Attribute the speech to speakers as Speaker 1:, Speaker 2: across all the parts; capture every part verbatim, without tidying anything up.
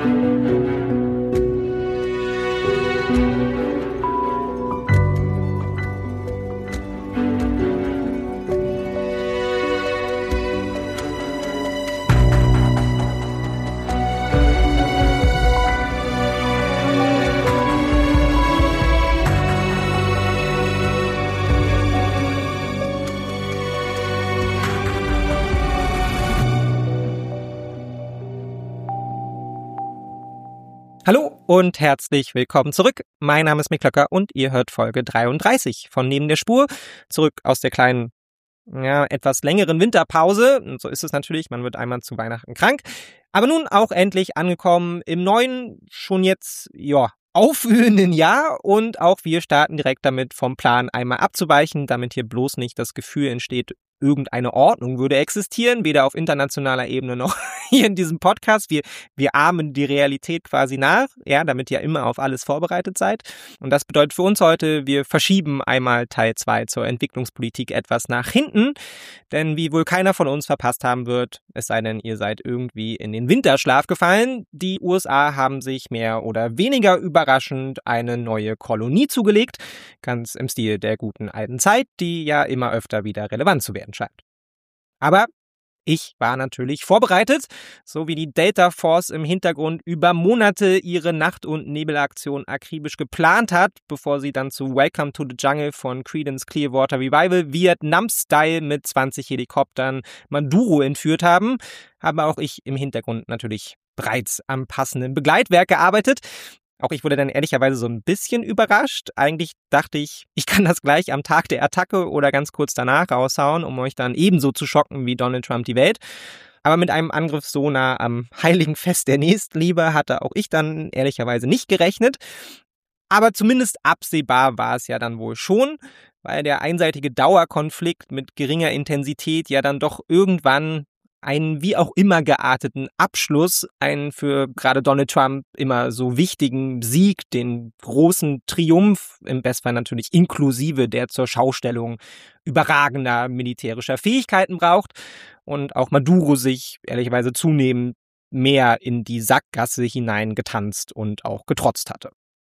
Speaker 1: Hallo und herzlich willkommen zurück. Mein Name ist Mick Löcker und ihr hört Folge dreiunddreißig von Neben der Spur. Zurück aus der kleinen, ja, etwas längeren Winterpause. Und so ist es natürlich, man wird einmal zu Weihnachten krank. Aber nun auch endlich angekommen im neuen, schon jetzt, ja, aufwühlenden Jahr. Und auch wir starten direkt damit, vom Plan einmal abzuweichen, damit hier bloß nicht das Gefühl entsteht, irgendeine Ordnung würde existieren, weder auf internationaler Ebene noch hier in diesem Podcast. Wir, wir ahmen die Realität quasi nach, ja, damit ihr immer auf alles vorbereitet seid. Und das bedeutet für uns heute, wir verschieben einmal Teil zwei zur Entwicklungspolitik etwas nach hinten, denn wie wohl keiner von uns verpasst haben wird, es sei denn, ihr seid irgendwie in den Winterschlaf gefallen, die U S A haben sich mehr oder weniger überraschend eine neue Kolonie zugelegt, ganz im Stil der guten alten Zeit, die ja immer öfter wieder relevant zu werden scheint. Aber ich war natürlich vorbereitet, so wie die Delta Force im Hintergrund über Monate ihre Nacht- und Nebelaktion akribisch geplant hat, bevor sie dann zu Welcome to the Jungle von Creedence Clearwater Revival Vietnam-Style mit zwanzig Helikoptern Maduro entführt haben, habe auch ich im Hintergrund natürlich bereits am passenden Begleitwerk gearbeitet. Auch ich wurde dann ehrlicherweise so ein bisschen überrascht. Eigentlich dachte ich, ich kann das gleich am Tag der Attacke oder ganz kurz danach raushauen, um euch dann ebenso zu schocken wie Donald Trump die Welt. Aber mit einem Angriff so nah am heiligen Fest der Nächstenliebe hatte auch ich dann ehrlicherweise nicht gerechnet. Aber zumindest absehbar war es ja dann wohl schon, weil der einseitige Dauerkonflikt mit geringer Intensität ja dann doch irgendwann einen wie auch immer gearteten Abschluss, einen für gerade Donald Trump immer so wichtigen Sieg, den großen Triumph, im Bestfall natürlich inklusive der zur Schaustellung überragender militärischer Fähigkeiten braucht und auch Maduro sich ehrlicherweise zunehmend mehr in die Sackgasse hineingetanzt und auch getrotzt hatte.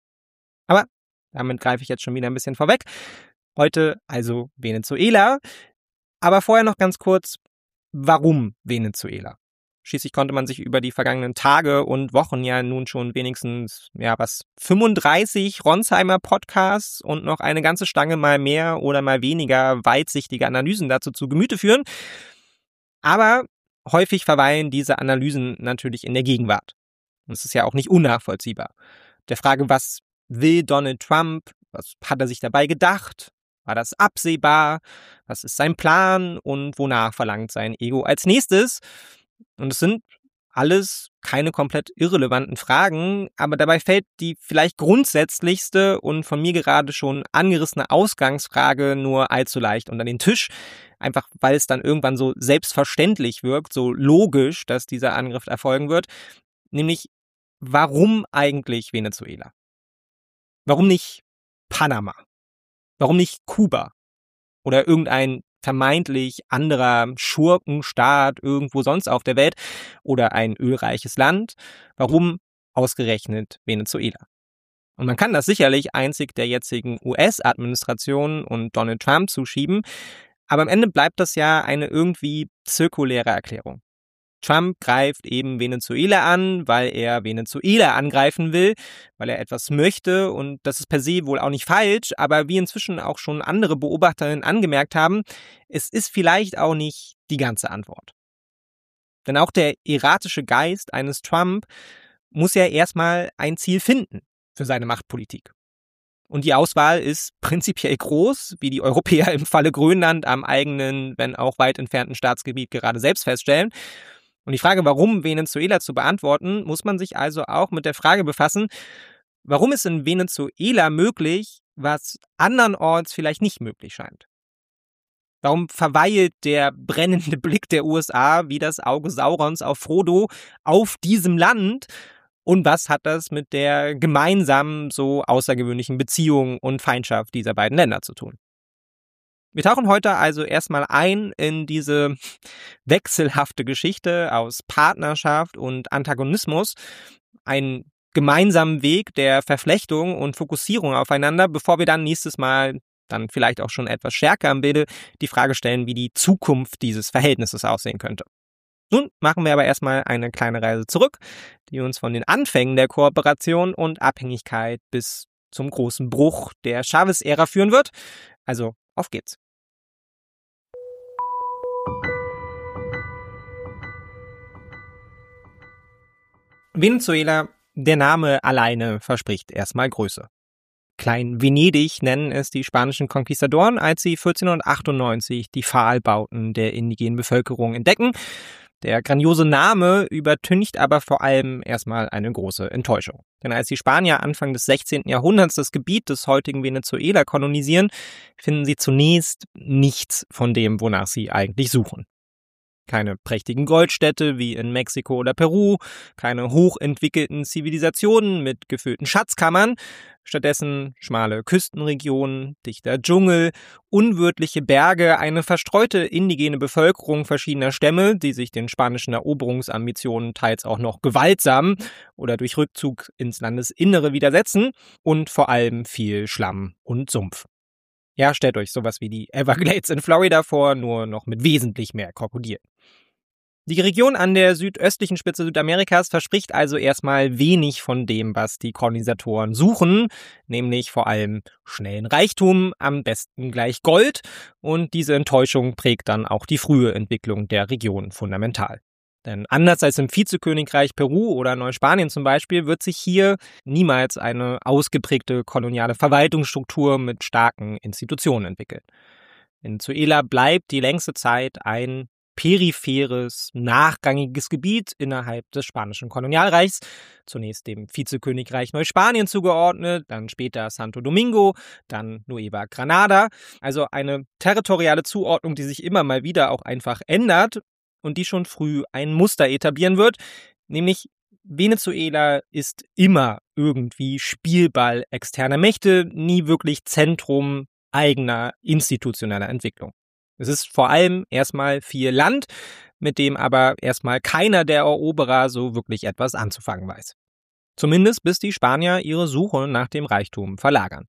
Speaker 1: Aber damit greife ich jetzt schon wieder ein bisschen vorweg. Heute also Venezuela. Aber vorher noch ganz kurz, warum Venezuela? Schließlich konnte man sich über die vergangenen Tage und Wochen ja nun schon wenigstens, ja was, fünfunddreißig Ronsheimer Podcasts und noch eine ganze Stange mal mehr oder mal weniger weitsichtige Analysen dazu zu Gemüte führen. Aber häufig verweilen diese Analysen natürlich in der Gegenwart. Und es ist ja auch nicht unnachvollziehbar. Der Frage, was will Donald Trump? Was hat er sich dabei gedacht? War das absehbar? Was ist sein Plan? Und wonach verlangt sein Ego als nächstes? Und es sind alles keine komplett irrelevanten Fragen, aber dabei fällt die vielleicht grundsätzlichste und von mir gerade schon angerissene Ausgangsfrage nur allzu leicht unter den Tisch. Einfach weil es dann irgendwann so selbstverständlich wirkt, so logisch, dass dieser Angriff erfolgen wird. Nämlich, warum eigentlich Venezuela? Warum nicht Panama? Warum nicht Kuba oder irgendein vermeintlich anderer Schurkenstaat irgendwo sonst auf der Welt oder ein ölreiches Land? Warum ausgerechnet Venezuela? Und man kann das sicherlich einzig der jetzigen U S-Administration und Donald Trump zuschieben, aber am Ende bleibt das ja eine irgendwie zirkuläre Erklärung. Trump greift eben Venezuela an, weil er Venezuela angreifen will, weil er etwas möchte, und das ist per se wohl auch nicht falsch, aber wie inzwischen auch schon andere Beobachterinnen angemerkt haben, es ist vielleicht auch nicht die ganze Antwort. Denn auch der erratische Geist eines Trump muss ja erstmal ein Ziel finden für seine Machtpolitik. Und die Auswahl ist prinzipiell groß, wie die Europäer im Falle Grönland am eigenen, wenn auch weit entfernten Staatsgebiet gerade selbst feststellen. Und die Frage, warum Venezuela zu beantworten, muss man sich also auch mit der Frage befassen, warum ist in Venezuela möglich, was andernorts vielleicht nicht möglich scheint. Warum verweilt der brennende Blick der U S A wie das Auge Saurons auf Frodo auf diesem Land? Und was hat das mit der gemeinsamen, so außergewöhnlichen Beziehung und Feindschaft dieser beiden Länder zu tun? Wir tauchen heute also erstmal ein in diese wechselhafte Geschichte aus Partnerschaft und Antagonismus, einen gemeinsamen Weg der Verflechtung und Fokussierung aufeinander, bevor wir dann nächstes Mal, dann vielleicht auch schon etwas stärker im Bilde, die Frage stellen, wie die Zukunft dieses Verhältnisses aussehen könnte. Nun machen wir aber erstmal eine kleine Reise zurück, die uns von den Anfängen der Kooperation und Abhängigkeit bis zum großen Bruch der Chavez-Ära führen wird. Also, auf geht's. Venezuela, der Name alleine verspricht erstmal Größe. Klein Venedig nennen es die spanischen Konquistadoren, als sie vierzehnhundertachtundneunzig die Pfahlbauten der indigenen Bevölkerung entdecken. Der grandiose Name übertüncht aber vor allem erstmal eine große Enttäuschung. Denn als die Spanier Anfang des sechzehnten Jahrhunderts das Gebiet des heutigen Venezuela kolonisieren, finden sie zunächst nichts von dem, wonach sie eigentlich suchen. Keine prächtigen Goldstädte wie in Mexiko oder Peru, keine hochentwickelten Zivilisationen mit gefüllten Schatzkammern, stattdessen schmale Küstenregionen, dichter Dschungel, unwirtliche Berge, eine verstreute indigene Bevölkerung verschiedener Stämme, die sich den spanischen Eroberungsambitionen teils auch noch gewaltsam oder durch Rückzug ins Landesinnere widersetzen und vor allem viel Schlamm und Sumpf. Ja, stellt euch sowas wie die Everglades in Florida vor, nur noch mit wesentlich mehr Krokodilen. Die Region an der südöstlichen Spitze Südamerikas verspricht also erstmal wenig von dem, was die Kolonisatoren suchen, nämlich vor allem schnellen Reichtum, am besten gleich Gold, und diese Enttäuschung prägt dann auch die frühe Entwicklung der Region fundamental. Denn anders als im Vizekönigreich Peru oder Neuspanien zum Beispiel wird sich hier niemals eine ausgeprägte koloniale Verwaltungsstruktur mit starken Institutionen entwickeln. Venezuela bleibt die längste Zeit ein peripheres, nachrangiges Gebiet innerhalb des spanischen Kolonialreichs, zunächst dem Vizekönigreich Neuspanien zugeordnet, dann später Santo Domingo, dann Nueva Granada, also eine territoriale Zuordnung, die sich immer mal wieder auch einfach ändert und die schon früh ein Muster etablieren wird, nämlich Venezuela ist immer irgendwie Spielball externer Mächte, nie wirklich Zentrum eigener institutioneller Entwicklung. Es ist vor allem erstmal viel Land, mit dem aber erstmal keiner der Eroberer so wirklich etwas anzufangen weiß. Zumindest bis die Spanier ihre Suche nach dem Reichtum verlagern.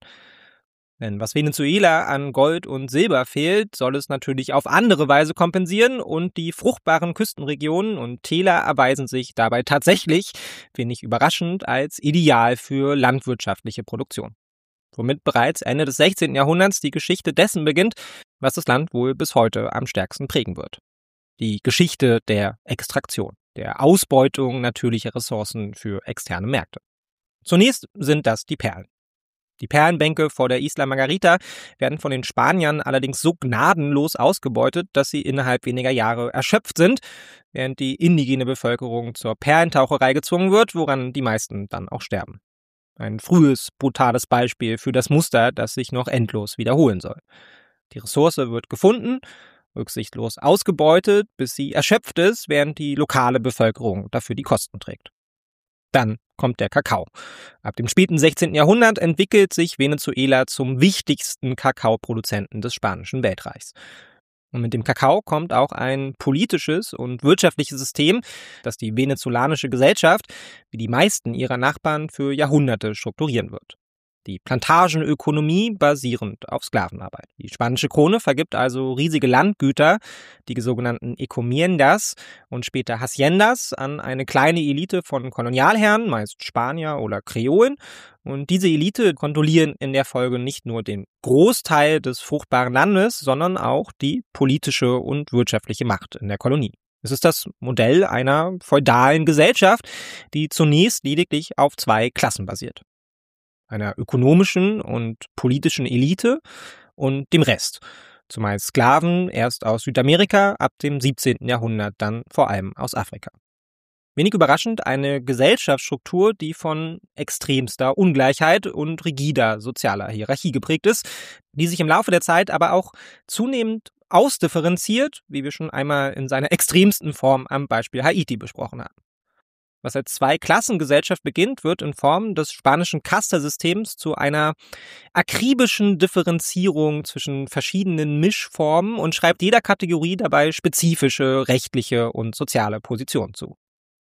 Speaker 1: Denn was Venezuela an Gold und Silber fehlt, soll es natürlich auf andere Weise kompensieren, und die fruchtbaren Küstenregionen und Täler erweisen sich dabei tatsächlich, wenig überraschend, als ideal für landwirtschaftliche Produktion. Womit bereits Ende des sechzehnten Jahrhunderts die Geschichte dessen beginnt, was das Land wohl bis heute am stärksten prägen wird. Die Geschichte der Extraktion, der Ausbeutung natürlicher Ressourcen für externe Märkte. Zunächst sind das die Perlen. Die Perlenbänke vor der Isla Margarita werden von den Spaniern allerdings so gnadenlos ausgebeutet, dass sie innerhalb weniger Jahre erschöpft sind, während die indigene Bevölkerung zur Perlentaucherei gezwungen wird, woran die meisten dann auch sterben. Ein frühes, brutales Beispiel für das Muster, das sich noch endlos wiederholen soll. Die Ressource wird gefunden, rücksichtslos ausgebeutet, bis sie erschöpft ist, während die lokale Bevölkerung dafür die Kosten trägt. Dann kommt der Kakao. Ab dem späten sechzehnten Jahrhundert entwickelt sich Venezuela zum wichtigsten Kakaoproduzenten des Spanischen Weltreichs. Und mit dem Kakao kommt auch ein politisches und wirtschaftliches System, das die venezolanische Gesellschaft, wie die meisten ihrer Nachbarn, für Jahrhunderte strukturieren wird. Die Plantagenökonomie basierend auf Sklavenarbeit. Die spanische Krone vergibt also riesige Landgüter, die sogenannten Encomiendas und später Haciendas, an eine kleine Elite von Kolonialherren, meist Spanier oder Kreolen. Und diese Elite kontrollieren in der Folge nicht nur den Großteil des fruchtbaren Landes, sondern auch die politische und wirtschaftliche Macht in der Kolonie. Es ist das Modell einer feudalen Gesellschaft, die zunächst lediglich auf zwei Klassen basiert. Einer ökonomischen und politischen Elite und dem Rest, zumeist Sklaven, erst aus Südamerika, ab dem siebzehnten Jahrhundert dann vor allem aus Afrika. Wenig überraschend eine Gesellschaftsstruktur, die von extremster Ungleichheit und rigider sozialer Hierarchie geprägt ist, die sich im Laufe der Zeit aber auch zunehmend ausdifferenziert, wie wir schon einmal in seiner extremsten Form am Beispiel Haiti besprochen haben. Was als Zwei-Klassen-Gesellschaft beginnt, wird in Form des spanischen Kastersystems zu einer akribischen Differenzierung zwischen verschiedenen Mischformen und schreibt jeder Kategorie dabei spezifische rechtliche und soziale Positionen zu.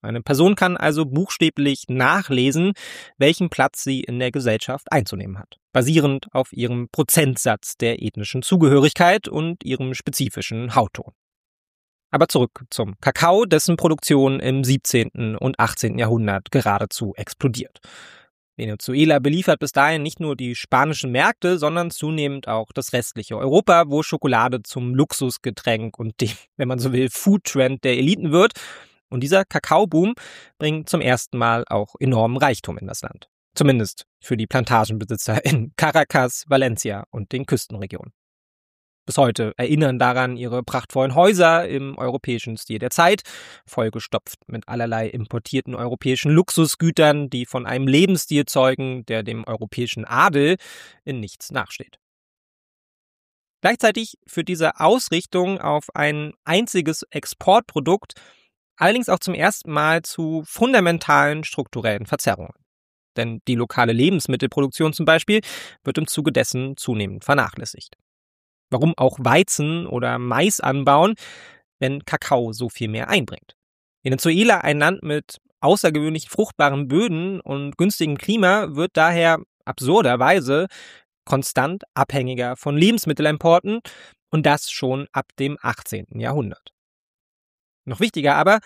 Speaker 1: Eine Person kann also buchstäblich nachlesen, welchen Platz sie in der Gesellschaft einzunehmen hat, basierend auf ihrem Prozentsatz der ethnischen Zugehörigkeit und ihrem spezifischen Hautton. Aber zurück zum Kakao, dessen Produktion im siebzehnten und achtzehnten Jahrhundert geradezu explodiert. Venezuela beliefert bis dahin nicht nur die spanischen Märkte, sondern zunehmend auch das restliche Europa, wo Schokolade zum Luxusgetränk und dem, wenn man so will, Foodtrend der Eliten wird. Und dieser Kakaoboom bringt zum ersten Mal auch enormen Reichtum in das Land. Zumindest für die Plantagenbesitzer in Caracas, Valencia und den Küstenregionen. Bis heute erinnern daran ihre prachtvollen Häuser im europäischen Stil der Zeit, vollgestopft mit allerlei importierten europäischen Luxusgütern, die von einem Lebensstil zeugen, der dem europäischen Adel in nichts nachsteht. Gleichzeitig führt diese Ausrichtung auf ein einziges Exportprodukt allerdings auch zum ersten Mal zu fundamentalen strukturellen Verzerrungen. Denn die lokale Lebensmittelproduktion zum Beispiel wird im Zuge dessen zunehmend vernachlässigt. Warum auch Weizen oder Mais anbauen, wenn Kakao so viel mehr einbringt? Venezuela, ein Land mit außergewöhnlich fruchtbaren Böden und günstigem Klima, wird daher absurderweise konstant abhängiger von Lebensmittelimporten und das schon ab dem achtzehnten Jahrhundert. Noch wichtiger aber,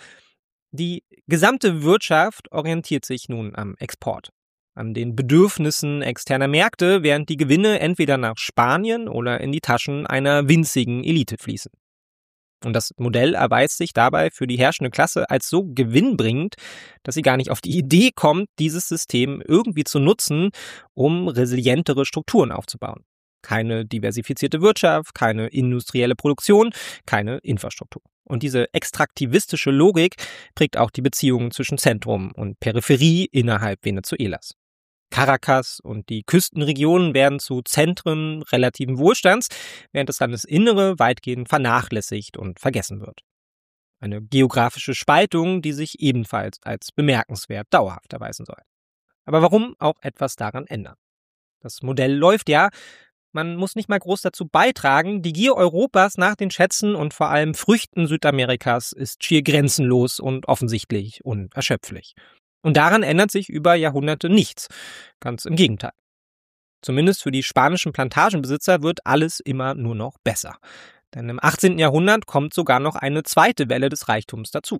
Speaker 1: die gesamte Wirtschaft orientiert sich nun am Export, an den Bedürfnissen externer Märkte, während die Gewinne entweder nach Spanien oder in die Taschen einer winzigen Elite fließen. Und das Modell erweist sich dabei für die herrschende Klasse als so gewinnbringend, dass sie gar nicht auf die Idee kommt, dieses System irgendwie zu nutzen, um resilientere Strukturen aufzubauen. Keine diversifizierte Wirtschaft, keine industrielle Produktion, keine Infrastruktur. Und diese extraktivistische Logik prägt auch die Beziehungen zwischen Zentrum und Peripherie innerhalb Venezuelas. Caracas und die Küstenregionen werden zu Zentren relativen Wohlstands, während das Landesinnere weitgehend vernachlässigt und vergessen wird. Eine geografische Spaltung, die sich ebenfalls als bemerkenswert dauerhaft erweisen soll. Aber warum auch etwas daran ändern? Das Modell läuft ja, man muss nicht mal groß dazu beitragen, die Gier Europas nach den Schätzen und vor allem Früchten Südamerikas ist schier grenzenlos und offensichtlich unerschöpflich. Und daran ändert sich über Jahrhunderte nichts. Ganz im Gegenteil. Zumindest für die spanischen Plantagenbesitzer wird alles immer nur noch besser. Denn im achtzehnten Jahrhundert kommt sogar noch eine zweite Welle des Reichtums dazu.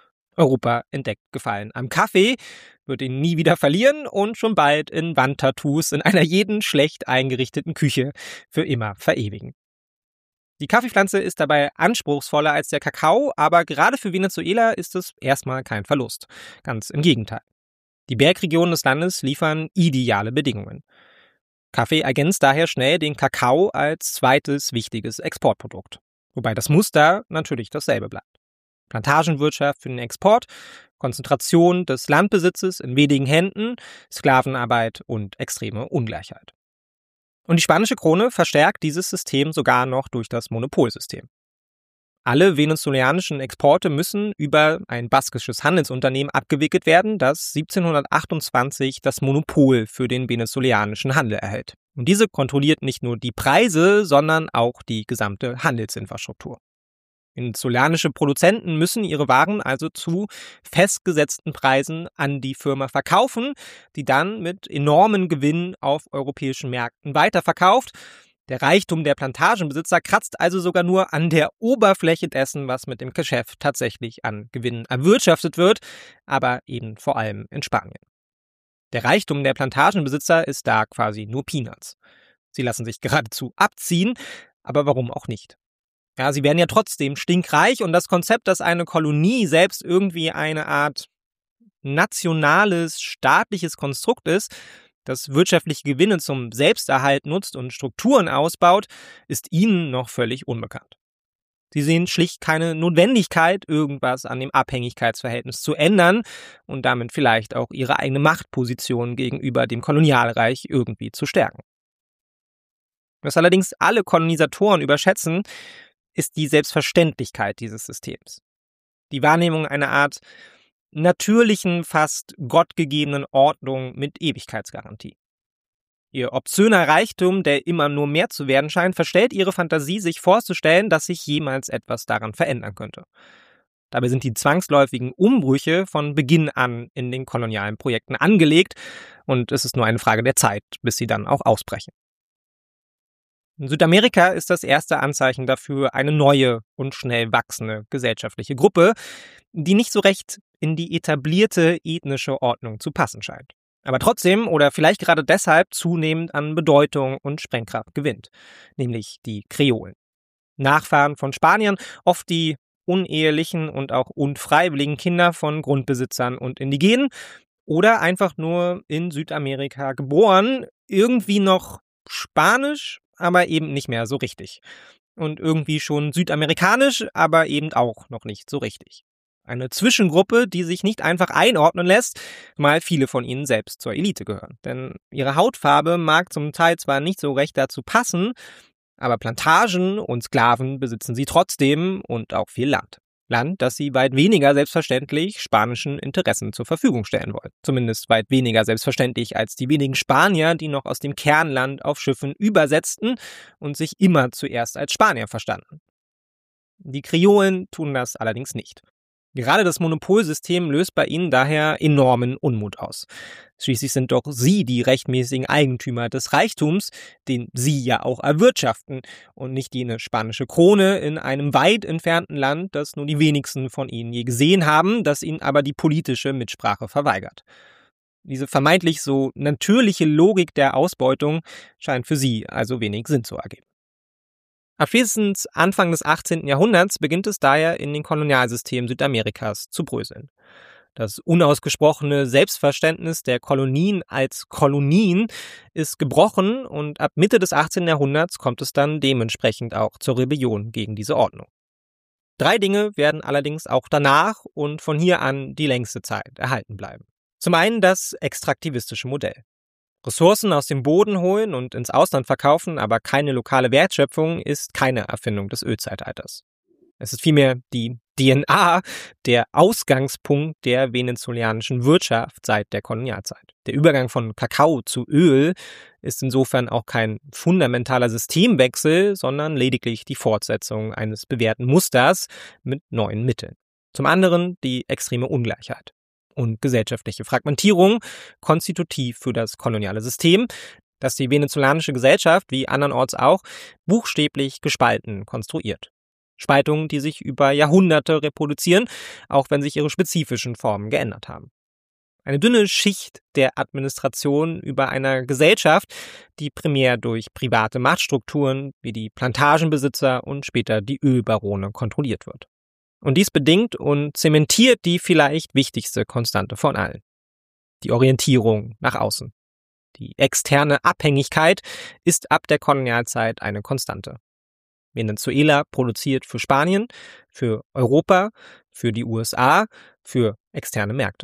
Speaker 1: Europa entdeckt Gefallen am Kaffee, wird ihn nie wieder verlieren und schon bald in Wandtattoos in einer jeden schlecht eingerichteten Küche für immer verewigen. Die Kaffeepflanze ist dabei anspruchsvoller als der Kakao, aber gerade für Venezuela ist es erstmal kein Verlust. Ganz im Gegenteil. Die Bergregionen des Landes liefern ideale Bedingungen. Kaffee ergänzt daher schnell den Kakao als zweites wichtiges Exportprodukt. Wobei das Muster natürlich dasselbe bleibt. Plantagenwirtschaft für den Export, Konzentration des Landbesitzes in wenigen Händen, Sklavenarbeit und extreme Ungleichheit. Und die spanische Krone verstärkt dieses System sogar noch durch das Monopolsystem. Alle venezolanischen Exporte müssen über ein baskisches Handelsunternehmen abgewickelt werden, das siebzehnhundertachtundzwanzig das Monopol für den venezolanischen Handel erhält. Und diese kontrolliert nicht nur die Preise, sondern auch die gesamte Handelsinfrastruktur. Venezolanische Produzenten müssen ihre Waren also zu festgesetzten Preisen an die Firma verkaufen, die dann mit enormen Gewinnen auf europäischen Märkten weiterverkauft. Der Reichtum der Plantagenbesitzer kratzt also sogar nur an der Oberfläche dessen, was mit dem Geschäft tatsächlich an Gewinnen erwirtschaftet wird, aber eben vor allem in Spanien. Der Reichtum der Plantagenbesitzer ist da quasi nur Peanuts. Sie lassen sich geradezu abziehen, aber warum auch nicht? Ja, sie werden ja trotzdem stinkreich und das Konzept, dass eine Kolonie selbst irgendwie eine Art nationales, staatliches Konstrukt ist, das wirtschaftliche Gewinne zum Selbsterhalt nutzt und Strukturen ausbaut, ist ihnen noch völlig unbekannt. Sie sehen schlicht keine Notwendigkeit, irgendwas an dem Abhängigkeitsverhältnis zu ändern und damit vielleicht auch ihre eigene Machtposition gegenüber dem Kolonialreich irgendwie zu stärken. Was allerdings alle Kolonisatoren überschätzen, ist die Selbstverständlichkeit dieses Systems. Die Wahrnehmung einer Art natürlichen, fast gottgegebenen Ordnung mit Ewigkeitsgarantie. Ihr obszöner Reichtum, der immer nur mehr zu werden scheint, verstellt ihre Fantasie, sich vorzustellen, dass sich jemals etwas daran verändern könnte. Dabei sind die zwangsläufigen Umbrüche von Beginn an in den kolonialen Projekten angelegt und es ist nur eine Frage der Zeit, bis sie dann auch ausbrechen. In Südamerika ist das erste Anzeichen dafür eine neue und schnell wachsende gesellschaftliche Gruppe, die nicht so recht in die etablierte ethnische Ordnung zu passen scheint. Aber trotzdem oder vielleicht gerade deshalb zunehmend an Bedeutung und Sprengkraft gewinnt, nämlich die Kreolen. Nachfahren von Spaniern, oft die unehelichen und auch unfreiwilligen Kinder von Grundbesitzern und Indigenen oder einfach nur in Südamerika geboren, irgendwie noch Spanisch, aber eben nicht mehr so richtig. Und irgendwie schon südamerikanisch, aber eben auch noch nicht so richtig. Eine Zwischengruppe, die sich nicht einfach einordnen lässt, mal viele von ihnen selbst zur Elite gehören. Denn ihre Hautfarbe mag zum Teil zwar nicht so recht dazu passen, aber Plantagen und Sklaven besitzen sie trotzdem und auch viel Land. Land, das sie weit weniger selbstverständlich spanischen Interessen zur Verfügung stellen wollen. Zumindest weit weniger selbstverständlich als die wenigen Spanier, die noch aus dem Kernland auf Schiffen übersetzten und sich immer zuerst als Spanier verstanden. Die Kreolen tun das allerdings nicht. Gerade das Monopolsystem löst bei ihnen daher enormen Unmut aus. Schließlich sind doch sie die rechtmäßigen Eigentümer des Reichtums, den sie ja auch erwirtschaften und nicht jene spanische Krone in einem weit entfernten Land, das nur die wenigsten von ihnen je gesehen haben, das ihnen aber die politische Mitsprache verweigert. Diese vermeintlich so natürliche Logik der Ausbeutung scheint für sie also wenig Sinn zu ergeben. Ab spätestens Anfang des achtzehnten Jahrhunderts beginnt es daher in den Kolonialsystemen Südamerikas zu bröseln. Das unausgesprochene Selbstverständnis der Kolonien als Kolonien ist gebrochen und ab Mitte des achtzehnten Jahrhunderts kommt es dann dementsprechend auch zur Rebellion gegen diese Ordnung. Drei Dinge werden allerdings auch danach und von hier an die längste Zeit erhalten bleiben. Zum einen das extraktivistische Modell. Ressourcen aus dem Boden holen und ins Ausland verkaufen, aber keine lokale Wertschöpfung, ist keine Erfindung des Ölzeitalters. Es ist vielmehr die D N A, der Ausgangspunkt der venezolanischen Wirtschaft seit der Kolonialzeit. Der Übergang von Kakao zu Öl ist insofern auch kein fundamentaler Systemwechsel, sondern lediglich die Fortsetzung eines bewährten Musters mit neuen Mitteln. Zum anderen die extreme Ungleichheit und gesellschaftliche Fragmentierung, konstitutiv für das koloniale System, das die venezolanische Gesellschaft, wie andernorts auch, buchstäblich gespalten konstruiert. Spaltungen, die sich über Jahrhunderte reproduzieren, auch wenn sich ihre spezifischen Formen geändert haben. Eine dünne Schicht der Administration über einer Gesellschaft, die primär durch private Machtstrukturen wie die Plantagenbesitzer und später die Ölbarone kontrolliert wird. Und dies bedingt und zementiert die vielleicht wichtigste Konstante von allen: die Orientierung nach außen. Die externe Abhängigkeit ist ab der Kolonialzeit eine Konstante. Venezuela produziert für Spanien, für Europa, für die U S A, für externe Märkte.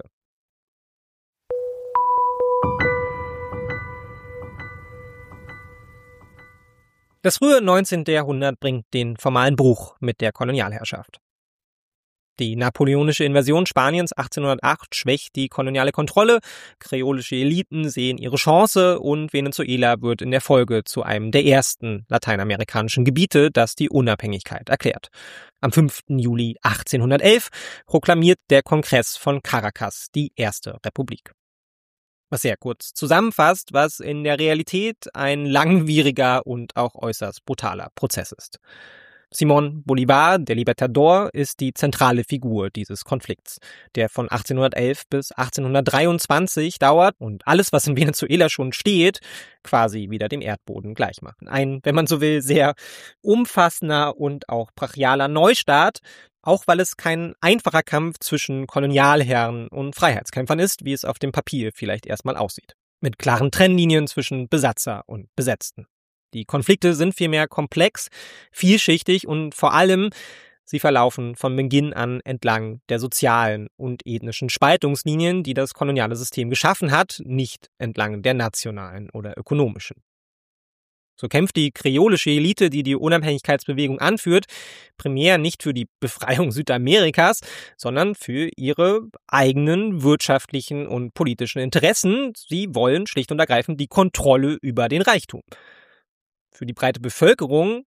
Speaker 1: Das frühe neunzehnte Jahrhundert bringt den formalen Bruch mit der Kolonialherrschaft. Die napoleonische Invasion Spaniens achtzehnhundertacht schwächt die koloniale Kontrolle, kreolische Eliten sehen ihre Chance und Venezuela wird in der Folge zu einem der ersten lateinamerikanischen Gebiete, das die Unabhängigkeit erklärt. Am fünften Juli achtzehnhundertelf proklamiert der Kongress von Caracas die erste Republik. Was sehr kurz zusammenfasst, was in der Realität ein langwieriger und auch äußerst brutaler Prozess ist. Simón Bolívar, der Libertador, ist die zentrale Figur dieses Konflikts, der von achtzehnhundertelf bis achtzehnhundertdreiundzwanzig dauert und alles, was in Venezuela schon steht, quasi wieder dem Erdboden gleichmacht. Ein, wenn man so will, sehr umfassender und auch brachialer Neustart, auch weil es kein einfacher Kampf zwischen Kolonialherren und Freiheitskämpfern ist, wie es auf dem Papier vielleicht erstmal aussieht. Mit klaren Trennlinien zwischen Besatzer und Besetzten. Die Konflikte sind vielmehr komplex, vielschichtig und vor allem, sie verlaufen von Beginn an entlang der sozialen und ethnischen Spaltungslinien, die das koloniale System geschaffen hat, nicht entlang der nationalen oder ökonomischen. So kämpft die kreolische Elite, die die Unabhängigkeitsbewegung anführt, primär nicht für die Befreiung Südamerikas, sondern für ihre eigenen wirtschaftlichen und politischen Interessen. Sie wollen schlicht und ergreifend die Kontrolle über den Reichtum. Für die breite Bevölkerung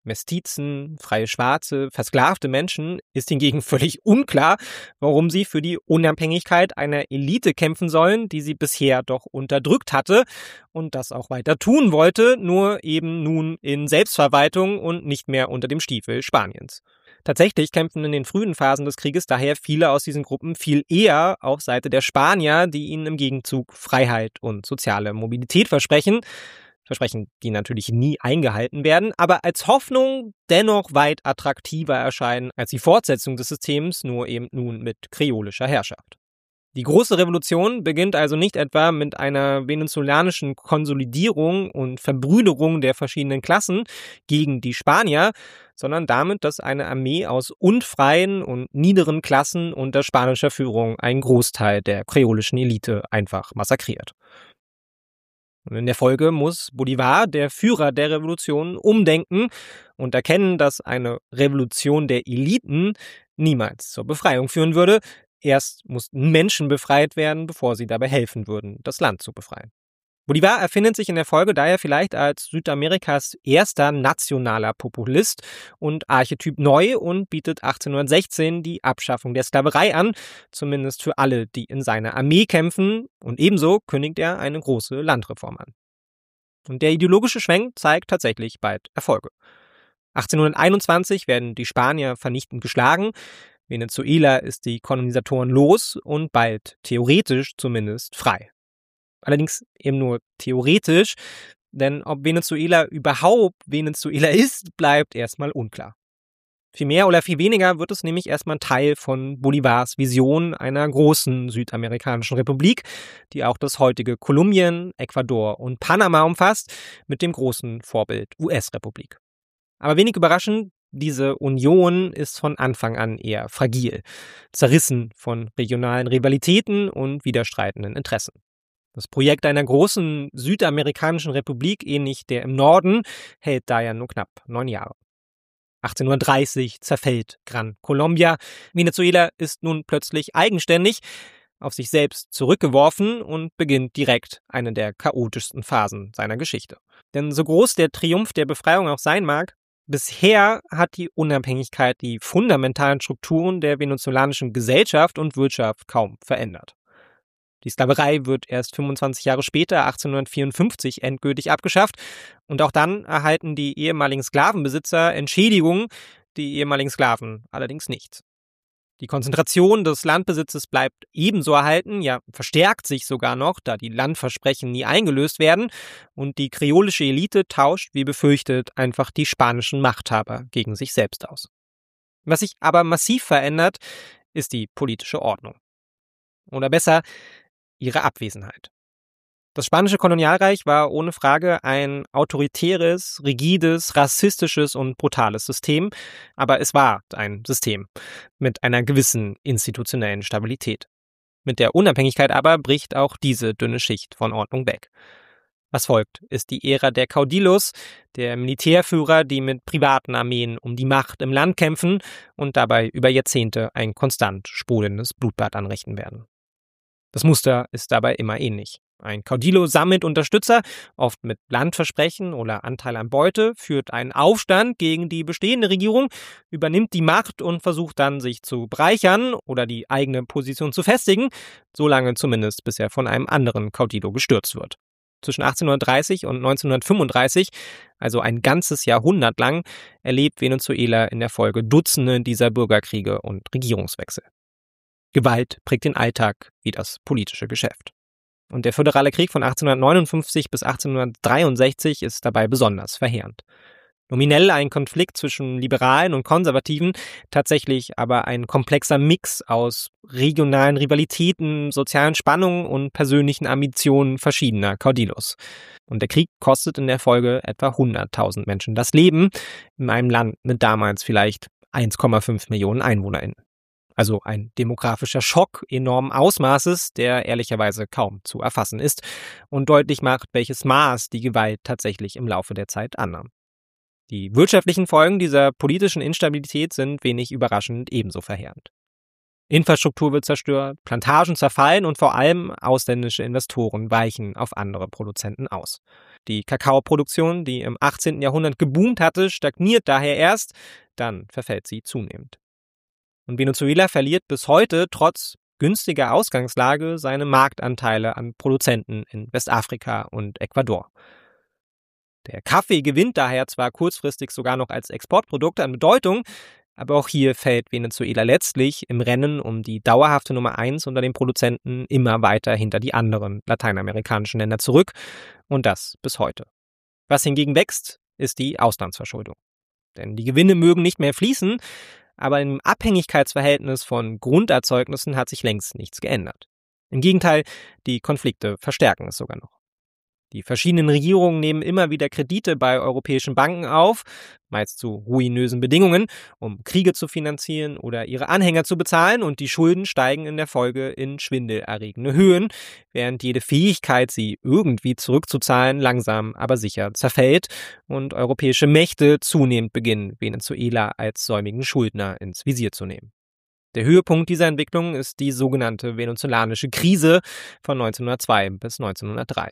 Speaker 1: Mestizen, freie Schwarze, versklavte Menschen ist hingegen völlig unklar, warum sie für die Unabhängigkeit einer Elite kämpfen sollen, die sie bisher doch unterdrückt hatte und das auch weiter tun wollte, nur eben nun in Selbstverwaltung und nicht mehr unter dem Stiefel Spaniens. Tatsächlich kämpfen in den frühen Phasen des Krieges daher viele aus diesen Gruppen viel eher auf Seite der Spanier, die ihnen im Gegenzug Freiheit und soziale Mobilität versprechen. Versprechen, die natürlich nie eingehalten werden, aber als Hoffnung dennoch weit attraktiver erscheinen als die Fortsetzung des Systems, nur eben nun mit kreolischer Herrschaft. Die große Revolution beginnt also nicht etwa mit einer venezolanischen Konsolidierung und Verbrüderung der verschiedenen Klassen gegen die Spanier, sondern damit, dass eine Armee aus unfreien und niederen Klassen unter spanischer Führung einen Großteil der kreolischen Elite einfach massakriert. Und in der Folge muss Bolívar, der Führer der Revolution, umdenken und erkennen, dass eine Revolution der Eliten niemals zur Befreiung führen würde. Erst mussten Menschen befreit werden, bevor sie dabei helfen würden, das Land zu befreien. Bolívar erfindet sich in der Folge daher vielleicht als Südamerikas erster nationaler Populist und Archetyp neu und bietet achtzehnhundertsechzehn die Abschaffung der Sklaverei an, zumindest für alle, die in seiner Armee kämpfen, und ebenso kündigt er eine große Landreform an. Und der ideologische Schwenk zeigt tatsächlich bald Erfolge. achtzehnhunderteinundzwanzig werden die Spanier vernichtend geschlagen, Venezuela ist die Kolonisatoren los und bald, theoretisch zumindest, frei. Allerdings eben nur theoretisch, denn ob Venezuela überhaupt Venezuela ist, bleibt erstmal unklar. Viel mehr oder viel weniger wird es nämlich erstmal Teil von Bolívars Vision einer großen südamerikanischen Republik, die auch das heutige Kolumbien, Ecuador und Panama umfasst, mit dem großen Vorbild U S-Republik. Aber wenig überraschend, diese Union ist von Anfang an eher fragil, zerrissen von regionalen Rivalitäten und widerstreitenden Interessen. Das Projekt einer großen südamerikanischen Republik, ähnlich der im Norden, hält daher nur knapp neun Jahre. achtzehnhundertdreißig zerfällt Gran Colombia. Venezuela ist nun plötzlich eigenständig, auf sich selbst zurückgeworfen und beginnt direkt eine der chaotischsten Phasen seiner Geschichte. Denn so groß der Triumph der Befreiung auch sein mag, bisher hat die Unabhängigkeit die fundamentalen Strukturen der venezolanischen Gesellschaft und Wirtschaft kaum verändert. Die Sklaverei wird erst fünfundzwanzig Jahre später, achtzehnhundertvierundfünfzig, endgültig abgeschafft. Und auch dann erhalten die ehemaligen Sklavenbesitzer Entschädigungen, die ehemaligen Sklaven allerdings nicht. Die Konzentration des Landbesitzes bleibt ebenso erhalten, ja verstärkt sich sogar noch, da die Landversprechen nie eingelöst werden. Und die kreolische Elite tauscht, wie befürchtet, einfach die spanischen Machthaber gegen sich selbst aus. Was sich aber massiv verändert, ist die politische Ordnung. Oder besser, ihre Abwesenheit. Das spanische Kolonialreich war ohne Frage ein autoritäres, rigides, rassistisches und brutales System, aber es war ein System mit einer gewissen institutionellen Stabilität. Mit der Unabhängigkeit aber bricht auch diese dünne Schicht von Ordnung weg. Was folgt, ist die Ära der Caudillos, der Militärführer, die mit privaten Armeen um die Macht im Land kämpfen und dabei über Jahrzehnte ein konstant sprudelndes Blutbad anrichten werden. Das Muster ist dabei immer ähnlich. Ein Caudillo sammelt Unterstützer, oft mit Landversprechen oder Anteil an Beute, führt einen Aufstand gegen die bestehende Regierung, übernimmt die Macht und versucht dann, sich zu bereichern oder die eigene Position zu festigen, solange zumindest bis er von einem anderen Caudillo gestürzt wird. Zwischen achtzehnhundertdreißig und neunzehnhundertfünfunddreißig, also ein ganzes Jahrhundert lang, erlebt Venezuela in der Folge Dutzende dieser Bürgerkriege und Regierungswechsel. Gewalt prägt den Alltag wie das politische Geschäft. Und der Föderale Krieg von achtzehnhundertneunundfünfzig bis achtzehnhundertdreiundsechzig ist dabei besonders verheerend. Nominell ein Konflikt zwischen Liberalen und Konservativen, tatsächlich aber ein komplexer Mix aus regionalen Rivalitäten, sozialen Spannungen und persönlichen Ambitionen verschiedener Caudillos. Und der Krieg kostet in der Folge etwa hunderttausend Menschen das Leben in einem Land mit damals vielleicht eins Komma fünf Millionen EinwohnerInnen. Also ein demografischer Schock enormen Ausmaßes, der ehrlicherweise kaum zu erfassen ist und deutlich macht, welches Maß die Gewalt tatsächlich im Laufe der Zeit annahm. Die wirtschaftlichen Folgen dieser politischen Instabilität sind wenig überraschend ebenso verheerend. Infrastruktur wird zerstört, Plantagen zerfallen und vor allem ausländische Investoren weichen auf andere Produzenten aus. Die Kakaoproduktion, die im achtzehnten Jahrhundert geboomt hatte, stagniert daher erst, dann verfällt sie zunehmend. Und Venezuela verliert bis heute trotz günstiger Ausgangslage seine Marktanteile an Produzenten in Westafrika und Ecuador. Der Kaffee gewinnt daher zwar kurzfristig sogar noch als Exportprodukt an Bedeutung, aber auch hier fällt Venezuela letztlich im Rennen um die dauerhafte Nummer eins unter den Produzenten immer weiter hinter die anderen lateinamerikanischen Länder zurück und das bis heute. Was hingegen wächst, ist die Auslandsverschuldung. Denn die Gewinne mögen nicht mehr fließen, aber im Abhängigkeitsverhältnis von Grunderzeugnissen hat sich längst nichts geändert. Im Gegenteil, die Konflikte verstärken es sogar noch. Die verschiedenen Regierungen nehmen immer wieder Kredite bei europäischen Banken auf, meist zu ruinösen Bedingungen, um Kriege zu finanzieren oder ihre Anhänger zu bezahlen, und die Schulden steigen in der Folge in schwindelerregende Höhen, während jede Fähigkeit, sie irgendwie zurückzuzahlen, langsam aber sicher zerfällt und europäische Mächte zunehmend beginnen, Venezuela als säumigen Schuldner ins Visier zu nehmen. Der Höhepunkt dieser Entwicklung ist die sogenannte venezolanische Krise von neunzehnhundertzwei bis neunzehnhundertdrei.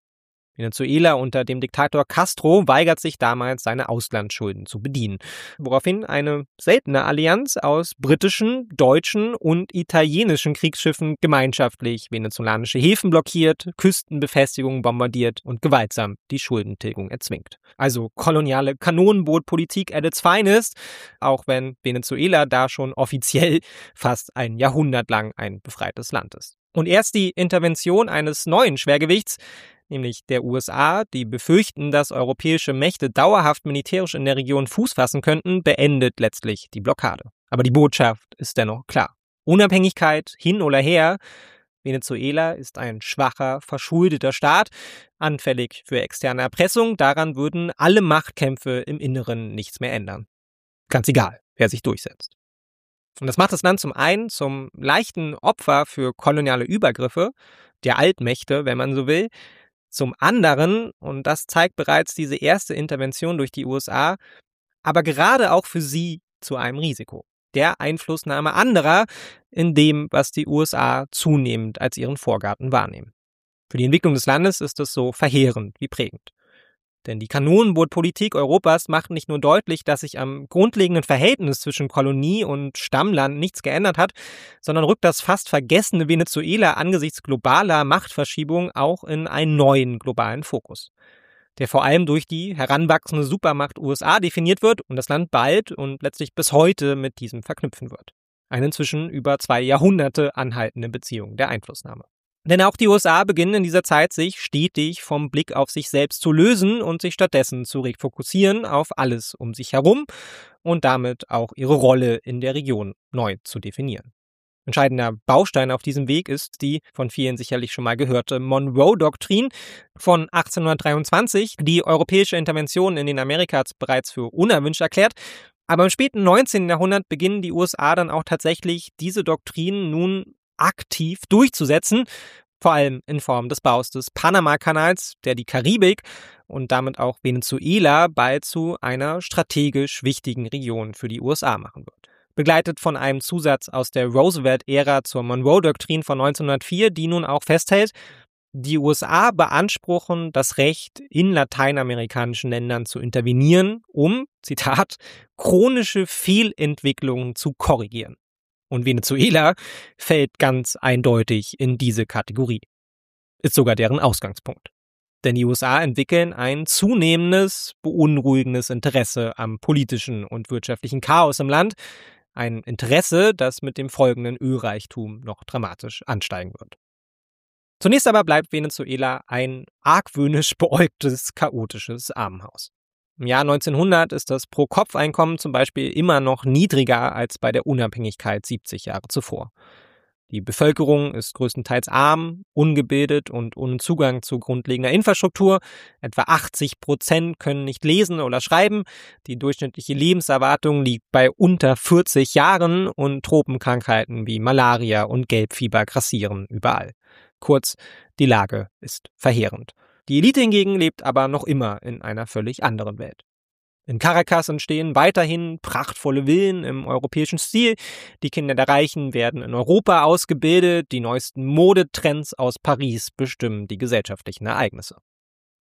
Speaker 1: Venezuela unter dem Diktator Castro weigert sich damals, seine Auslandsschulden zu bedienen, woraufhin eine seltene Allianz aus britischen, deutschen und italienischen Kriegsschiffen gemeinschaftlich venezolanische Häfen blockiert, Küstenbefestigungen bombardiert und gewaltsam die Schuldentilgung erzwingt. Also koloniale Kanonenbootpolitik at its finest, auch wenn Venezuela da schon offiziell fast ein Jahrhundert lang ein befreites Land ist. Und erst die Intervention eines neuen Schwergewichts, nämlich der U S A, die befürchten, dass europäische Mächte dauerhaft militärisch in der Region Fuß fassen könnten, beendet letztlich die Blockade. Aber die Botschaft ist dennoch klar. Unabhängigkeit hin oder her, Venezuela ist ein schwacher, verschuldeter Staat, anfällig für externe Erpressung, daran würden alle Machtkämpfe im Inneren nichts mehr ändern. Ganz egal, wer sich durchsetzt. Und das macht das Land zum einen zum leichten Opfer für koloniale Übergriffe, der Altmächte, wenn man so will. Zum anderen, und das zeigt bereits diese erste Intervention durch die U S A, aber gerade auch für sie zu einem Risiko. Der Einflussnahme anderer in dem, was die U S A zunehmend als ihren Vorgarten wahrnehmen. Für die Entwicklung des Landes ist es so verheerend wie prägend. Denn die Kanonenbootpolitik Europas macht nicht nur deutlich, dass sich am grundlegenden Verhältnis zwischen Kolonie und Stammland nichts geändert hat, sondern rückt das fast vergessene Venezuela angesichts globaler Machtverschiebung auch in einen neuen globalen Fokus, der vor allem durch die heranwachsende Supermacht U S A definiert wird und das Land bald und letztlich bis heute mit diesem verknüpfen wird. Eine inzwischen über zwei Jahrhunderte anhaltende Beziehung der Einflussnahme. Denn auch die U S A beginnen in dieser Zeit, sich stetig vom Blick auf sich selbst zu lösen und sich stattdessen zu refokussieren auf alles um sich herum und damit auch ihre Rolle in der Region neu zu definieren. Entscheidender Baustein auf diesem Weg ist die von vielen sicherlich schon mal gehörte Monroe-Doktrin von achtzehnhundertdreiundzwanzig, die europäische Intervention in den Amerikas bereits für unerwünscht erklärt. Aber im späten neunzehnten Jahrhundert beginnen die U S A dann auch tatsächlich diese Doktrin nun aktiv durchzusetzen, vor allem in Form des Baus des Panama-Kanals, der die Karibik und damit auch Venezuela bald zu einer strategisch wichtigen Region für die U S A machen wird. Begleitet von einem Zusatz aus der Roosevelt-Ära zur Monroe-Doktrin von neunzehnhundertvier, die nun auch festhält, die U S A beanspruchen das Recht, in lateinamerikanischen Ländern zu intervenieren, um, Zitat, chronische Fehlentwicklungen zu korrigieren. Und Venezuela fällt ganz eindeutig in diese Kategorie. Ist sogar deren Ausgangspunkt. Denn die U S A entwickeln ein zunehmendes, beunruhigendes Interesse am politischen und wirtschaftlichen Chaos im Land. Ein Interesse, das mit dem folgenden Ölreichtum noch dramatisch ansteigen wird. Zunächst aber bleibt Venezuela ein argwöhnisch beäugtes, chaotisches Armenhaus. Im Jahr neunzehnhundert ist das Pro-Kopf-Einkommen zum Beispiel immer noch niedriger als bei der Unabhängigkeit siebzig Jahre zuvor. Die Bevölkerung ist größtenteils arm, ungebildet und ohne Zugang zu grundlegender Infrastruktur. Etwa achtzig Prozent können nicht lesen oder schreiben. Die durchschnittliche Lebenserwartung liegt bei unter vierzig Jahren und Tropenkrankheiten wie Malaria und Gelbfieber grassieren überall. Kurz, die Lage ist verheerend. Die Elite hingegen lebt aber noch immer in einer völlig anderen Welt. In Caracas entstehen weiterhin prachtvolle Villen im europäischen Stil. Die Kinder der Reichen werden in Europa ausgebildet. Die neuesten Modetrends aus Paris bestimmen die gesellschaftlichen Ereignisse.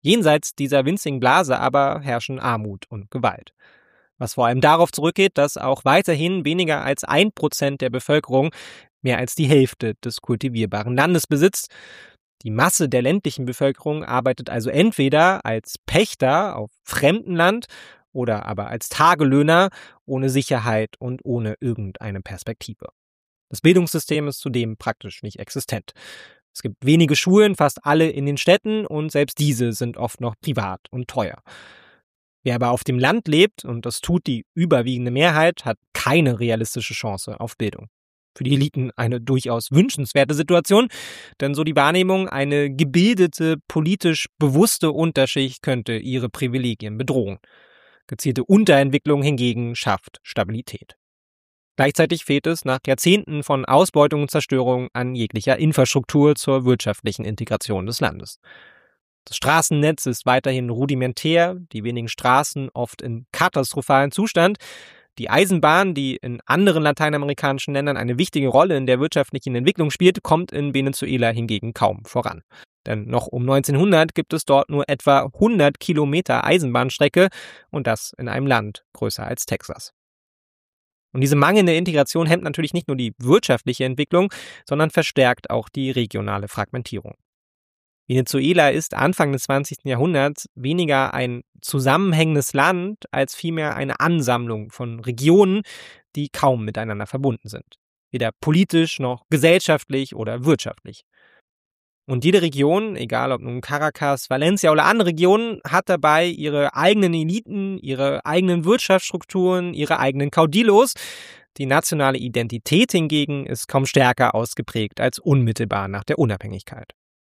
Speaker 1: Jenseits dieser winzigen Blase aber herrschen Armut und Gewalt. Was vor allem darauf zurückgeht, dass auch weiterhin weniger als ein Prozent der Bevölkerung mehr als die Hälfte des kultivierbaren Landes besitzt. Die Masse der ländlichen Bevölkerung arbeitet also entweder als Pächter auf fremdem Land oder aber als Tagelöhner ohne Sicherheit und ohne irgendeine Perspektive. Das Bildungssystem ist zudem praktisch nicht existent. Es gibt wenige Schulen, fast alle in den Städten, und selbst diese sind oft noch privat und teuer. Wer aber auf dem Land lebt, und das tut die überwiegende Mehrheit, hat keine realistische Chance auf Bildung. Für die Eliten eine durchaus wünschenswerte Situation, denn so die Wahrnehmung, eine gebildete, politisch bewusste Unterschicht könnte ihre Privilegien bedrohen. Gezielte Unterentwicklung hingegen schafft Stabilität. Gleichzeitig fehlt es nach Jahrzehnten von Ausbeutung und Zerstörung an jeglicher Infrastruktur zur wirtschaftlichen Integration des Landes. Das Straßennetz ist weiterhin rudimentär, die wenigen Straßen oft in katastrophalen Zustand. Die Eisenbahn, die in anderen lateinamerikanischen Ländern eine wichtige Rolle in der wirtschaftlichen Entwicklung spielt, kommt in Venezuela hingegen kaum voran. Denn noch um neunzehnhundert gibt es dort nur etwa hundert Kilometer Eisenbahnstrecke, und das in einem Land größer als Texas. Und diese mangelnde Integration hemmt natürlich nicht nur die wirtschaftliche Entwicklung, sondern verstärkt auch die regionale Fragmentierung. Venezuela ist Anfang des zwanzigsten Jahrhunderts weniger ein zusammenhängendes Land als vielmehr eine Ansammlung von Regionen, die kaum miteinander verbunden sind. Weder politisch noch gesellschaftlich oder wirtschaftlich. Und jede Region, egal ob nun Caracas, Valencia oder andere Regionen, hat dabei ihre eigenen Eliten, ihre eigenen Wirtschaftsstrukturen, ihre eigenen Caudillos. Die nationale Identität hingegen ist kaum stärker ausgeprägt als unmittelbar nach der Unabhängigkeit.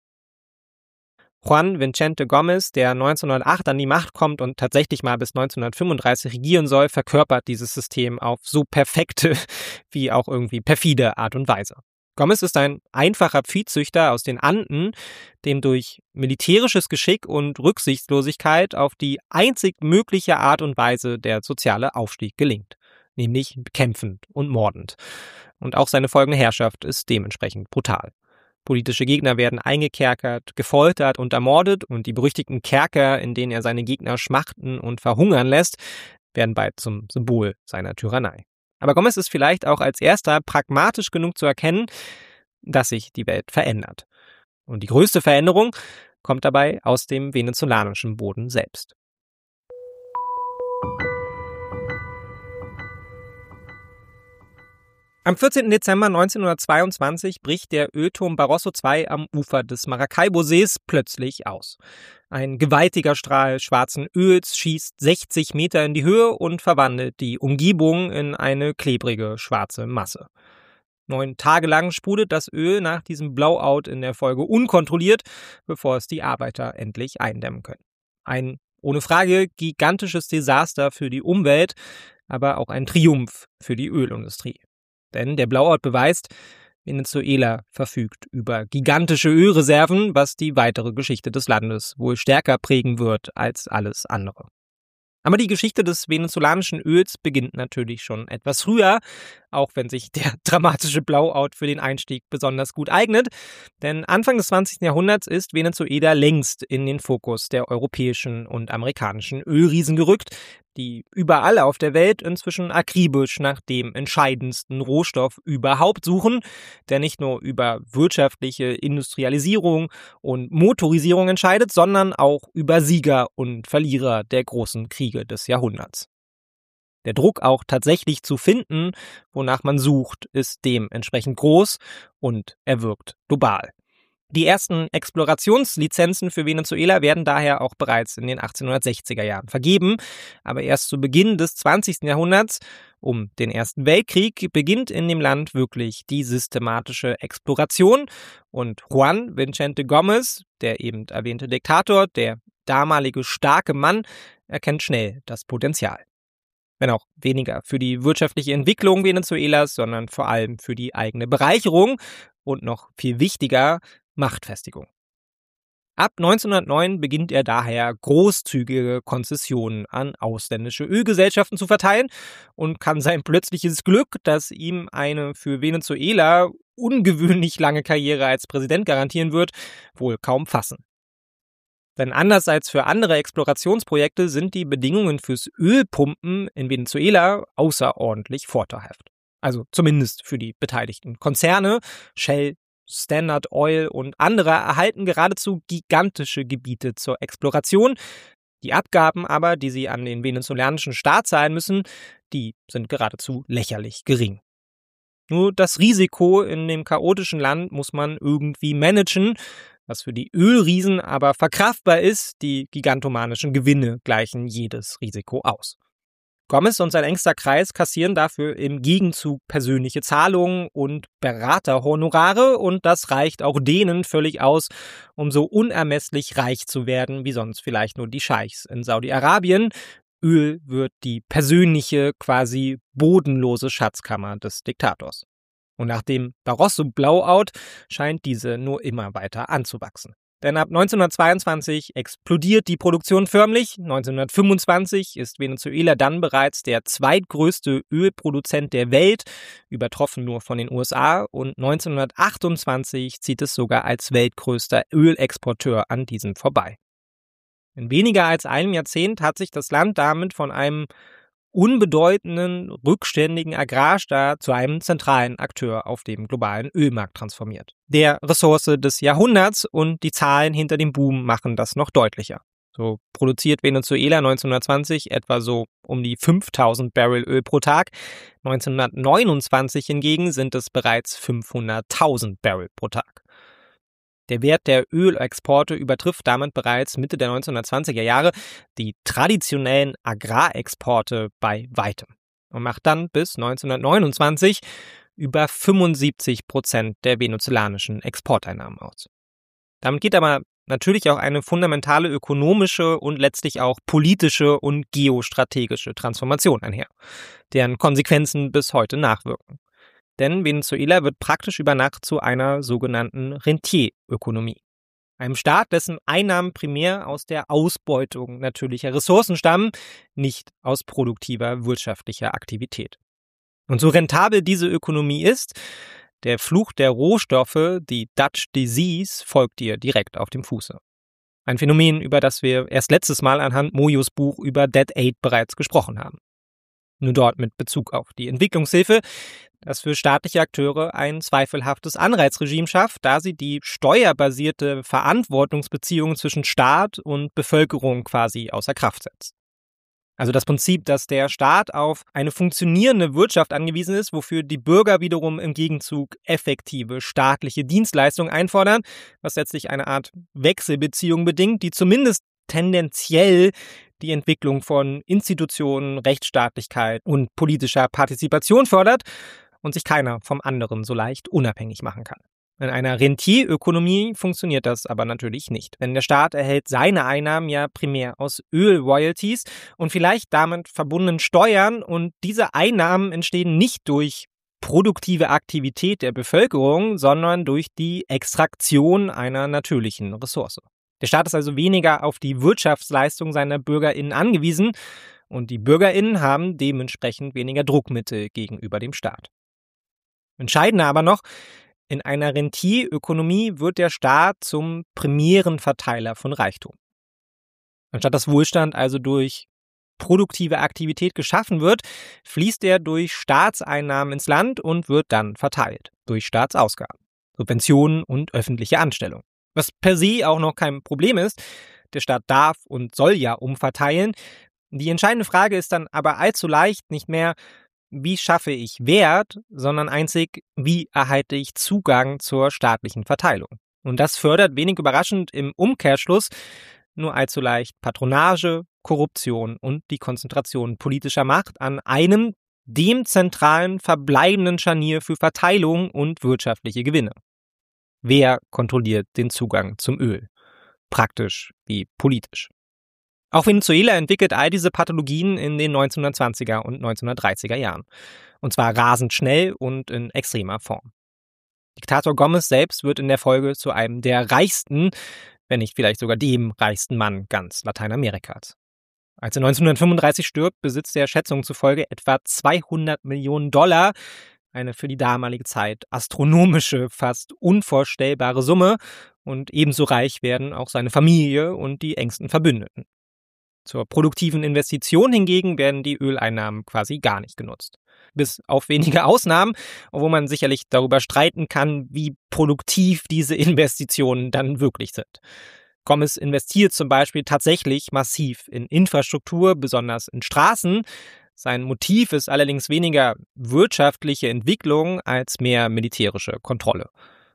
Speaker 1: Juan Vicente Gómez, der neunzehnhundertacht an die Macht kommt und tatsächlich mal bis neunzehnhundertfünfunddreißig regieren soll, verkörpert dieses System auf so perfekte wie auch irgendwie perfide Art und Weise. Gómez ist ein einfacher Viehzüchter aus den Anden, dem durch militärisches Geschick und Rücksichtslosigkeit auf die einzig mögliche Art und Weise der soziale Aufstieg gelingt, nämlich kämpfend und mordend. Und auch seine folgende Herrschaft ist dementsprechend brutal. Politische Gegner werden eingekerkert, gefoltert und ermordet, und die berüchtigten Kerker, in denen er seine Gegner schmachten und verhungern lässt, werden bald zum Symbol seiner Tyrannei. Aber Gómez ist vielleicht auch als erster pragmatisch genug zu erkennen, dass sich die Welt verändert. Und die größte Veränderung kommt dabei aus dem venezolanischen Boden selbst. Am vierzehnten Dezember neunzehnhundertzweiundzwanzig bricht der Ölturm Barroso zwei am Ufer des Maracaibo-Sees plötzlich aus. Ein gewaltiger Strahl schwarzen Öls schießt sechzig Meter in die Höhe und verwandelt die Umgebung in eine klebrige schwarze Masse. Neun Tage lang sprudelt das Öl nach diesem Blowout in der Folge unkontrolliert, bevor es die Arbeiter endlich eindämmen können. Ein ohne Frage gigantisches Desaster für die Umwelt, aber auch ein Triumph für die Ölindustrie. Denn der Blowout beweist, Venezuela verfügt über gigantische Ölreserven, was die weitere Geschichte des Landes wohl stärker prägen wird als alles andere. Aber die Geschichte des venezolanischen Öls beginnt natürlich schon etwas früher, auch wenn sich der dramatische Blowout für den Einstieg besonders gut eignet. Denn Anfang des zwanzigsten Jahrhunderts ist Venezuela längst in den Fokus der europäischen und amerikanischen Ölriesen gerückt, die überall auf der Welt inzwischen akribisch nach dem entscheidendsten Rohstoff überhaupt suchen, der nicht nur über wirtschaftliche Industrialisierung und Motorisierung entscheidet, sondern auch über Sieger und Verlierer der großen Kriege des Jahrhunderts. Der Druck auch tatsächlich zu finden, wonach man sucht, ist dementsprechend groß und er wirkt global. Die ersten Explorationslizenzen für Venezuela werden daher auch bereits in den achtzehnhundertsechziger Jahren vergeben, aber erst zu Beginn des zwanzigsten Jahrhunderts, um den Ersten Weltkrieg, beginnt in dem Land wirklich die systematische Exploration, und Juan Vicente Gómez, der eben erwähnte Diktator, der damalige starke Mann, erkennt schnell das Potenzial. Wenn auch weniger für die wirtschaftliche Entwicklung Venezuelas, sondern vor allem für die eigene Bereicherung und noch viel wichtiger, Machtfestigung. Ab neunzehnhundertneun beginnt er daher großzügige Konzessionen an ausländische Ölgesellschaften zu verteilen und kann sein plötzliches Glück, das ihm eine für Venezuela ungewöhnlich lange Karriere als Präsident garantieren wird, wohl kaum fassen. Denn anders als für andere Explorationsprojekte sind die Bedingungen fürs Ölpumpen in Venezuela außerordentlich vorteilhaft. Also zumindest für die beteiligten Konzerne. Shell, Standard Oil und andere erhalten geradezu gigantische Gebiete zur Exploration. Die Abgaben aber, die sie an den venezolanischen Staat zahlen müssen, die sind geradezu lächerlich gering. Nur das Risiko in dem chaotischen Land muss man irgendwie managen, was für die Ölriesen aber verkraftbar ist. Die gigantomanischen Gewinne gleichen jedes Risiko aus. Gomez und sein engster Kreis kassieren dafür im Gegenzug persönliche Zahlungen und Beraterhonorare und das reicht auch denen völlig aus, um so unermesslich reich zu werden wie sonst vielleicht nur die Scheichs in Saudi-Arabien. Öl wird die persönliche, quasi bodenlose Schatzkammer des Diktators. Und nach dem Barroso-Blowout scheint diese nur immer weiter anzuwachsen. Denn ab neunzehnhundertzweiundzwanzig explodiert die Produktion förmlich. neunzehnhundertfünfundzwanzig ist Venezuela dann bereits der zweitgrößte Ölproduzent der Welt, übertroffen nur von den U S A. Und neunzehnhundertachtundzwanzig zieht es sogar als weltgrößter Ölexporteur an diesem vorbei. In weniger als einem Jahrzehnt hat sich das Land damit von einem unbedeutenden, rückständigen Agrarstaat zu einem zentralen Akteur auf dem globalen Ölmarkt transformiert. Der Ressource des Jahrhunderts und die Zahlen hinter dem Boom machen das noch deutlicher. So produziert Venezuela neunzehnhundertzwanzig etwa so um die fünftausend Barrel Öl pro Tag. neunzehnhundertneunundzwanzig hingegen sind es bereits fünfhunderttausend Barrel pro Tag. Der Wert der Ölexporte übertrifft damit bereits Mitte der neunzehnhundertzwanziger Jahre die traditionellen Agrarexporte bei weitem und macht dann bis neunzehnhundertneunundzwanzig über fünfundsiebzig Prozent der venezolanischen Exporteinnahmen aus. Damit geht aber natürlich auch eine fundamentale ökonomische und letztlich auch politische und geostrategische Transformation einher, deren Konsequenzen bis heute nachwirken. Denn Venezuela wird praktisch über Nacht zu einer sogenannten Rentierökonomie. Einem Staat, dessen Einnahmen primär aus der Ausbeutung natürlicher Ressourcen stammen, nicht aus produktiver wirtschaftlicher Aktivität. Und so rentabel diese Ökonomie ist, der Fluch der Rohstoffe, die Dutch Disease, folgt ihr direkt auf dem Fuße. Ein Phänomen, über das wir erst letztes Mal anhand Mojos Buch über Dead Aid bereits gesprochen haben. Nur dort mit Bezug auf die Entwicklungshilfe, das für staatliche Akteure ein zweifelhaftes Anreizregime schafft, da sie die steuerbasierte Verantwortungsbeziehung zwischen Staat und Bevölkerung quasi außer Kraft setzt. Also das Prinzip, dass der Staat auf eine funktionierende Wirtschaft angewiesen ist, wofür die Bürger wiederum im Gegenzug effektive staatliche Dienstleistungen einfordern, was letztlich eine Art Wechselbeziehung bedingt, die zumindest tendenziell die Entwicklung von Institutionen, Rechtsstaatlichkeit und politischer Partizipation fördert und sich keiner vom anderen so leicht unabhängig machen kann. In einer Rentierökonomie funktioniert das aber natürlich nicht, denn der Staat erhält seine Einnahmen ja primär aus Ölroyalties und vielleicht damit verbundenen Steuern und diese Einnahmen entstehen nicht durch produktive Aktivität der Bevölkerung, sondern durch die Extraktion einer natürlichen Ressource. Der Staat ist also weniger auf die Wirtschaftsleistung seiner BürgerInnen angewiesen und die BürgerInnen haben dementsprechend weniger Druckmittel gegenüber dem Staat. Entscheidender aber noch, in einer Rentierökonomie wird der Staat zum primären Verteiler von Reichtum. Anstatt dass Wohlstand also durch produktive Aktivität geschaffen wird, fließt er durch Staatseinnahmen ins Land und wird dann verteilt durch Staatsausgaben, Subventionen und öffentliche Anstellungen. Was per se auch noch kein Problem ist, der Staat darf und soll ja umverteilen. Die entscheidende Frage ist dann aber allzu leicht nicht mehr, wie schaffe ich Wert, sondern einzig, wie erhalte ich Zugang zur staatlichen Verteilung. Und das fördert wenig überraschend im Umkehrschluss nur allzu leicht Patronage, Korruption und die Konzentration politischer Macht an einem, dem zentralen verbleibenden Scharnier für Verteilung und wirtschaftliche Gewinne. Wer kontrolliert den Zugang zum Öl? Praktisch wie politisch. Auch Venezuela entwickelt all diese Pathologien in den neunzehnhundertzwanziger und neunzehnhundertdreißiger Jahren. Und zwar rasend schnell und in extremer Form. Diktator Gomez selbst wird in der Folge zu einem der reichsten, wenn nicht vielleicht sogar dem reichsten Mann ganz Lateinamerikas. Als er neunzehnhundertfünfunddreißig stirbt, besitzt er Schätzungen zufolge etwa zweihundert Millionen Dollar, Eine für die damalige Zeit astronomische, fast unvorstellbare Summe, und ebenso reich werden auch seine Familie und die engsten Verbündeten. Zur produktiven Investition hingegen werden die Öleinnahmen quasi gar nicht genutzt. Bis auf wenige Ausnahmen, obwohl man sicherlich darüber streiten kann, wie produktiv diese Investitionen dann wirklich sind. Gomez investiert zum Beispiel tatsächlich massiv in Infrastruktur, besonders in Straßen. Sein Motiv ist allerdings weniger wirtschaftliche Entwicklung als mehr militärische Kontrolle.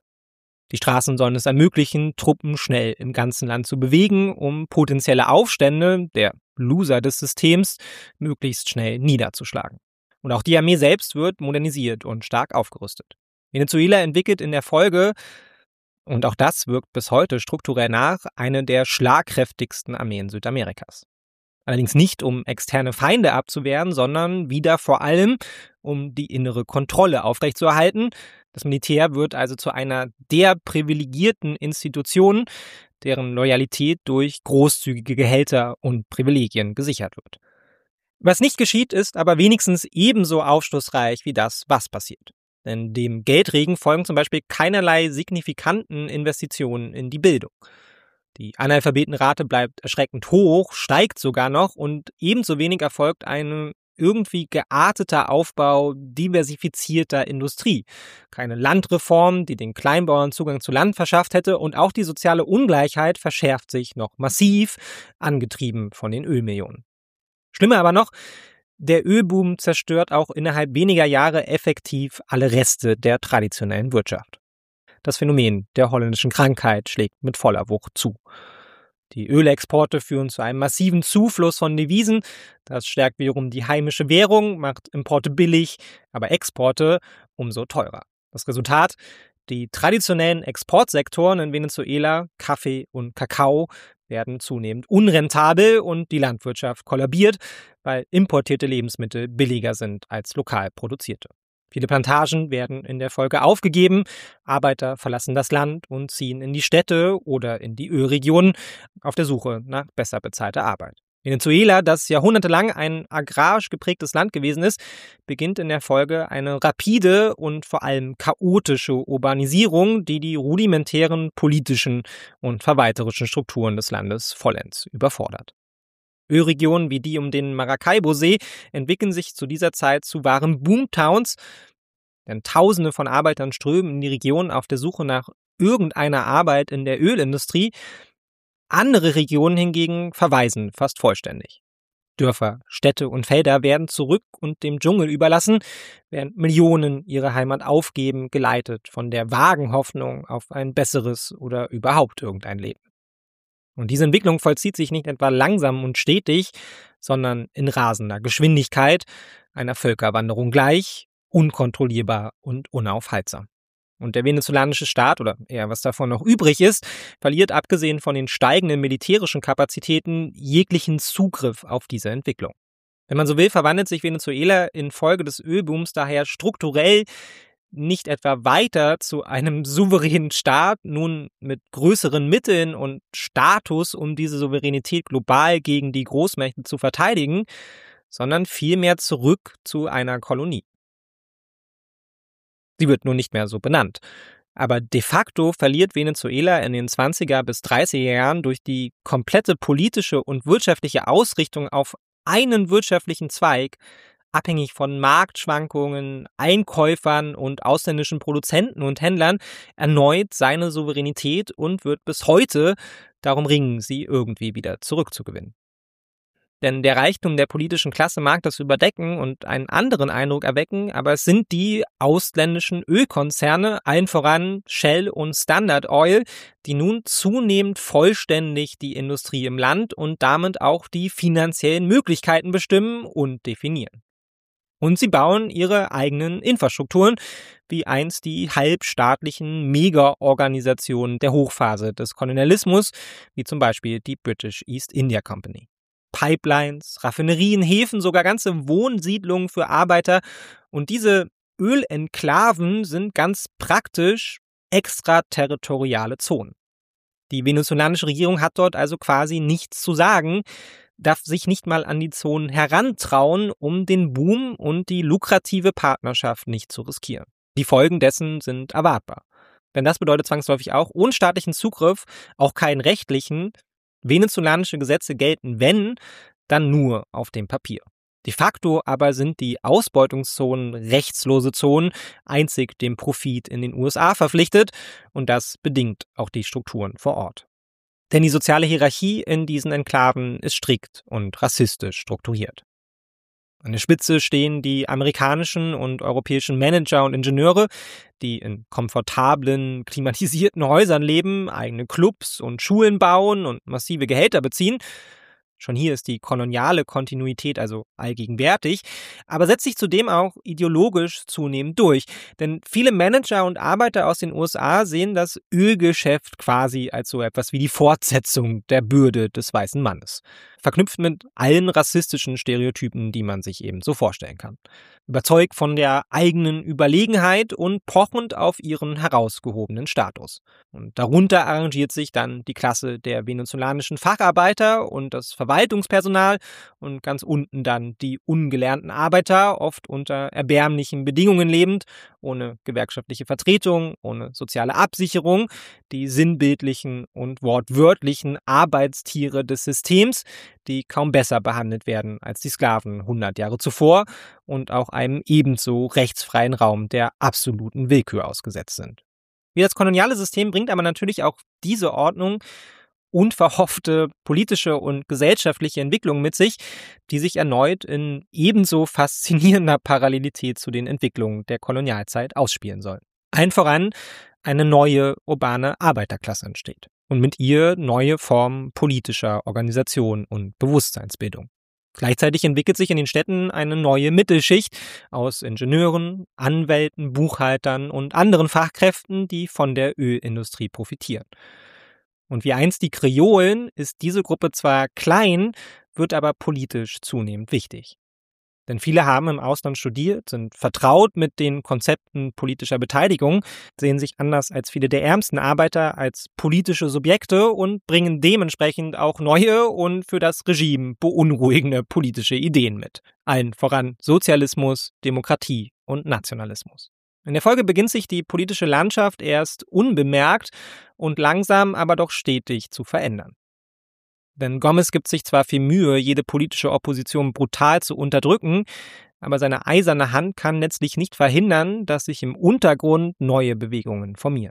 Speaker 1: Die Straßen sollen es ermöglichen, Truppen schnell im ganzen Land zu bewegen, um potenzielle Aufstände, der Loser des Systems, möglichst schnell niederzuschlagen. Und auch die Armee selbst wird modernisiert und stark aufgerüstet. Venezuela entwickelt in der Folge, und auch das wirkt bis heute strukturell nach, eine der schlagkräftigsten Armeen Südamerikas. Allerdings nicht, um externe Feinde abzuwehren, sondern wieder vor allem, um die innere Kontrolle aufrechtzuerhalten. Das Militär wird also zu einer der privilegierten Institutionen, deren Loyalität durch großzügige Gehälter und Privilegien gesichert wird. Was nicht geschieht, ist aber wenigstens ebenso aufschlussreich wie das, was passiert. Denn dem Geldregen folgen zum Beispiel keinerlei signifikanten Investitionen in die Bildung. Die Analphabetenrate bleibt erschreckend hoch, steigt sogar noch, und ebenso wenig erfolgt ein irgendwie gearteter Aufbau diversifizierter Industrie. Keine Landreform, die den Kleinbauern Zugang zu Land verschafft hätte, und auch die soziale Ungleichheit verschärft sich noch massiv, angetrieben von den Ölmillionen. Schlimmer aber noch, der Ölboom zerstört auch innerhalb weniger Jahre effektiv alle Reste der traditionellen Wirtschaft. Das Phänomen der holländischen Krankheit schlägt mit voller Wucht zu. Die Ölexporte führen zu einem massiven Zufluss von Devisen. Das stärkt wiederum die heimische Währung, macht Importe billig, aber Exporte umso teurer. Das Resultat: die traditionellen Exportsektoren in Venezuela, Kaffee und Kakao, werden zunehmend unrentabel und die Landwirtschaft kollabiert, weil importierte Lebensmittel billiger sind als lokal produzierte. Viele Plantagen werden in der Folge aufgegeben, Arbeiter verlassen das Land und ziehen in die Städte oder in die Ölregionen auf der Suche nach besser bezahlter Arbeit. Venezuela, das jahrhundertelang ein agrarisch geprägtes Land gewesen ist, beginnt in der Folge eine rapide und vor allem chaotische Urbanisierung, die die rudimentären politischen und verwalterischen Strukturen des Landes vollends überfordert. Ölregionen wie die um den Maracaibo-See entwickeln sich zu dieser Zeit zu wahren Boomtowns, denn Tausende von Arbeitern strömen in die Region auf der Suche nach irgendeiner Arbeit in der Ölindustrie. Andere Regionen hingegen verweisen fast vollständig. Dörfer, Städte und Felder werden zurück und dem Dschungel überlassen, während Millionen ihre Heimat aufgeben, geleitet von der vagen Hoffnung auf ein besseres oder überhaupt irgendein Leben. Und diese Entwicklung vollzieht sich nicht etwa langsam und stetig, sondern in rasender Geschwindigkeit, einer Völkerwanderung gleich, unkontrollierbar und unaufhaltsam. Und der venezolanische Staat, oder eher was davon noch übrig ist, verliert abgesehen von den steigenden militärischen Kapazitäten jeglichen Zugriff auf diese Entwicklung. Wenn man so will, verwandelt sich Venezuela infolge des Ölbooms daher strukturell nicht etwa weiter zu einem souveränen Staat, nun mit größeren Mitteln und Status, um diese Souveränität global gegen die Großmächte zu verteidigen, sondern vielmehr zurück zu einer Kolonie. Sie wird nun nicht mehr so benannt. Aber de facto verliert Venezuela in den zwanziger bis dreißiger Jahren durch die komplette politische und wirtschaftliche Ausrichtung auf einen wirtschaftlichen Zweig, abhängig von Marktschwankungen, Einkäufern und ausländischen Produzenten und Händlern, erneut seine Souveränität und wird bis heute darum ringen, sie irgendwie wieder zurückzugewinnen. Denn der Reichtum der politischen Klasse mag das überdecken und einen anderen Eindruck erwecken, aber es sind die ausländischen Ölkonzerne, allen voran Shell und Standard Oil, die nun zunehmend vollständig die Industrie im Land und damit auch die finanziellen Möglichkeiten bestimmen und definieren. Und sie bauen ihre eigenen Infrastrukturen, wie einst die halbstaatlichen Mega-Organisationen der Hochphase des Kolonialismus, wie zum Beispiel die British East India Company. Pipelines, Raffinerien, Häfen, sogar ganze Wohnsiedlungen für Arbeiter. Und diese Ölenklaven sind ganz praktisch extraterritoriale Zonen. Die venezolanische Regierung hat dort also quasi nichts zu sagen. darf sich nicht mal an die Zonen herantrauen, um den Boom und die lukrative Partnerschaft nicht zu riskieren. Die Folgen dessen sind erwartbar. Denn das bedeutet zwangsläufig auch, ohne staatlichen Zugriff, auch keinen rechtlichen, venezolanische Gesetze gelten, wenn, dann nur auf dem Papier. De facto aber sind die Ausbeutungszonen rechtslose Zonen, einzig dem Profit in den U S A verpflichtet, und das bedingt auch die Strukturen vor Ort. Denn die soziale Hierarchie in diesen Enklaven ist strikt und rassistisch strukturiert. An der Spitze stehen die amerikanischen und europäischen Manager und Ingenieure, die in komfortablen, klimatisierten Häusern leben, eigene Clubs und Schulen bauen und massive Gehälter beziehen. Schon hier ist die koloniale Kontinuität also allgegenwärtig, aber setzt sich zudem auch ideologisch zunehmend durch. Denn viele Manager und Arbeiter aus den U S A sehen das Ölgeschäft quasi als so etwas wie die Fortsetzung der Bürde des weißen Mannes. Verknüpft mit allen rassistischen Stereotypen, die man sich eben so vorstellen kann. Überzeugt von der eigenen Überlegenheit und pochend auf ihren herausgehobenen Status. Und darunter arrangiert sich dann die Klasse der venezolanischen Facharbeiter und das Verwaltungspersonal und ganz unten dann die ungelernten Arbeiter, oft unter erbärmlichen Bedingungen lebend, ohne gewerkschaftliche Vertretung, ohne soziale Absicherung, die sinnbildlichen und wortwörtlichen Arbeitstiere des Systems, die kaum besser behandelt werden als die Sklaven hundert Jahre zuvor und auch einem ebenso rechtsfreien Raum der absoluten Willkür ausgesetzt sind. Wie das koloniale System bringt aber natürlich auch diese Ordnung unverhoffte politische und gesellschaftliche Entwicklungen mit sich, die sich erneut in ebenso faszinierender Parallelität zu den Entwicklungen der Kolonialzeit ausspielen sollen. Allen voran eine neue urbane Arbeiterklasse entsteht und mit ihr neue Formen politischer Organisation und Bewusstseinsbildung. Gleichzeitig entwickelt sich in den Städten eine neue Mittelschicht aus Ingenieuren, Anwälten, Buchhaltern und anderen Fachkräften, die von der Ölindustrie profitieren. Und wie einst die Kreolen ist diese Gruppe zwar klein, wird aber politisch zunehmend wichtig. Denn viele haben im Ausland studiert, sind vertraut mit den Konzepten politischer Beteiligung, sehen sich anders als viele der ärmsten Arbeiter als politische Subjekte und bringen dementsprechend auch neue und für das Regime beunruhigende politische Ideen mit. Allen voran Sozialismus, Demokratie und Nationalismus. In der Folge beginnt sich die politische Landschaft erst unbemerkt und langsam, aber doch stetig zu verändern. Denn Gómez gibt sich zwar viel Mühe, jede politische Opposition brutal zu unterdrücken, aber seine eiserne Hand kann letztlich nicht verhindern, dass sich im Untergrund neue Bewegungen formieren.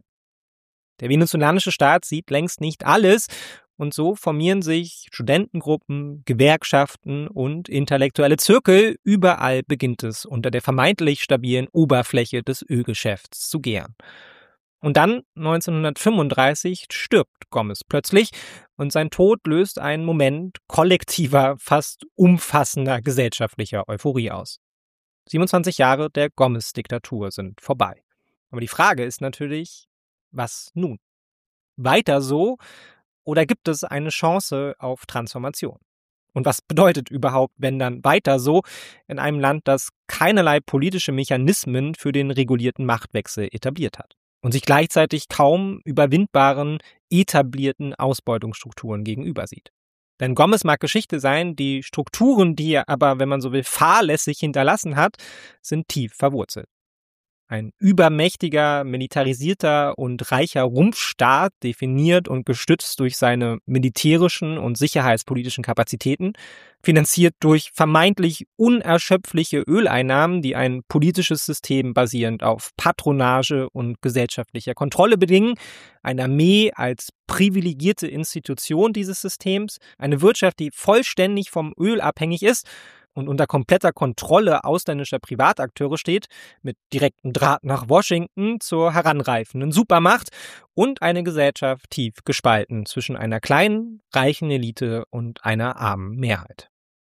Speaker 1: Der venezolanische Staat sieht längst nicht alles und so formieren sich Studentengruppen, Gewerkschaften und intellektuelle Zirkel. Überall beginnt es unter der vermeintlich stabilen Oberfläche des Ölgeschäfts zu gären. Und dann, neunzehnhundertfünfunddreißig, stirbt Gómez plötzlich und sein Tod löst einen Moment kollektiver, fast umfassender gesellschaftlicher Euphorie aus. siebenundzwanzig Jahre der Gómez-Diktatur sind vorbei. Aber die Frage ist natürlich, was nun? Weiter so oder gibt es eine Chance auf Transformation? Und was bedeutet überhaupt, wenn dann weiter so, in einem Land, das keinerlei politische Mechanismen für den regulierten Machtwechsel etabliert hat und sich gleichzeitig kaum überwindbaren, etablierten Ausbeutungsstrukturen gegenüber sieht? Denn Gómez mag Geschichte sein, die Strukturen, die er aber, wenn man so will, fahrlässig hinterlassen hat, sind tief verwurzelt. Ein übermächtiger, militarisierter und reicher Rumpfstaat, definiert und gestützt durch seine militärischen und sicherheitspolitischen Kapazitäten, finanziert durch vermeintlich unerschöpfliche Öleinnahmen, die ein politisches System basierend auf Patronage und gesellschaftlicher Kontrolle bedingen, eine Armee als privilegierte Institution dieses Systems, eine Wirtschaft, die vollständig vom Öl abhängig ist und unter kompletter Kontrolle ausländischer Privatakteure steht, mit direktem Draht nach Washington zur heranreifenden Supermacht und eine Gesellschaft tief gespalten zwischen einer kleinen, reichen Elite und einer armen Mehrheit.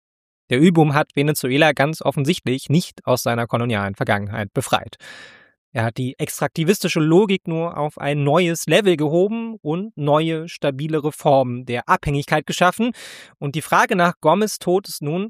Speaker 1: Der Ölboom hat Venezuela ganz offensichtlich nicht aus seiner kolonialen Vergangenheit befreit. Er hat die extraktivistische Logik nur auf ein neues Level gehoben und neue, stabilere Formen der Abhängigkeit geschaffen. Und die Frage nach Gómez' Tod ist nun: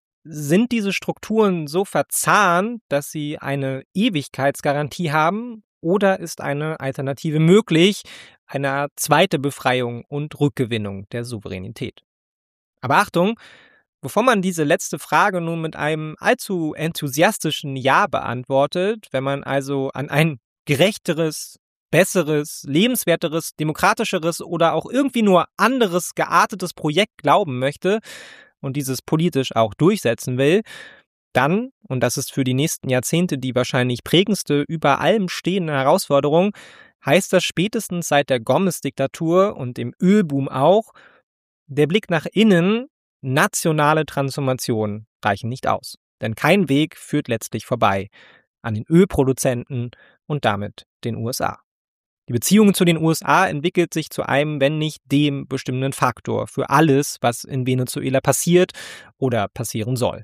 Speaker 1: Sind diese Strukturen so verzahnt, dass sie eine Ewigkeitsgarantie haben, oder ist eine Alternative möglich, eine zweite Befreiung und Rückgewinnung der Souveränität? Aber Achtung, bevor man diese letzte Frage nun mit einem allzu enthusiastischen Ja beantwortet, wenn man also an ein gerechteres, besseres, lebenswerteres, demokratischeres oder auch irgendwie nur anderes geartetes Projekt glauben möchte und dieses politisch auch durchsetzen will, dann, und das ist für die nächsten Jahrzehnte die wahrscheinlich prägendste über allem stehende Herausforderung, heißt das spätestens seit der Gomez-Diktatur und dem Ölboom auch, der Blick nach innen, nationale Transformationen reichen nicht aus. Denn kein Weg führt letztlich vorbei an den Ölproduzenten und damit den U S A. Die Beziehung zu den U S A entwickelt sich zu einem, wenn nicht dem bestimmenden Faktor für alles, was in Venezuela passiert oder passieren soll.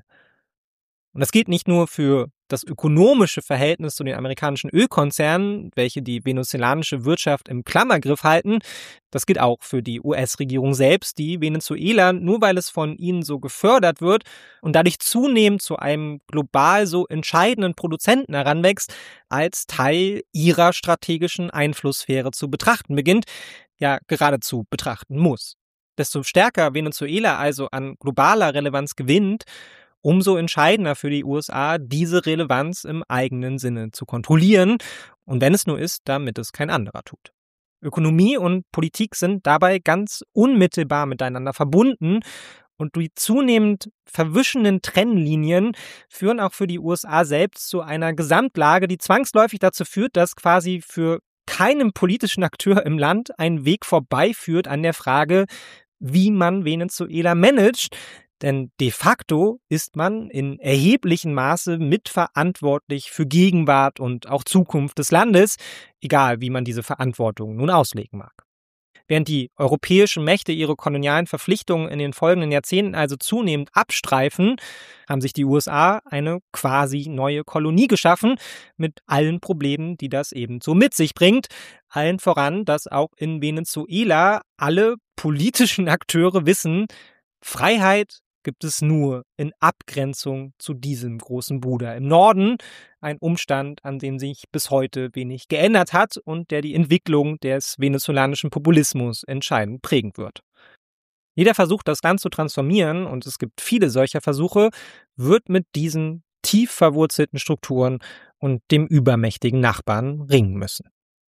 Speaker 1: Und das gilt nicht nur für das ökonomische Verhältnis zu den amerikanischen Ölkonzernen, welche die venezolanische Wirtschaft im Klammergriff halten. Das gilt auch für die U S-Regierung selbst, die Venezuela, nur weil es von ihnen so gefördert wird und dadurch zunehmend zu einem global so entscheidenden Produzenten heranwächst, als Teil ihrer strategischen Einflusssphäre zu betrachten beginnt, ja geradezu betrachten muss. Desto stärker Venezuela also an globaler Relevanz gewinnt, umso entscheidender für die U S A, diese Relevanz im eigenen Sinne zu kontrollieren und wenn es nur ist, damit es kein anderer tut. Ökonomie und Politik sind dabei ganz unmittelbar miteinander verbunden und die zunehmend verwischenden Trennlinien führen auch für die U S A selbst zu einer Gesamtlage, die zwangsläufig dazu führt, dass quasi für keinem politischen Akteur im Land ein Weg vorbeiführt an der Frage, wie man Venezuela managt. Denn de facto ist man in erheblichem Maße mitverantwortlich für Gegenwart und auch Zukunft des Landes, egal wie man diese Verantwortung nun auslegen mag. Während die europäischen Mächte ihre kolonialen Verpflichtungen in den folgenden Jahrzehnten also zunehmend abstreifen, haben sich die U S A eine quasi neue Kolonie geschaffen, mit allen Problemen, die das eben so mit sich bringt. Allen voran, dass auch in Venezuela alle politischen Akteure wissen, Freiheit gibt es nur in Abgrenzung zu diesem großen Bruder im Norden. Ein Umstand, an dem sich bis heute wenig geändert hat und der die Entwicklung des venezolanischen Populismus entscheidend prägen wird. Jeder Versuch, das Land zu transformieren, und es gibt viele solcher Versuche, wird mit diesen tief verwurzelten Strukturen und dem übermächtigen Nachbarn ringen müssen.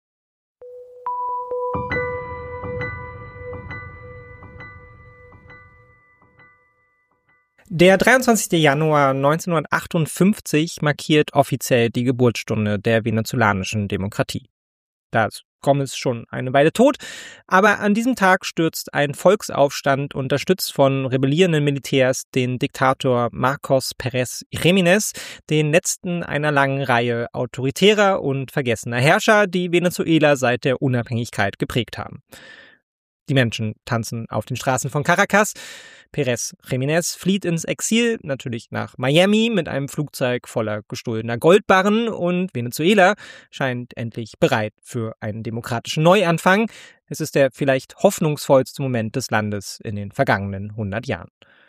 Speaker 1: Der dreiundzwanzigster Januar neunzehnhundertachtundfünfzig markiert offiziell die Geburtsstunde der venezolanischen Demokratie. Da ist Gomez schon eine Weile tot, aber an diesem Tag stürzt ein Volksaufstand, unterstützt von rebellierenden Militärs, den Diktator Marcos Pérez Jiménez, den letzten einer langen Reihe autoritärer und vergessener Herrscher, die Venezuela seit der Unabhängigkeit geprägt haben. Die Menschen tanzen auf den Straßen von Caracas. Pérez Jiménez flieht ins Exil, natürlich nach Miami mit einem Flugzeug voller gestohlener Goldbarren und Venezuela scheint endlich bereit für einen demokratischen Neuanfang. Es ist der vielleicht hoffnungsvollste Moment des Landes in den vergangenen hundert Jahren.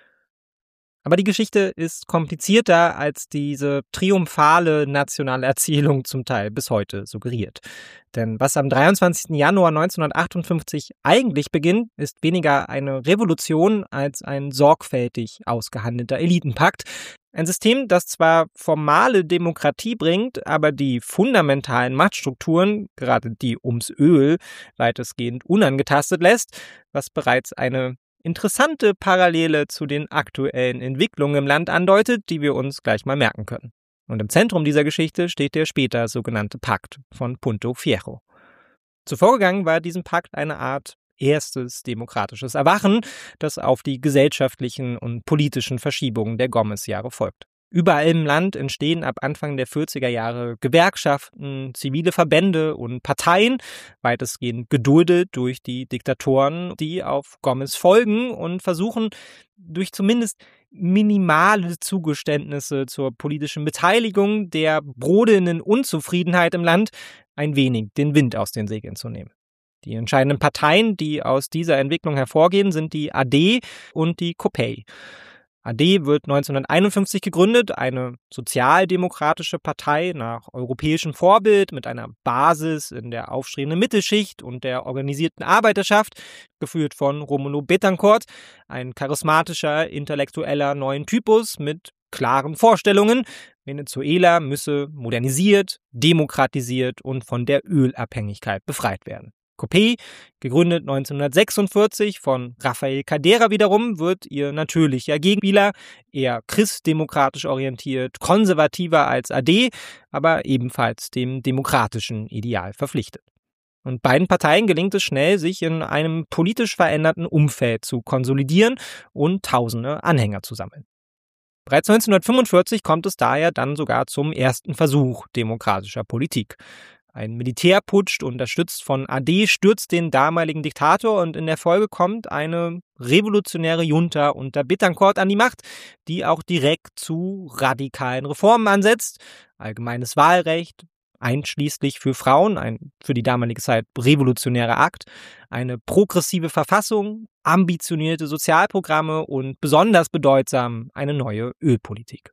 Speaker 1: Aber die Geschichte ist komplizierter, als diese triumphale nationale Erzählung zum Teil bis heute suggeriert. Denn was am dreiundzwanzigster Januar neunzehnhundertachtundfünfzig eigentlich beginnt, ist weniger eine Revolution als ein sorgfältig ausgehandelter Elitenpakt. Ein System, das zwar formale Demokratie bringt, aber die fundamentalen Machtstrukturen, gerade die ums Öl, weitestgehend unangetastet lässt, was bereits eine interessante Parallele zu den aktuellen Entwicklungen im Land andeutet, die wir uns gleich mal merken können. Und im Zentrum dieser Geschichte steht der später sogenannte Pakt von Punto Fijo. Zuvorgegangen war diesem Pakt eine Art erstes demokratisches Erwachen, das auf die gesellschaftlichen und politischen Verschiebungen der Gomez-Jahre folgt. Überall im Land entstehen ab Anfang der vierziger Jahre Gewerkschaften, zivile Verbände und Parteien, weitestgehend geduldet durch die Diktatoren, die auf Gomez folgen und versuchen, durch zumindest minimale Zugeständnisse zur politischen Beteiligung der brodelnden Unzufriedenheit im Land ein wenig den Wind aus den Segeln zu nehmen. Die entscheidenden Parteien, die aus dieser Entwicklung hervorgehen, sind die A D und die Copey. A D wird neunzehnhunderteinundfünfzig gegründet, eine sozialdemokratische Partei nach europäischem Vorbild mit einer Basis in der aufstrebenden Mittelschicht und der organisierten Arbeiterschaft, geführt von Rómulo Betancourt, ein charismatischer, intellektueller neuen Typus mit klaren Vorstellungen. Venezuela müsse modernisiert, demokratisiert und von der Ölabhängigkeit befreit werden. Copey, gegründet neunzehnhundertsechsundvierzig von Rafael Caldera wiederum, wird ihr natürlicher Gegenspieler, eher christdemokratisch orientiert, konservativer als A D, aber ebenfalls dem demokratischen Ideal verpflichtet. Und beiden Parteien gelingt es schnell, sich in einem politisch veränderten Umfeld zu konsolidieren und tausende Anhänger zu sammeln. Bereits neunzehnhundertfünfundvierzig kommt es daher dann sogar zum ersten Versuch demokratischer Politik. Ein Militärputsch, unterstützt von A D, stürzt den damaligen Diktator und in der Folge kommt eine revolutionäre Junta unter Betancourt an die Macht, die auch direkt zu radikalen Reformen ansetzt. Allgemeines Wahlrecht, einschließlich für Frauen, ein für die damalige Zeit revolutionärer Akt, eine progressive Verfassung, ambitionierte Sozialprogramme und besonders bedeutsam eine neue Ölpolitik.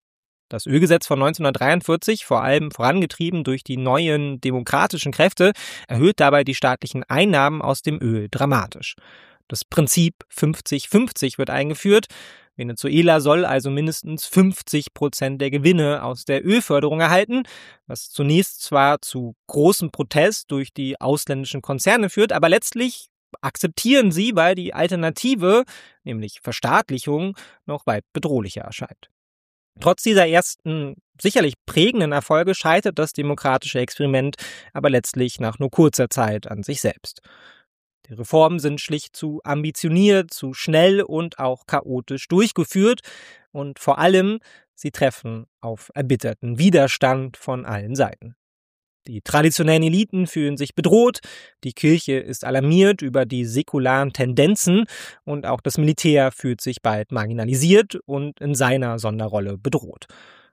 Speaker 1: Das Ölgesetz von neunzehnhundertdreiundvierzig, vor allem vorangetrieben durch die neuen demokratischen Kräfte, erhöht dabei die staatlichen Einnahmen aus dem Öl dramatisch. Das Prinzip fünfzig fünfzig wird eingeführt. Venezuela soll also mindestens fünfzig Prozent der Gewinne aus der Ölförderung erhalten, was zunächst zwar zu großem Protest durch die ausländischen Konzerne führt, aber letztlich akzeptieren sie, weil die Alternative, nämlich Verstaatlichung, noch weit bedrohlicher erscheint. Trotz dieser ersten, sicherlich prägenden Erfolge scheitert das demokratische Experiment aber letztlich nach nur kurzer Zeit an sich selbst. Die Reformen sind schlicht zu ambitioniert, zu schnell und auch chaotisch durchgeführt und vor allem, sie treffen auf erbitterten Widerstand von allen Seiten. Die traditionellen Eliten fühlen sich bedroht, die Kirche ist alarmiert über die säkularen Tendenzen und auch das Militär fühlt sich bald marginalisiert und in seiner Sonderrolle bedroht.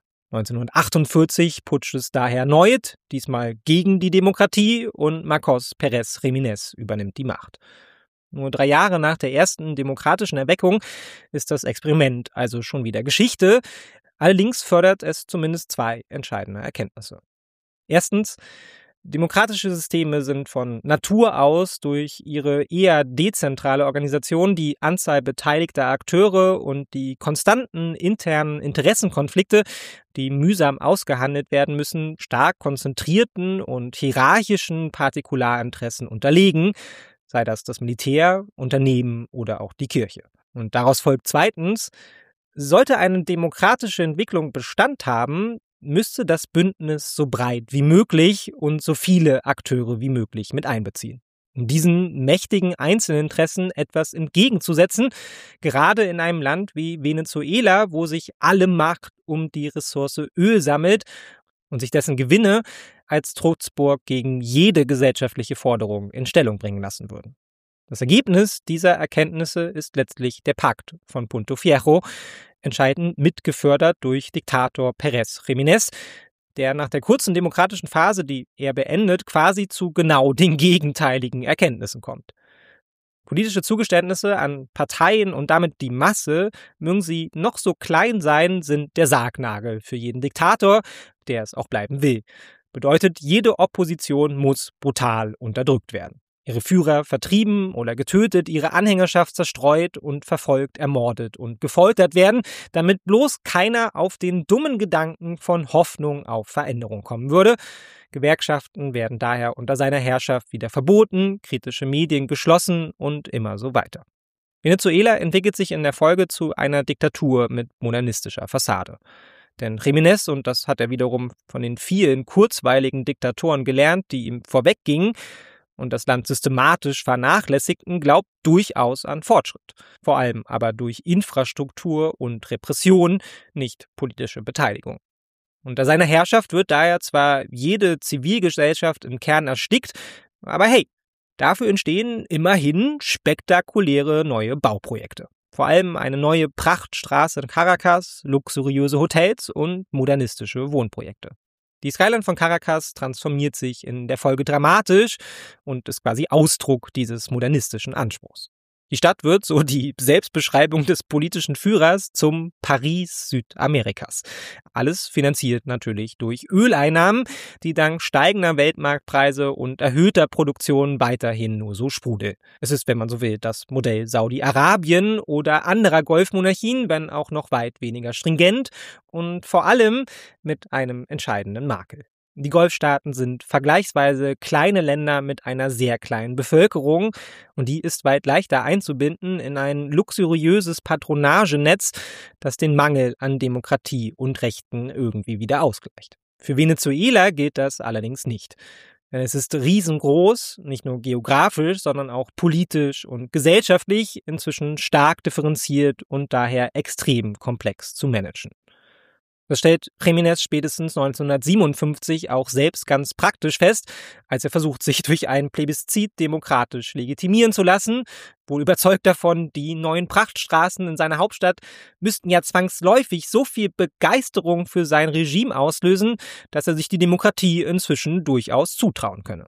Speaker 1: neunzehnhundertachtundvierzig putscht es daher erneut, diesmal gegen die Demokratie, und Marcos Pérez Jiménez übernimmt die Macht. Nur drei Jahre nach der ersten demokratischen Erweckung ist das Experiment also schon wieder Geschichte. Allerdings fördert es zumindest zwei entscheidende Erkenntnisse. Erstens, demokratische Systeme sind von Natur aus durch ihre eher dezentrale Organisation, die Anzahl beteiligter Akteure und die konstanten internen Interessenkonflikte, die mühsam ausgehandelt werden müssen, stark konzentrierten und hierarchischen Partikularinteressen unterlegen, sei das das Militär, Unternehmen oder auch die Kirche. Und daraus folgt zweitens, sollte eine demokratische Entwicklung Bestand haben, müsste das Bündnis so breit wie möglich und so viele Akteure wie möglich mit einbeziehen. Um diesen mächtigen Einzelinteressen etwas entgegenzusetzen, gerade in einem Land wie Venezuela, wo sich alle Macht um die Ressource Öl sammelt und sich dessen Gewinne als Trutzburg gegen jede gesellschaftliche Forderung in Stellung bringen lassen würden. Das Ergebnis dieser Erkenntnisse ist letztlich der Pakt von Punto Fijo, entscheidend mitgefördert durch Diktator Pérez Jiménez, der nach der kurzen demokratischen Phase, die er beendet, quasi zu genau den gegenteiligen Erkenntnissen kommt. Politische Zugeständnisse an Parteien und damit die Masse, mögen sie noch so klein sein, sind der Sargnagel für jeden Diktator, der es auch bleiben will. Bedeutet, jede Opposition muss brutal unterdrückt werden. Ihre Führer vertrieben oder getötet, ihre Anhängerschaft zerstreut und verfolgt, ermordet und gefoltert werden, damit bloß keiner auf den dummen Gedanken von Hoffnung auf Veränderung kommen würde. Gewerkschaften werden daher unter seiner Herrschaft wieder verboten, kritische Medien geschlossen und immer so weiter. Venezuela entwickelt sich in der Folge zu einer Diktatur mit modernistischer Fassade. Denn Jiménez, und das hat er wiederum von den vielen kurzweiligen Diktatoren gelernt, die ihm vorweggingen, und das Land systematisch vernachlässigten, glaubt durchaus an Fortschritt. Vor allem aber durch Infrastruktur und Repression, nicht politische Beteiligung. Unter seiner Herrschaft wird daher zwar jede Zivilgesellschaft im Kern erstickt, aber hey, dafür entstehen immerhin spektakuläre neue Bauprojekte. Vor allem eine neue Prachtstraße in Caracas, luxuriöse Hotels und modernistische Wohnprojekte. Die Skyline von Caracas transformiert sich in der Folge dramatisch und ist quasi Ausdruck dieses modernistischen Anspruchs. Die Stadt wird, so die Selbstbeschreibung des politischen Führers, zum Paris Südamerikas. Alles finanziert natürlich durch Öleinnahmen, die dank steigender Weltmarktpreise und erhöhter Produktion weiterhin nur so sprudeln. Es ist, wenn man so will, das Modell Saudi-Arabien oder anderer Golfmonarchien, wenn auch noch weit weniger stringent und vor allem mit einem entscheidenden Makel. Die Golfstaaten sind vergleichsweise kleine Länder mit einer sehr kleinen Bevölkerung und die ist weit leichter einzubinden in ein luxuriöses Patronagenetz, das den Mangel an Demokratie und Rechten irgendwie wieder ausgleicht. Für Venezuela gilt das allerdings nicht. Es ist riesengroß, nicht nur geografisch, sondern auch politisch und gesellschaftlich inzwischen stark differenziert und daher extrem komplex zu managen. Das stellt Jiménez spätestens neunzehnhundertsiebenundfünfzig auch selbst ganz praktisch fest, als er versucht, sich durch einen Plebiszit demokratisch legitimieren zu lassen. Wohl überzeugt davon, die neuen Prachtstraßen in seiner Hauptstadt müssten ja zwangsläufig so viel Begeisterung für sein Regime auslösen, dass er sich die Demokratie inzwischen durchaus zutrauen könne.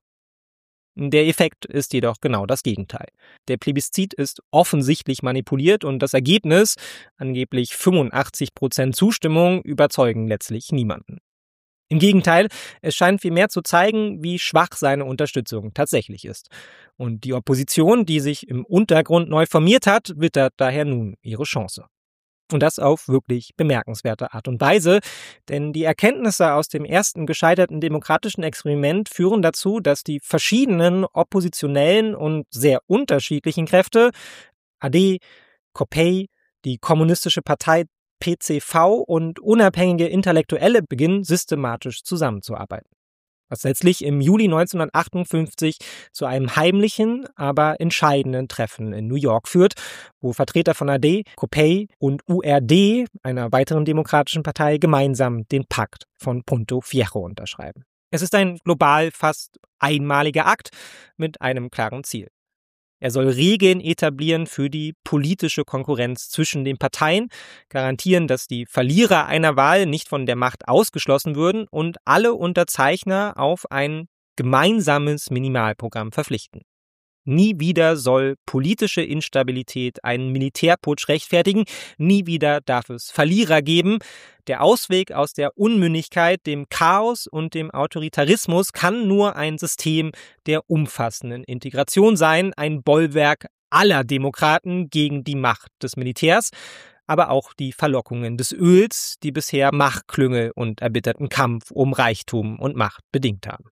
Speaker 1: Der Effekt ist jedoch genau das Gegenteil. Der Plebiszit ist offensichtlich manipuliert und das Ergebnis, angeblich fünfundachtzig Prozent Zustimmung, überzeugen letztlich niemanden. Im Gegenteil, es scheint vielmehr zu zeigen, wie schwach seine Unterstützung tatsächlich ist. Und die Opposition, die sich im Untergrund neu formiert hat, wittert daher nun ihre Chance. Und das auf wirklich bemerkenswerte Art und Weise, denn die Erkenntnisse aus dem ersten gescheiterten demokratischen Experiment führen dazu, dass die verschiedenen oppositionellen und sehr unterschiedlichen Kräfte, A D, Copey, die Kommunistische Partei P C V und unabhängige Intellektuelle beginnen systematisch zusammenzuarbeiten. Was letztlich im Juli neunzehnhundertachtundfünfzig zu einem heimlichen, aber entscheidenden Treffen in New York führt, wo Vertreter von A D, Copey und U R D, einer weiteren demokratischen Partei, gemeinsam den Pakt von Punto Fijo unterschreiben. Es ist ein global fast einmaliger Akt mit einem klaren Ziel. Er soll Regeln etablieren für die politische Konkurrenz zwischen den Parteien, garantieren, dass die Verlierer einer Wahl nicht von der Macht ausgeschlossen würden und alle Unterzeichner auf ein gemeinsames Minimalprogramm verpflichten. Nie wieder soll politische Instabilität einen Militärputsch rechtfertigen, nie wieder darf es Verlierer geben. Der Ausweg aus der Unmündigkeit, dem Chaos und dem Autoritarismus kann nur ein System der umfassenden Integration sein, ein Bollwerk aller Demokraten gegen die Macht des Militärs, aber auch die Verlockungen des Öls, die bisher Machtklüngel und erbitterten Kampf um Reichtum und Macht bedingt haben.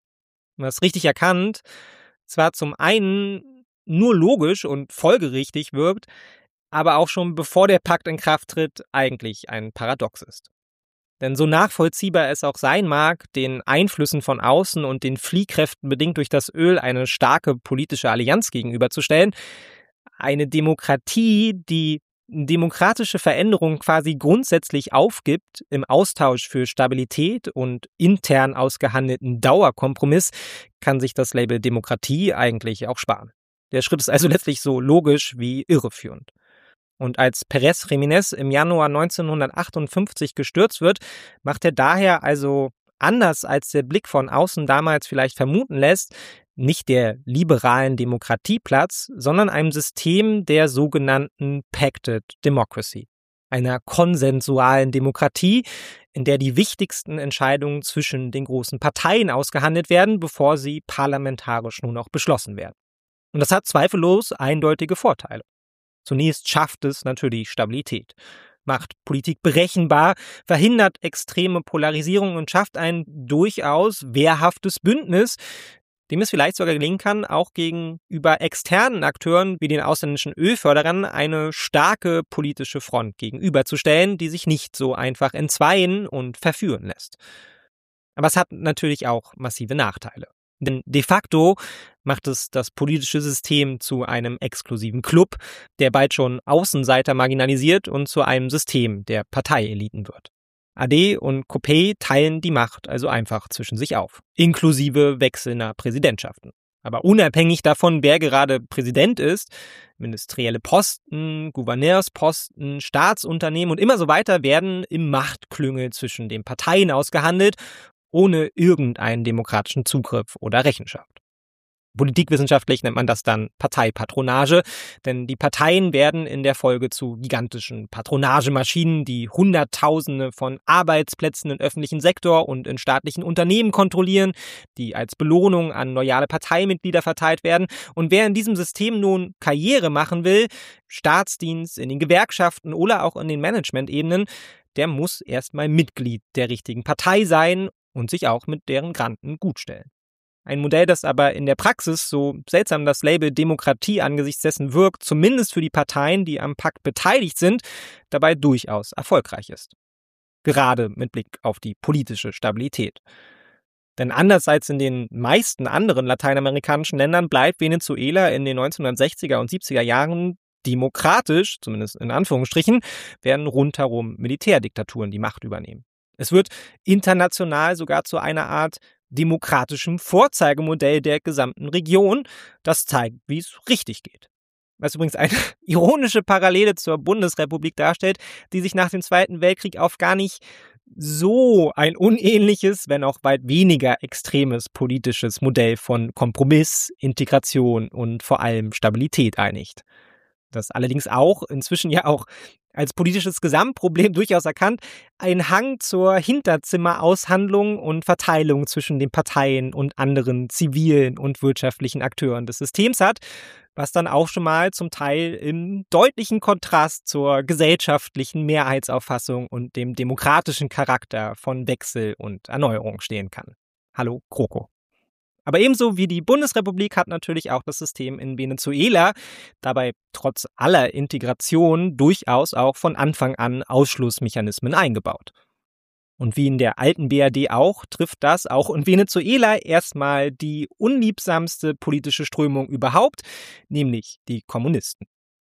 Speaker 1: Was richtig erkannt, zwar zum einen nur logisch und folgerichtig wirkt, aber auch schon bevor der Pakt in Kraft tritt, eigentlich ein Paradox ist. Denn so nachvollziehbar es auch sein mag, den Einflüssen von außen und den Fliehkräften bedingt durch das Öl eine starke politische Allianz gegenüberzustellen, eine Demokratie, die demokratische Veränderung quasi grundsätzlich aufgibt, im Austausch für Stabilität und intern ausgehandelten Dauerkompromiss, kann sich das Label Demokratie eigentlich auch sparen. Der Schritt ist also letztlich so logisch wie irreführend. Und als Pérez Jiménez im Januar neunzehnhundertachtundfünfzig gestürzt wird, macht er daher also, anders als der Blick von außen damals vielleicht vermuten lässt, nicht der liberalen Demokratie Platz, sondern einem System der sogenannten Pacted Democracy, einer konsensualen Demokratie, in der die wichtigsten Entscheidungen zwischen den großen Parteien ausgehandelt werden, bevor sie parlamentarisch nun auch beschlossen werden. Und das hat zweifellos eindeutige Vorteile. Zunächst schafft es natürlich Stabilität, macht Politik berechenbar, verhindert extreme Polarisierung und schafft ein durchaus wehrhaftes Bündnis, dem es vielleicht sogar gelingen kann, auch gegenüber externen Akteuren wie den ausländischen Ölförderern eine starke politische Front gegenüberzustellen, die sich nicht so einfach entzweien und verführen lässt. Aber es hat natürlich auch massive Nachteile. Denn de facto macht es das politische System zu einem exklusiven Club, der bald schon Außenseiter marginalisiert und zu einem System der Parteieliten wird. A D und Copey teilen die Macht also einfach zwischen sich auf, inklusive wechselnder Präsidentschaften. Aber unabhängig davon, wer gerade Präsident ist, ministerielle Posten, Gouverneursposten, Staatsunternehmen und immer so weiter werden im Machtklüngel zwischen den Parteien ausgehandelt, ohne irgendeinen demokratischen Zugriff oder Rechenschaft. Politikwissenschaftlich nennt man das dann Parteipatronage, denn die Parteien werden in der Folge zu gigantischen Patronagemaschinen, die Hunderttausende von Arbeitsplätzen im öffentlichen Sektor und in staatlichen Unternehmen kontrollieren, die als Belohnung an loyale Parteimitglieder verteilt werden. Und wer in diesem System nun Karriere machen will, Staatsdienst, in den Gewerkschaften oder auch in den Managementebenen, der muss erstmal Mitglied der richtigen Partei sein und sich auch mit deren Granten gutstellen. Ein Modell, das aber in der Praxis, so seltsam das Label Demokratie angesichts dessen wirkt, zumindest für die Parteien, die am Pakt beteiligt sind, dabei durchaus erfolgreich ist. Gerade mit Blick auf die politische Stabilität. Denn anders als in den meisten anderen lateinamerikanischen Ländern bleibt Venezuela in den neunzehnhundertsechziger und siebziger Jahren demokratisch, zumindest in Anführungsstrichen, während rundherum Militärdiktaturen die Macht übernehmen. Es wird international sogar zu einer Art demokratischem Vorzeigemodell der gesamten Region, das zeigt, wie es richtig geht. Was übrigens eine ironische Parallele zur Bundesrepublik darstellt, die sich nach dem Zweiten Weltkrieg auf gar nicht so ein unähnliches, wenn auch weit weniger extremes politisches Modell von Kompromiss, Integration und vor allem Stabilität einigt. Das allerdings auch, inzwischen ja auch als politisches Gesamtproblem durchaus erkannt, einen Hang zur Hinterzimmeraushandlung und Verteilung zwischen den Parteien und anderen zivilen und wirtschaftlichen Akteuren des Systems hat, was dann auch schon mal zum Teil im deutlichen Kontrast zur gesellschaftlichen Mehrheitsauffassung und dem demokratischen Charakter von Wechsel und Erneuerung stehen kann. Hallo, Kroko. Aber ebenso wie die Bundesrepublik hat natürlich auch das System in Venezuela dabei trotz aller Integration durchaus auch von Anfang an Ausschlussmechanismen eingebaut. Und wie in der alten B R D auch, trifft das auch in Venezuela erstmal die unliebsamste politische Strömung überhaupt, nämlich die Kommunisten.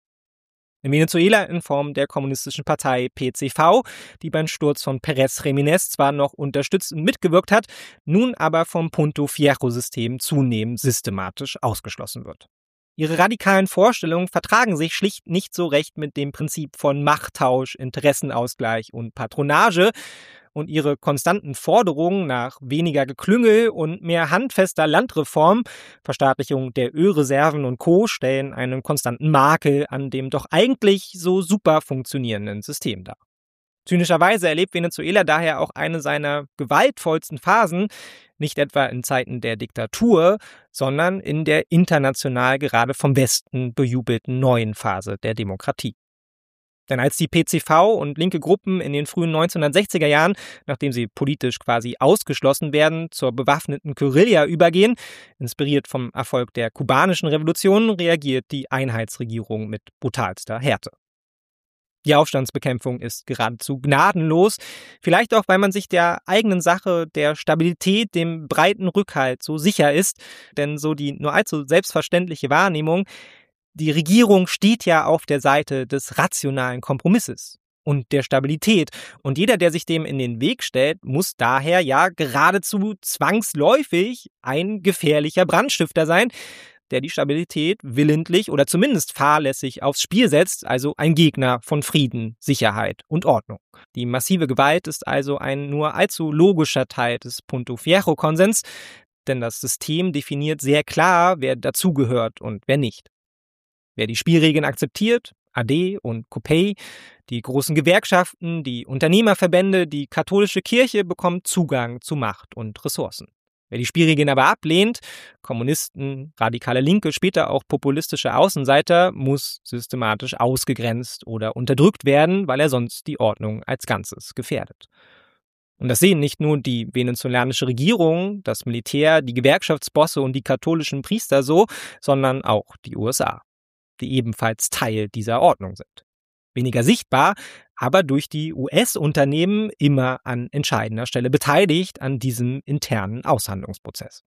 Speaker 1: In Venezuela in Form der kommunistischen Partei P C V, die beim Sturz von Pérez Jiménez zwar noch unterstützend mitgewirkt hat, nun aber vom Punto Fierro-System zunehmend systematisch ausgeschlossen wird. Ihre radikalen Vorstellungen vertragen sich schlicht nicht so recht mit dem Prinzip von Machttausch, Interessenausgleich und Patronage, und ihre konstanten Forderungen nach weniger Geklüngel und mehr handfester Landreform, Verstaatlichung der Ölreserven und Co. stellen einen konstanten Makel an dem doch eigentlich so super funktionierenden System dar. Zynischerweise erlebt Venezuela daher auch eine seiner gewaltvollsten Phasen, nicht etwa in Zeiten der Diktatur, sondern in der international gerade vom Westen bejubelten neuen Phase der Demokratie. Denn als die P C V und linke Gruppen in den frühen neunzehnhundertsechziger Jahren, nachdem sie politisch quasi ausgeschlossen werden, zur bewaffneten Guerilla übergehen, inspiriert vom Erfolg der kubanischen Revolution, reagiert die Einheitsregierung mit brutalster Härte. Die Aufstandsbekämpfung ist geradezu gnadenlos, vielleicht auch, weil man sich der eigenen Sache, der Stabilität, dem breiten Rückhalt so sicher ist, denn so die nur allzu selbstverständliche Wahrnehmung, die Regierung steht ja auf der Seite des rationalen Kompromisses und der Stabilität. Und jeder, der sich dem in den Weg stellt, muss daher ja geradezu zwangsläufig ein gefährlicher Brandstifter sein, der die Stabilität willentlich oder zumindest fahrlässig aufs Spiel setzt, also ein Gegner von Frieden, Sicherheit und Ordnung. Die massive Gewalt ist also ein nur allzu logischer Teil des Punto Fierro-Konsens, denn das System definiert sehr klar, wer dazugehört und wer nicht. Wer die Spielregeln akzeptiert, A D und Copey, die großen Gewerkschaften, die Unternehmerverbände, die katholische Kirche bekommt Zugang zu Macht und Ressourcen. Wer die Spielregeln aber ablehnt, Kommunisten, radikale Linke, später auch populistische Außenseiter, muss systematisch ausgegrenzt oder unterdrückt werden, weil er sonst die Ordnung als Ganzes gefährdet. Und das sehen nicht nur die venezolanische Regierung, das Militär, die Gewerkschaftsbosse und die katholischen Priester so, sondern auch die U S A, die ebenfalls Teil dieser Ordnung sind. Weniger sichtbar, aber durch die U S-Unternehmen immer an entscheidender Stelle beteiligt an diesem internen Aushandlungsprozess.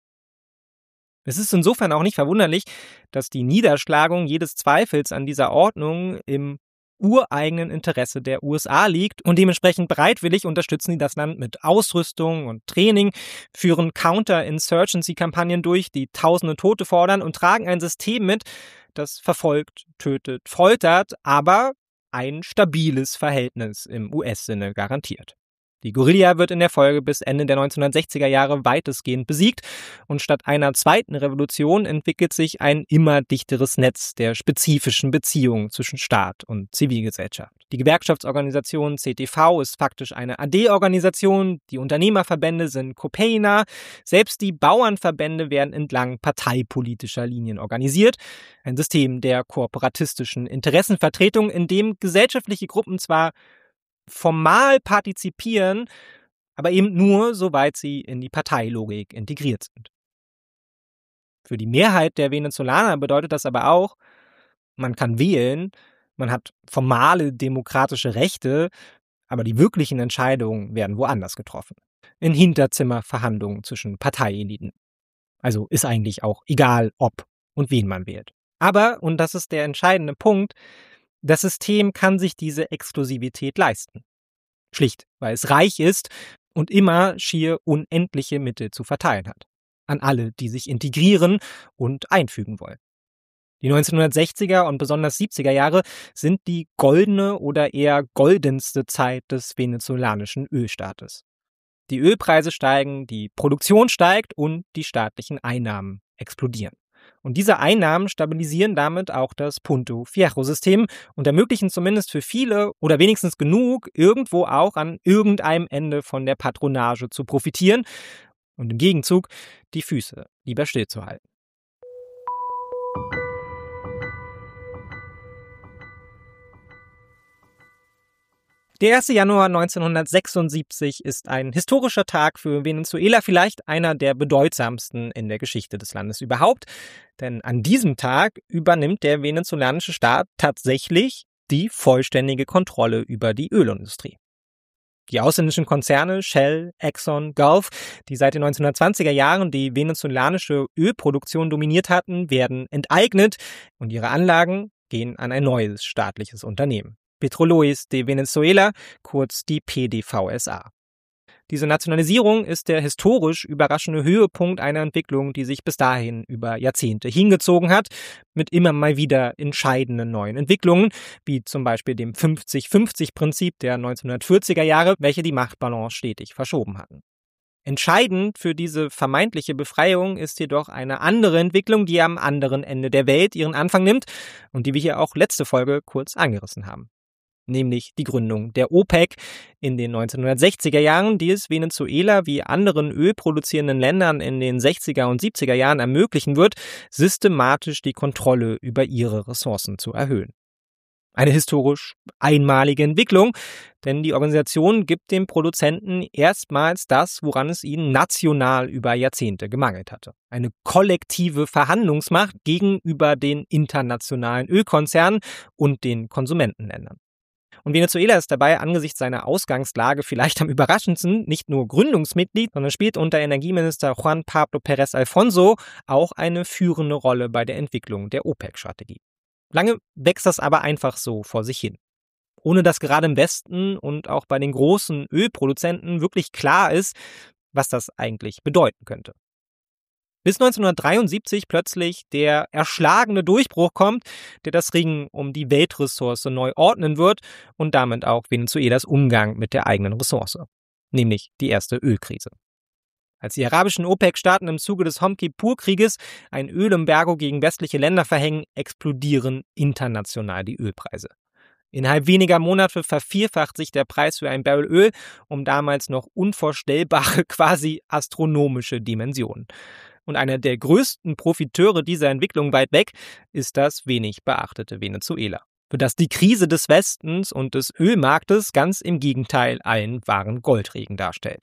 Speaker 1: Es ist insofern auch nicht verwunderlich, dass die Niederschlagung jedes Zweifels an dieser Ordnung im ureigenen Interesse der U S A liegt und dementsprechend bereitwillig unterstützen sie das Land mit Ausrüstung und Training, führen Counter-Insurgency-Kampagnen durch, die tausende Tote fordern und tragen ein System mit, das verfolgt, tötet, foltert, aber ein stabiles Verhältnis im U S-Sinne garantiert. Die Guerilla wird in der Folge bis Ende der neunzehnhundertsechziger Jahre weitestgehend besiegt und statt einer zweiten Revolution entwickelt sich ein immer dichteres Netz der spezifischen Beziehungen zwischen Staat und Zivilgesellschaft. Die Gewerkschaftsorganisation C T V ist faktisch eine A D-Organisation, die Unternehmerverbände sind Copaina, selbst die Bauernverbände werden entlang parteipolitischer Linien organisiert. Ein System der kooperatistischen Interessenvertretung, in dem gesellschaftliche Gruppen zwar formal partizipieren, aber eben nur, soweit sie in die Parteilogik integriert sind. Für die Mehrheit der Venezolaner bedeutet das aber auch, man kann wählen, man hat formale demokratische Rechte, aber die wirklichen Entscheidungen werden woanders getroffen. In Hinterzimmerverhandlungen zwischen Parteieliten. Also ist eigentlich auch egal, ob und wen man wählt. Aber, und das ist der entscheidende Punkt, das System kann sich diese Exklusivität leisten. Schlicht, weil es reich ist und immer schier unendliche Mittel zu verteilen hat. An alle, die sich integrieren und einfügen wollen. Die neunzehnhundertsechziger und besonders siebziger Jahre sind die goldene oder eher goldenste Zeit des venezolanischen Ölstaates. Die Ölpreise steigen, die Produktion steigt und die staatlichen Einnahmen explodieren. Und diese Einnahmen stabilisieren damit auch das Punto Fierro-System und ermöglichen zumindest für viele oder wenigstens genug, irgendwo auch an irgendeinem Ende von der Patronage zu profitieren und im Gegenzug die Füße lieber stillzuhalten. Der erste Januar neunzehnhundertsechsundsiebzig ist ein historischer Tag für Venezuela, vielleicht einer der bedeutsamsten in der Geschichte des Landes überhaupt. Denn an diesem Tag übernimmt der venezolanische Staat tatsächlich die vollständige Kontrolle über die Ölindustrie. Die ausländischen Konzerne Shell, Exxon, Gulf, die seit den neunzehnhundertzwanziger Jahren die venezolanische Ölproduktion dominiert hatten, werden enteignet und ihre Anlagen gehen an ein neues staatliches Unternehmen. Petróleos de Venezuela, kurz die P D V S A. Diese Nationalisierung ist der historisch überraschende Höhepunkt einer Entwicklung, die sich bis dahin über Jahrzehnte hingezogen hat, mit immer mal wieder entscheidenden neuen Entwicklungen, wie zum Beispiel dem fünfzig fünfzig Prinzip der neunzehnhundertvierziger Jahre, welche die Machtbalance stetig verschoben hatten. Entscheidend für diese vermeintliche Befreiung ist jedoch eine andere Entwicklung, die am anderen Ende der Welt ihren Anfang nimmt und die wir hier auch letzte Folge kurz angerissen haben. Nämlich die Gründung der OPEC in den neunzehnhundertsechziger Jahren, die es Venezuela wie anderen ölproduzierenden Ländern in den sechziger und siebziger Jahren ermöglichen wird, systematisch die Kontrolle über ihre Ressourcen zu erhöhen. Eine historisch einmalige Entwicklung, denn die Organisation gibt den Produzenten erstmals das, woran es ihnen national über Jahrzehnte gemangelt hatte. Eine kollektive Verhandlungsmacht gegenüber den internationalen Ölkonzernen und den Konsumentenländern. Und Venezuela ist dabei angesichts seiner Ausgangslage vielleicht am überraschendsten nicht nur Gründungsmitglied, sondern spielt unter Energieminister Juan Pablo Pérez Alfonso auch eine führende Rolle bei der Entwicklung der OPEC-Strategie. Lange wächst das aber einfach so vor sich hin. Ohne dass gerade im Westen und auch bei den großen Ölproduzenten wirklich klar ist, was das eigentlich bedeuten könnte. Bis neunzehnhundertdreiundsiebzig plötzlich der erschlagene Durchbruch kommt, der das Ringen um die Weltressource neu ordnen wird und damit auch Venezuelas Umgang mit der eigenen Ressource, nämlich die erste Ölkrise. Als die arabischen OPEC-Staaten im Zuge des Yom Kippur-Krieges ein Ölembargo gegen westliche Länder verhängen, explodieren international die Ölpreise. Innerhalb weniger Monate vervierfacht sich der Preis für ein Barrel Öl um damals noch unvorstellbare, quasi astronomische Dimensionen. Und einer der größten Profiteure dieser Entwicklung weit weg ist das wenig beachtete Venezuela, für das die Krise des Westens und des Ölmarktes ganz im Gegenteil einen wahren Goldregen darstellt.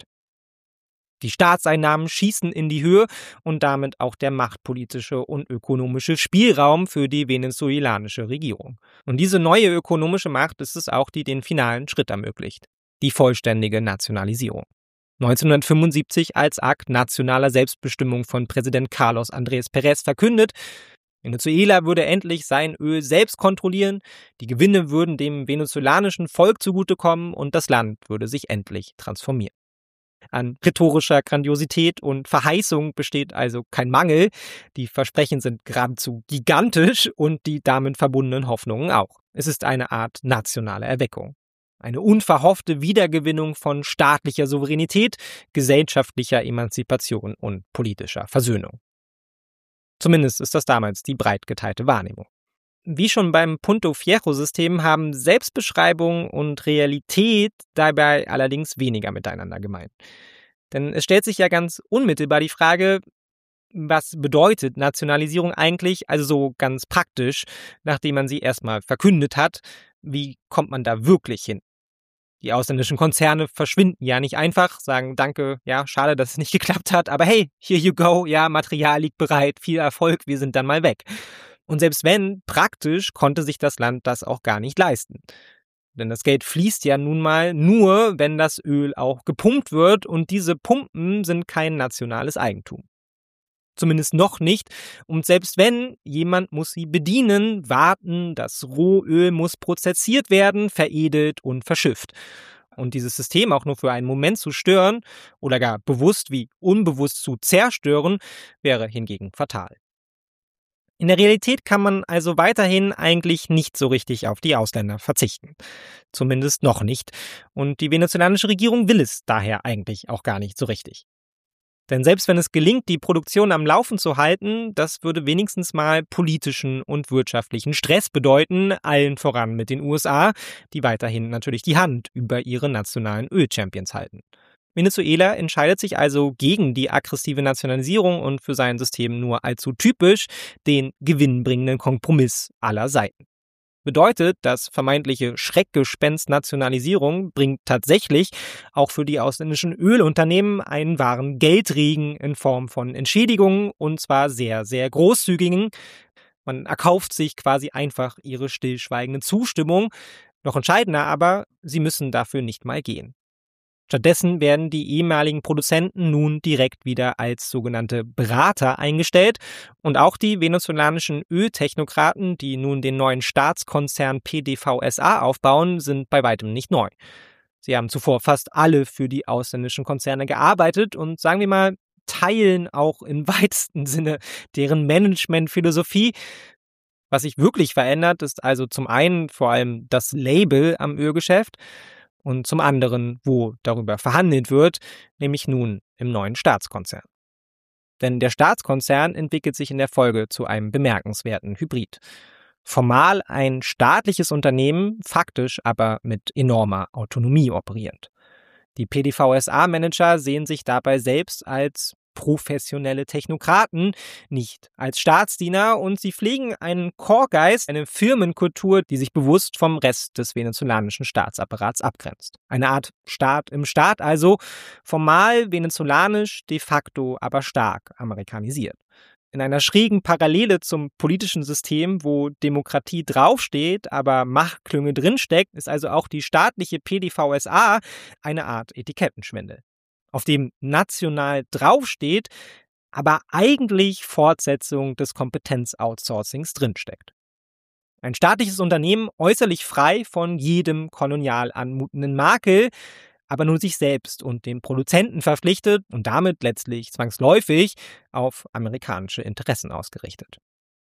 Speaker 1: Die Staatseinnahmen schießen in die Höhe und damit auch der machtpolitische und ökonomische Spielraum für die venezuelanische Regierung. Und diese neue ökonomische Macht ist es auch, die den finalen Schritt ermöglicht: die vollständige Nationalisierung. neunzehnhundertfünfundsiebzig als Akt nationaler Selbstbestimmung von Präsident Carlos Andrés Pérez verkündet. Venezuela würde endlich sein Öl selbst kontrollieren, die Gewinne würden dem venezolanischen Volk zugutekommen und das Land würde sich endlich transformieren. An rhetorischer Grandiosität und Verheißung besteht also kein Mangel. Die Versprechen sind geradezu gigantisch und die damit verbundenen Hoffnungen auch. Es ist eine Art nationale Erweckung. Eine unverhoffte Wiedergewinnung von staatlicher Souveränität, gesellschaftlicher Emanzipation und politischer Versöhnung. Zumindest ist das damals die breit geteilte Wahrnehmung. Wie schon beim Punto Fierro-System haben Selbstbeschreibung und Realität dabei allerdings weniger miteinander gemein. Denn es stellt sich ja ganz unmittelbar die Frage, was bedeutet Nationalisierung eigentlich, also so ganz praktisch, nachdem man sie erstmal verkündet hat, wie kommt man da wirklich hin? Die ausländischen Konzerne verschwinden ja nicht einfach, sagen danke, ja, schade, dass es nicht geklappt hat, aber hey, here you go, ja, Material liegt bereit, viel Erfolg, wir sind dann mal weg. Und selbst wenn, praktisch konnte sich das Land das auch gar nicht leisten. Denn das Geld fließt ja nun mal nur, wenn das Öl auch gepumpt wird und diese Pumpen sind kein nationales Eigentum. Zumindest noch nicht. Und selbst wenn, jemand muss sie bedienen, warten, das Rohöl muss prozessiert werden, veredelt und verschifft. Und dieses System auch nur für einen Moment zu stören oder gar bewusst wie unbewusst zu zerstören, wäre hingegen fatal. In der Realität kann man also weiterhin eigentlich nicht so richtig auf die Ausländer verzichten. Zumindest noch nicht. Und die venezolanische Regierung will es daher eigentlich auch gar nicht so richtig. Denn selbst wenn es gelingt, die Produktion am Laufen zu halten, das würde wenigstens mal politischen und wirtschaftlichen Stress bedeuten, allen voran mit den U S A, die weiterhin natürlich die Hand über ihre nationalen Ölchampions halten. Venezuela entscheidet sich also gegen die aggressive Nationalisierung und für sein System nur allzu typisch den gewinnbringenden Kompromiss aller Seiten. Bedeutet, das vermeintliche Schreckgespenst Nationalisierung bringt tatsächlich auch für die ausländischen Ölunternehmen einen wahren Geldregen in Form von Entschädigungen und zwar sehr, sehr großzügigen. Man erkauft sich quasi einfach ihre stillschweigende Zustimmung. Noch entscheidender aber, sie müssen dafür nicht mal gehen. Stattdessen werden die ehemaligen Produzenten nun direkt wieder als sogenannte Berater eingestellt und auch die venezolanischen Öltechnokraten, die nun den neuen Staatskonzern P D V S A aufbauen, sind bei weitem nicht neu. Sie haben zuvor fast alle für die ausländischen Konzerne gearbeitet und sagen wir mal, teilen auch im weitesten Sinne deren Managementphilosophie. Was sich wirklich verändert, ist also zum einen vor allem das Label am Ölgeschäft, und zum anderen, wo darüber verhandelt wird, nämlich nun im neuen Staatskonzern. Denn der Staatskonzern entwickelt sich in der Folge zu einem bemerkenswerten Hybrid. Formal ein staatliches Unternehmen, faktisch aber mit enormer Autonomie operierend. Die P D V S A-Manager sehen sich dabei selbst als professionelle Technokraten, nicht als Staatsdiener und sie pflegen einen Core-Geist, eine Firmenkultur, die sich bewusst vom Rest des venezolanischen Staatsapparats abgrenzt. Eine Art Staat im Staat, also formal venezolanisch, de facto aber stark amerikanisiert. In einer schrägen Parallele zum politischen System, wo Demokratie draufsteht, aber Machtklünge drinsteckt, ist also auch die staatliche P D V S A eine Art Etikettenschwindel, auf dem national draufsteht, aber eigentlich Fortsetzung des Kompetenz-Outsourcings drinsteckt. Ein staatliches Unternehmen äußerlich frei von jedem kolonial anmutenden Makel, aber nur sich selbst und den Produzenten verpflichtet und damit letztlich zwangsläufig auf amerikanische Interessen ausgerichtet.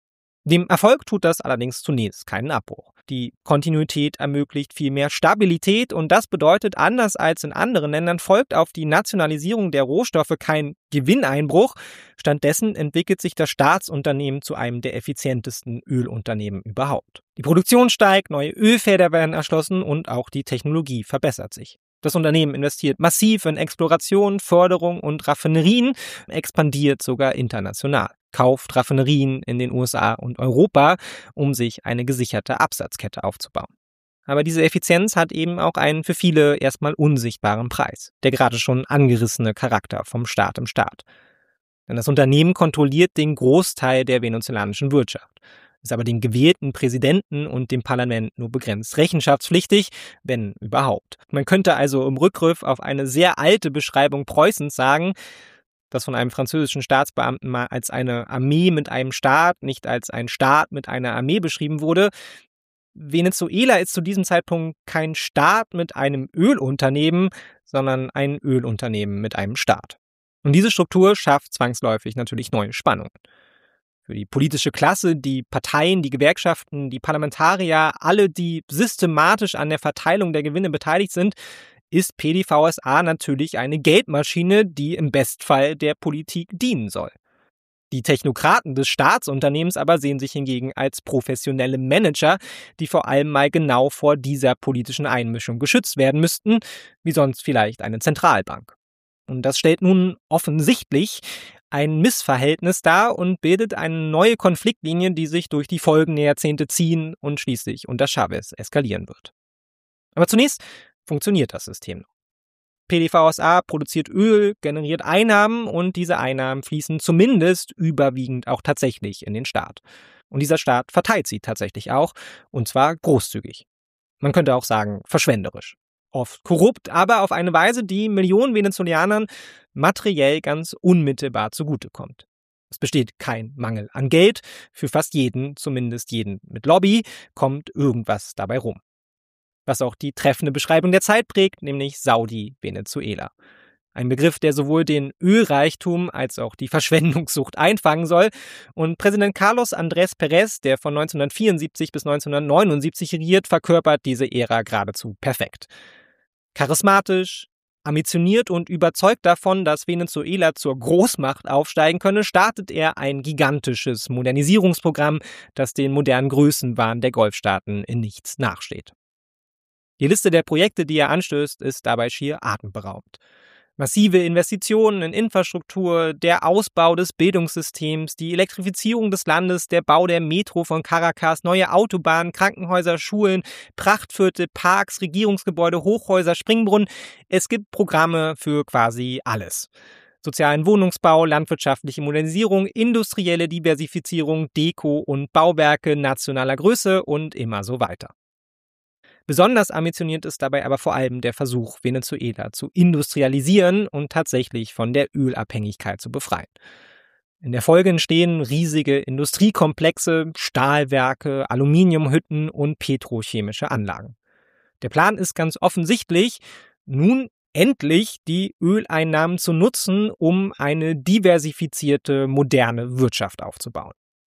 Speaker 1: Dem Erfolg tut das allerdings zunächst keinen Abbruch. Die Kontinuität ermöglicht viel mehr Stabilität und das bedeutet, anders als in anderen Ländern folgt auf die Nationalisierung der Rohstoffe kein Gewinneinbruch. Stattdessen entwickelt sich das Staatsunternehmen zu einem der effizientesten Ölunternehmen überhaupt. Die Produktion steigt, neue Ölfelder werden erschlossen und auch die Technologie verbessert sich. Das Unternehmen investiert massiv in Exploration, Förderung und Raffinerien, expandiert sogar international, kauft Raffinerien in den U S A und Europa, um sich eine gesicherte Absatzkette aufzubauen. Aber diese Effizienz hat eben auch einen für viele erstmal unsichtbaren Preis, der gerade schon angerissene Charakter vom Staat im Staat. Denn das Unternehmen kontrolliert den Großteil der venezolanischen Wirtschaft, ist aber dem gewählten Präsidenten und dem Parlament nur begrenzt rechenschaftspflichtig, wenn überhaupt. Man könnte also im Rückgriff auf eine sehr alte Beschreibung Preußens sagen, das von einem französischen Staatsbeamten mal als eine Armee mit einem Staat, nicht als ein Staat mit einer Armee beschrieben wurde. Venezuela ist zu diesem Zeitpunkt kein Staat mit einem Ölunternehmen, sondern ein Ölunternehmen mit einem Staat. Und diese Struktur schafft zwangsläufig natürlich neue Spannungen. Für die politische Klasse, die Parteien, die Gewerkschaften, die Parlamentarier, alle, die systematisch an der Verteilung der Gewinne beteiligt sind, ist P D V S A natürlich eine Geldmaschine, die im Bestfall der Politik dienen soll. Die Technokraten des Staatsunternehmens aber sehen sich hingegen als professionelle Manager, die vor allem mal genau vor dieser politischen Einmischung geschützt werden müssten, wie sonst vielleicht eine Zentralbank. Und das stellt nun offensichtlich ein Missverhältnis dar und bildet eine neue Konfliktlinie, die sich durch die folgenden Jahrzehnte ziehen und schließlich unter Chavez eskalieren wird. Aber zunächst funktioniert das System noch. P D V S A produziert Öl, generiert Einnahmen und diese Einnahmen fließen zumindest überwiegend auch tatsächlich in den Staat. Und dieser Staat verteilt sie tatsächlich auch, und zwar großzügig. Man könnte auch sagen, verschwenderisch. Oft korrupt, aber auf eine Weise, die Millionen Venezolanern materiell ganz unmittelbar zugutekommt. Es besteht kein Mangel an Geld, für fast jeden, zumindest jeden mit Lobby, kommt irgendwas dabei rum. Was auch die treffende Beschreibung der Zeit prägt, nämlich Saudi-Venezuela. Ein Begriff, der sowohl den Ölreichtum als auch die Verschwendungssucht einfangen soll. Und Präsident Carlos Andrés Pérez, der von neunzehnhundertvierundsiebzig bis neunzehnhundertneunundsiebzig regiert, verkörpert diese Ära geradezu perfekt. Charismatisch, ambitioniert und überzeugt davon, dass Venezuela zur Großmacht aufsteigen könne, startet er ein gigantisches Modernisierungsprogramm, das den modernen Größenwahn der Golfstaaten in nichts nachsteht. Die Liste der Projekte, die er anstößt, ist dabei schier atemberaubend. Massive Investitionen in Infrastruktur, der Ausbau des Bildungssystems, die Elektrifizierung des Landes, der Bau der Metro von Caracas, neue Autobahnen, Krankenhäuser, Schulen, Prachtviertel, Parks, Regierungsgebäude, Hochhäuser, Springbrunnen. Es gibt Programme für quasi alles. Sozialen Wohnungsbau, landwirtschaftliche Modernisierung, industrielle Diversifizierung, Deko und Bauwerke nationaler Größe und immer so weiter. Besonders ambitioniert ist dabei aber vor allem der Versuch, Venezuela zu industrialisieren und tatsächlich von der Ölabhängigkeit zu befreien. In der Folge entstehen riesige Industriekomplexe, Stahlwerke, Aluminiumhütten und petrochemische Anlagen. Der Plan ist ganz offensichtlich, nun endlich die Öleinnahmen zu nutzen, um eine diversifizierte, moderne Wirtschaft aufzubauen.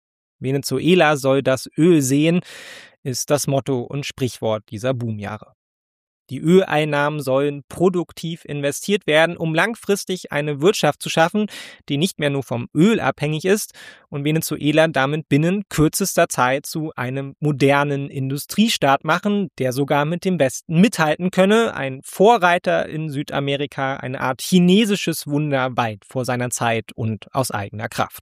Speaker 1: Venezuela soll das Öl sehen, ist das Motto und Sprichwort dieser Boomjahre. Die Öleinnahmen sollen produktiv investiert werden, um langfristig eine Wirtschaft zu schaffen, die nicht mehr nur vom Öl abhängig ist und Venezuela damit binnen kürzester Zeit zu einem modernen Industriestaat machen, der sogar mit dem Westen mithalten könne, ein Vorreiter in Südamerika, eine Art chinesisches Wunder weit vor seiner Zeit und aus eigener Kraft.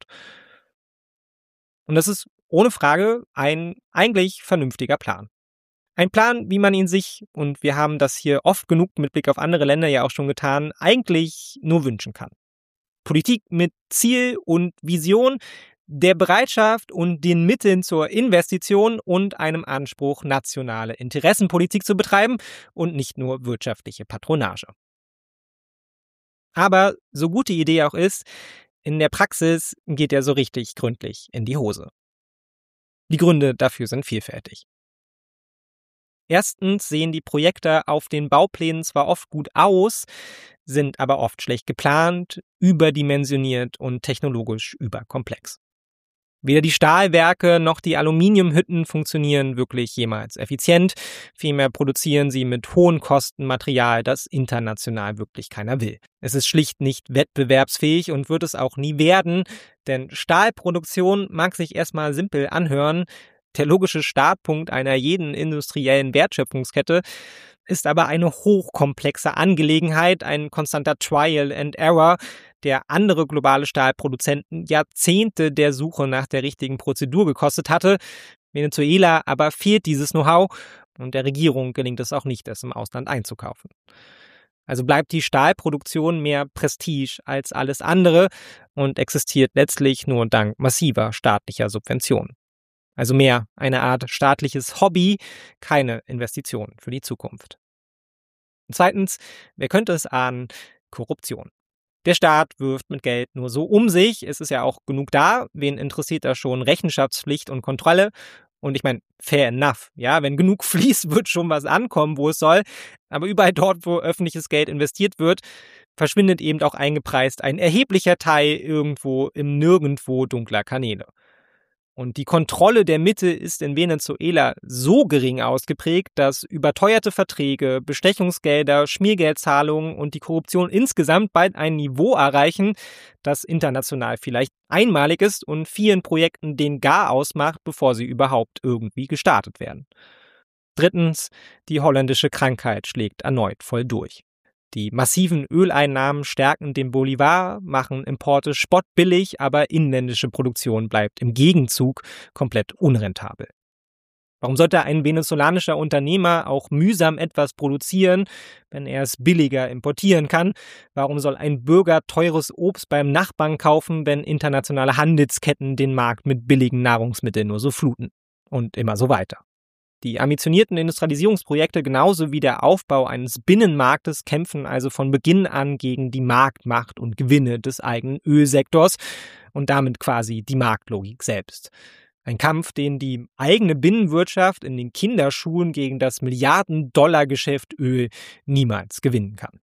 Speaker 1: Und das ist ohne Frage ein eigentlich vernünftiger Plan. Ein Plan, wie man ihn sich, und wir haben das hier oft genug mit Blick auf andere Länder ja auch schon getan, eigentlich nur wünschen kann. Politik mit Ziel und Vision, der Bereitschaft und den Mitteln zur Investition und einem Anspruch, nationale Interessenpolitik zu betreiben und nicht nur wirtschaftliche Patronage. Aber so gut die Idee auch ist, in der Praxis geht er so richtig gründlich in die Hose. Die Gründe dafür sind vielfältig. Erstens sehen die Projekte auf den Bauplänen zwar oft gut aus, sind aber oft schlecht geplant, überdimensioniert und technologisch überkomplex. Weder die Stahlwerke noch die Aluminiumhütten funktionieren wirklich jemals effizient, vielmehr produzieren sie mit hohen Kosten Material, das international wirklich keiner will. Es ist schlicht nicht wettbewerbsfähig und wird es auch nie werden, denn Stahlproduktion mag sich erstmal simpel anhören, der logische Startpunkt einer jeden industriellen Wertschöpfungskette, ist aber eine hochkomplexe Angelegenheit, ein konstanter Trial and Error, der andere globale Stahlproduzenten Jahrzehnte der Suche nach der richtigen Prozedur gekostet hatte. Venezuela aber fehlt dieses Know-how und der Regierung gelingt es auch nicht, es im Ausland einzukaufen. Also bleibt die Stahlproduktion mehr Prestige als alles andere und existiert letztlich nur dank massiver staatlicher Subventionen. Also mehr eine Art staatliches Hobby, keine Investition für die Zukunft. Und zweitens, wer könnte es ahnen? Korruption. Der Staat wirft mit Geld nur so um sich, es ist ja auch genug da, wen interessiert da schon Rechenschaftspflicht und Kontrolle? Und ich meine, fair enough, ja, wenn genug fließt, wird schon was ankommen, wo es soll, aber überall dort, wo öffentliches Geld investiert wird, verschwindet eben auch eingepreist ein erheblicher Teil irgendwo im Nirgendwo dunkler Kanäle. Und die Kontrolle der Mitte ist in Venezuela so gering ausgeprägt, dass überteuerte Verträge, Bestechungsgelder, Schmiergeldzahlungen und die Korruption insgesamt bald ein Niveau erreichen, das international vielleicht einmalig ist und vielen Projekten den Garaus macht, bevor sie überhaupt irgendwie gestartet werden. Drittens, die holländische Krankheit schlägt erneut voll durch. Die massiven Öleinnahmen stärken den Bolivar, machen Importe spottbillig, aber inländische Produktion bleibt im Gegenzug komplett unrentabel. Warum sollte ein venezolanischer Unternehmer auch mühsam etwas produzieren, wenn er es billiger importieren kann? Warum soll ein Bürger teures Obst beim Nachbarn kaufen, wenn internationale Handelsketten den Markt mit billigen Nahrungsmitteln nur so fluten? Und immer so weiter. Die ambitionierten Industrialisierungsprojekte genauso wie der Aufbau eines Binnenmarktes kämpfen also von Beginn an gegen die Marktmacht und Gewinne des eigenen Ölsektors und damit quasi die Marktlogik selbst. Ein Kampf, den die eigene Binnenwirtschaft in den Kinderschuhen gegen das Milliarden-Dollar-Geschäft Öl niemals gewinnen kann.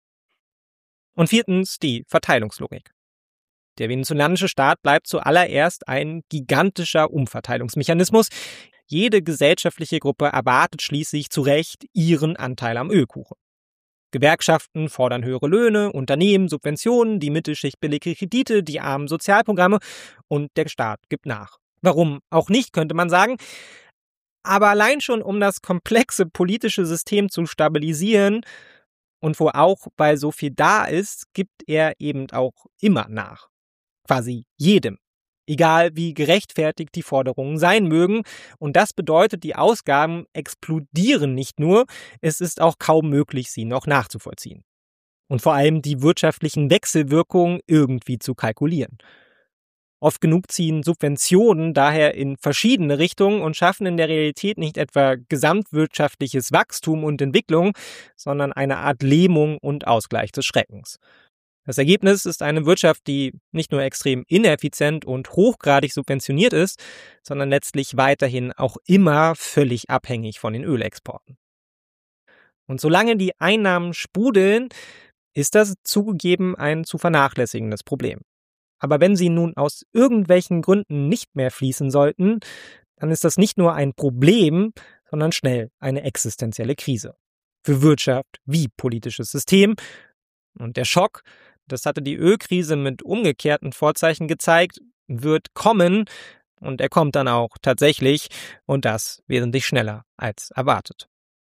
Speaker 1: Und viertens die Verteilungslogik. Der venezolanische Staat bleibt zuallererst ein gigantischer Umverteilungsmechanismus. Jede gesellschaftliche Gruppe erwartet schließlich zu Recht ihren Anteil am Ölkuchen. Gewerkschaften fordern höhere Löhne, Unternehmen Subventionen, die Mittelschicht billige Kredite, die Armen Sozialprogramme und der Staat gibt nach. Warum auch nicht, könnte man sagen. Aber allein schon, um das komplexe politische System zu stabilisieren und wo auch, weil so viel da ist, gibt er eben auch immer nach. Quasi jedem. Egal wie gerechtfertigt die Forderungen sein mögen. Und das bedeutet, die Ausgaben explodieren nicht nur, es ist auch kaum möglich, sie noch nachzuvollziehen. Und vor allem die wirtschaftlichen Wechselwirkungen irgendwie zu kalkulieren. Oft genug ziehen Subventionen daher in verschiedene Richtungen und schaffen in der Realität nicht etwa gesamtwirtschaftliches Wachstum und Entwicklung, sondern eine Art Lähmung und Ausgleich des Schreckens. Das Ergebnis ist eine Wirtschaft, die nicht nur extrem ineffizient und hochgradig subventioniert ist, sondern letztlich weiterhin auch immer völlig abhängig von den Ölexporten. Und solange die Einnahmen sprudeln, ist das zugegeben ein zu vernachlässigendes Problem. Aber wenn sie nun aus irgendwelchen Gründen nicht mehr fließen sollten, dann ist das nicht nur ein Problem, sondern schnell eine existenzielle Krise. Für Wirtschaft wie politisches System. Und der Schock, das hatte die Ölkrise mit umgekehrten Vorzeichen gezeigt, wird kommen und er kommt dann auch tatsächlich und das wesentlich schneller als erwartet.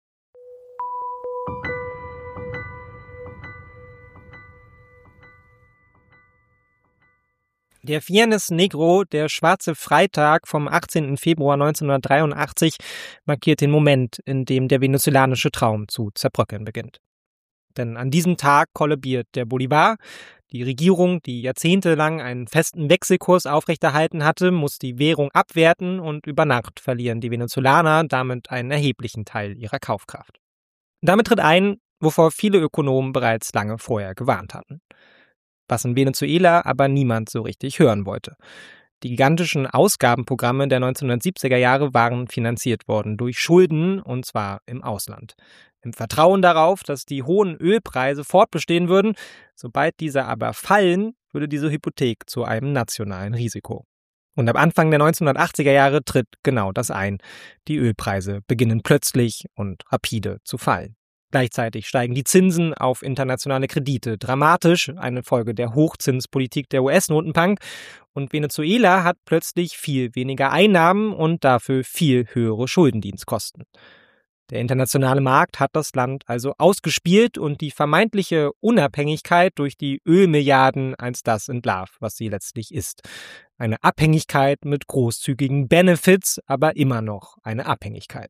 Speaker 1: Der Viernes Negro, der schwarze Freitag vom achtzehnten Februar neunzehnhundertdreiundachtzig, markiert den Moment, in dem der venezolanische Traum zu zerbröckeln beginnt. Denn an diesem Tag kollabiert der Bolivar. Die Regierung, die jahrzehntelang einen festen Wechselkurs aufrechterhalten hatte, muss die Währung abwerten und über Nacht verlieren die Venezolaner damit einen erheblichen Teil ihrer Kaufkraft. Damit tritt ein, wovor viele Ökonomen bereits lange vorher gewarnt hatten. Was in Venezuela aber niemand so richtig hören wollte. Die gigantischen Ausgabenprogramme der neunzehnhundertsiebziger Jahre waren finanziert worden durch Schulden, und zwar im Ausland. Im Vertrauen darauf, dass die hohen Ölpreise fortbestehen würden, sobald diese aber fallen, würde diese Hypothek zu einem nationalen Risiko. Und ab Anfang der neunzehnhundertachtziger Jahre tritt genau das ein. Die Ölpreise beginnen plötzlich und rapide zu fallen. Gleichzeitig steigen die Zinsen auf internationale Kredite dramatisch, eine Folge der Hochzinspolitik der U S-Notenbank. Und Venezuela hat plötzlich viel weniger Einnahmen und dafür viel höhere Schuldendienstkosten. Der internationale Markt hat das Land also ausgespielt und die vermeintliche Unabhängigkeit durch die Ölmilliarden als das entlarvt, was sie letztlich ist. Eine Abhängigkeit mit großzügigen Benefits, aber immer noch eine Abhängigkeit.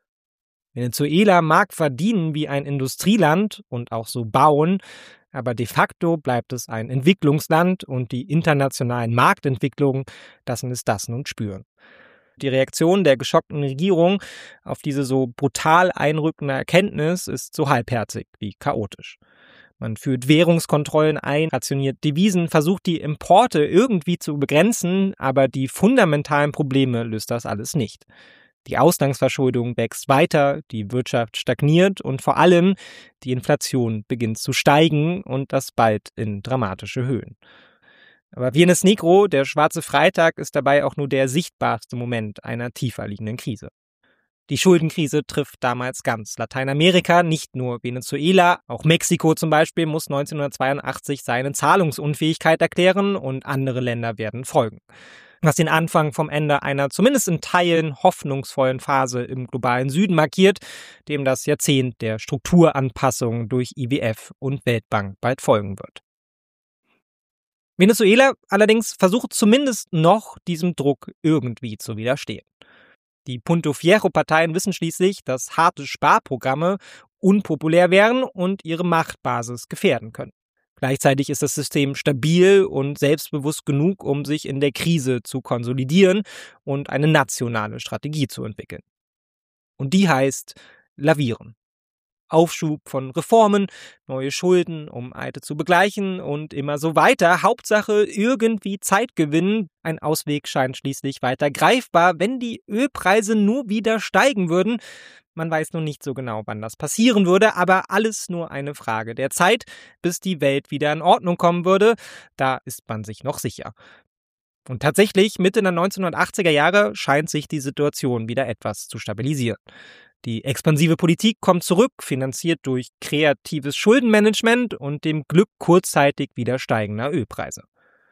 Speaker 1: Venezuela mag verdienen wie ein Industrieland und auch so bauen, aber de facto bleibt es ein Entwicklungsland und die internationalen Marktentwicklungen lassen es das nun spüren. Die Reaktion der geschockten Regierung auf diese so brutal einrückende Erkenntnis ist so halbherzig wie chaotisch. Man führt Währungskontrollen ein, rationiert Devisen, versucht die Importe irgendwie zu begrenzen, aber die fundamentalen Probleme löst das alles nicht. Die Auslandsverschuldung wächst weiter, die Wirtschaft stagniert und vor allem die Inflation beginnt zu steigen und das bald in dramatische Höhen. Aber Viernes Negro, der schwarze Freitag, ist dabei auch nur der sichtbarste Moment einer tiefer liegenden Krise. Die Schuldenkrise trifft damals ganz Lateinamerika, nicht nur Venezuela. Auch Mexiko zum Beispiel muss neunzehnhundertzweiundachtzig seine Zahlungsunfähigkeit erklären und andere Länder werden folgen. Was den Anfang vom Ende einer zumindest in Teilen hoffnungsvollen Phase im globalen Süden markiert, dem das Jahrzehnt der Strukturanpassung durch I W F und Weltbank bald folgen wird. Venezuela allerdings versucht zumindest noch, diesem Druck irgendwie zu widerstehen. Die Punto Fierro-Parteien wissen schließlich, dass harte Sparprogramme unpopulär wären und ihre Machtbasis gefährden können. Gleichzeitig ist das System stabil und selbstbewusst genug, um sich in der Krise zu konsolidieren und eine nationale Strategie zu entwickeln. Und die heißt lavieren. Aufschub von Reformen, neue Schulden, um alte zu begleichen und immer so weiter. Hauptsache irgendwie Zeit gewinnen. Ein Ausweg scheint schließlich weiter greifbar, wenn die Ölpreise nur wieder steigen würden. Man weiß noch nicht so genau, wann das passieren würde, aber alles nur eine Frage der Zeit, bis die Welt wieder in Ordnung kommen würde. Da ist man sich noch sicher. Und tatsächlich, Mitte der neunzehnhundertachtziger Jahre scheint sich die Situation wieder etwas zu stabilisieren. Die expansive Politik kommt zurück, finanziert durch kreatives Schuldenmanagement und dem Glück kurzzeitig wieder steigender Ölpreise.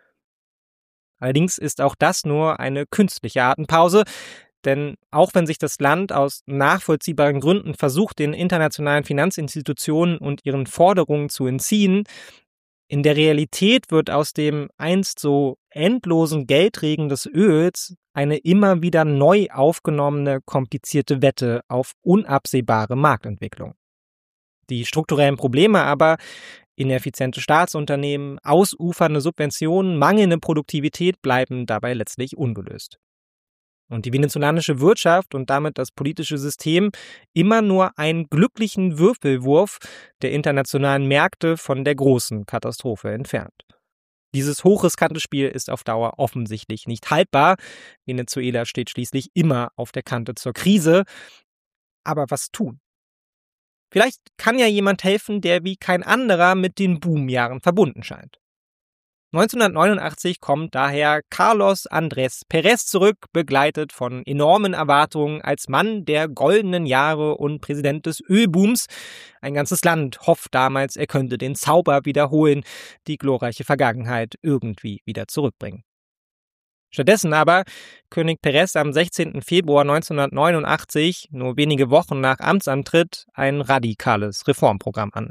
Speaker 1: Allerdings ist auch das nur eine künstliche Atempause, denn auch wenn sich das Land aus nachvollziehbaren Gründen versucht, den internationalen Finanzinstitutionen und ihren Forderungen zu entziehen, in der Realität wird aus dem einst so endlosen Geldregen des Öls eine immer wieder neu aufgenommene, komplizierte Wette auf unabsehbare Marktentwicklung. Die strukturellen Probleme aber, ineffiziente Staatsunternehmen, ausufernde Subventionen, mangelnde Produktivität bleiben dabei letztlich ungelöst. Und die venezolanische Wirtschaft und damit das politische System immer nur einen glücklichen Würfelwurf der internationalen Märkte von der großen Katastrophe entfernt. Dieses hochriskante Spiel ist auf Dauer offensichtlich nicht haltbar. Venezuela steht schließlich immer auf der Kante zur Krise. Aber was tun? Vielleicht kann ja jemand helfen, der wie kein anderer mit den Boomjahren verbunden scheint. neunzehnhundertneunundachtzig kommt daher Carlos Andrés Pérez zurück, begleitet von enormen Erwartungen als Mann der goldenen Jahre und Präsident des Ölbooms. Ein ganzes Land hofft damals, er könnte den Zauber wiederholen, die glorreiche Vergangenheit irgendwie wieder zurückbringen. Stattdessen aber kündigt Pérez am sechzehnten Februar neunzehnhundertneunundachtzig, nur wenige Wochen nach Amtsantritt, ein radikales Reformprogramm an.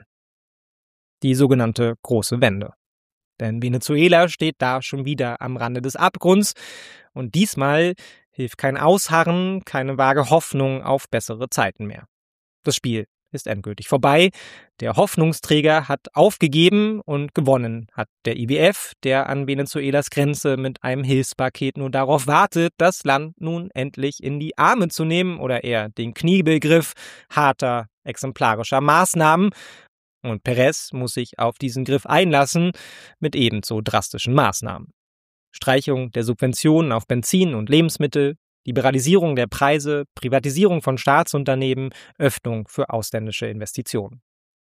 Speaker 1: Die sogenannte Große Wende. Denn Venezuela steht da schon wieder am Rande des Abgrunds und diesmal hilft kein Ausharren, keine vage Hoffnung auf bessere Zeiten mehr. Das Spiel ist endgültig vorbei. Der Hoffnungsträger hat aufgegeben und gewonnen hat der I W F, der an Venezuelas Grenze mit einem Hilfspaket nur darauf wartet, das Land nun endlich in die Arme zu nehmen oder eher den Kniebegriff harter, exemplarischer Maßnahmen. Und Pérez muss sich auf diesen Griff einlassen mit ebenso drastischen Maßnahmen. Streichung der Subventionen auf Benzin und Lebensmittel, Liberalisierung der Preise, Privatisierung von Staatsunternehmen, Öffnung für ausländische Investitionen.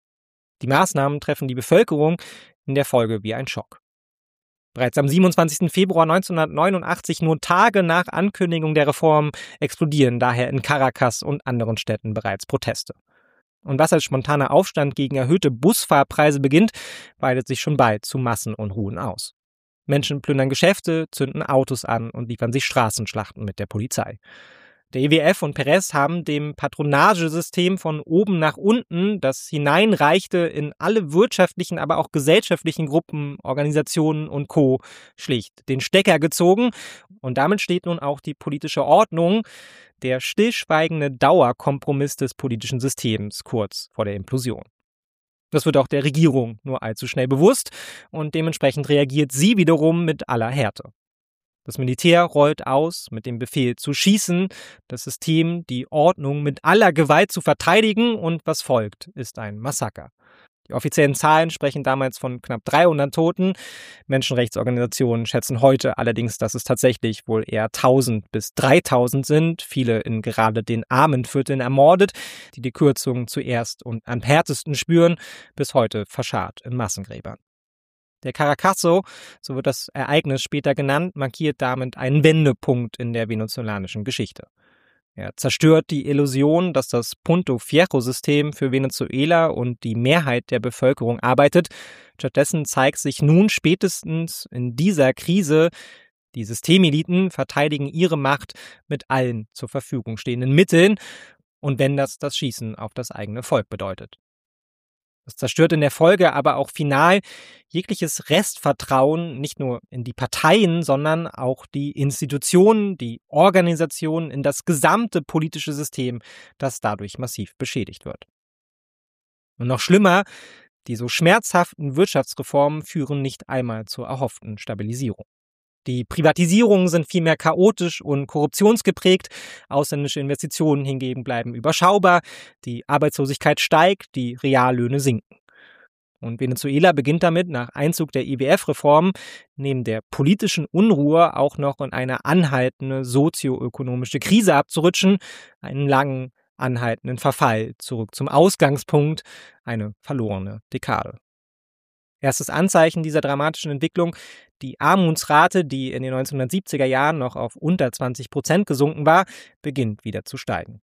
Speaker 1: Die Maßnahmen treffen die Bevölkerung in der Folge wie ein Schock. Bereits am siebenundzwanzigsten Februar neunzehnhundertneunundachtzig, nur Tage nach Ankündigung der Reform, explodieren daher in Caracas und anderen Städten bereits Proteste. Und was als spontaner Aufstand gegen erhöhte Busfahrpreise beginnt, weitet sich schon bald zu Massenunruhen aus. Menschen plündern Geschäfte, zünden Autos an und liefern sich Straßenschlachten mit der Polizei. Der I W F und Pérez haben dem Patronagesystem von oben nach unten, das hineinreichte in alle wirtschaftlichen, aber auch gesellschaftlichen Gruppen, Organisationen und Co. schlicht den Stecker gezogen. Und damit steht nun auch die politische Ordnung, der stillschweigende Dauerkompromiss des politischen Systems, kurz vor der Implosion. Das wird auch der Regierung nur allzu schnell bewusst und dementsprechend reagiert sie wiederum mit aller Härte. Das Militär rollt aus mit dem Befehl zu schießen, das System, die Ordnung mit aller Gewalt zu verteidigen und was folgt, ist ein Massaker. Die offiziellen Zahlen sprechen damals von knapp dreihundert Toten. Menschenrechtsorganisationen schätzen heute allerdings, dass es tatsächlich wohl eher tausend bis dreitausend sind, viele in gerade den armen Vierteln ermordet, die die Kürzungen zuerst und am härtesten spüren, bis heute verscharrt in Massengräbern. Der Caracazo, so wird das Ereignis später genannt, markiert damit einen Wendepunkt in der venezolanischen Geschichte. Er zerstört die Illusion, dass das Punto Fierro-System für Venezuela und die Mehrheit der Bevölkerung arbeitet. Stattdessen zeigt sich nun spätestens in dieser Krise, die Systemeliten verteidigen ihre Macht mit allen zur Verfügung stehenden Mitteln, und wenn das das Schießen auf das eigene Volk bedeutet. Das zerstört in der Folge aber auch final jegliches Restvertrauen nicht nur in die Parteien, sondern auch die Institutionen, die Organisationen, in das gesamte politische System, das dadurch massiv beschädigt wird. Und noch schlimmer, die so schmerzhaften Wirtschaftsreformen führen nicht einmal zur erhofften Stabilisierung. Die Privatisierungen sind vielmehr chaotisch und korruptionsgeprägt, ausländische Investitionen hingegen bleiben überschaubar, die Arbeitslosigkeit steigt, die Reallöhne sinken. Und Venezuela beginnt damit, nach Einzug der I W F-Reform, neben der politischen Unruhe auch noch in eine anhaltende sozioökonomische Krise abzurutschen, einen langen, anhaltenden Verfall zurück zum Ausgangspunkt, eine verlorene Dekade. Erstes Anzeichen dieser dramatischen Entwicklung: die Armutsrate, die in den neunzehnhundertsiebziger Jahren noch auf unter zwanzig Prozent gesunken war, beginnt wieder zu steigen.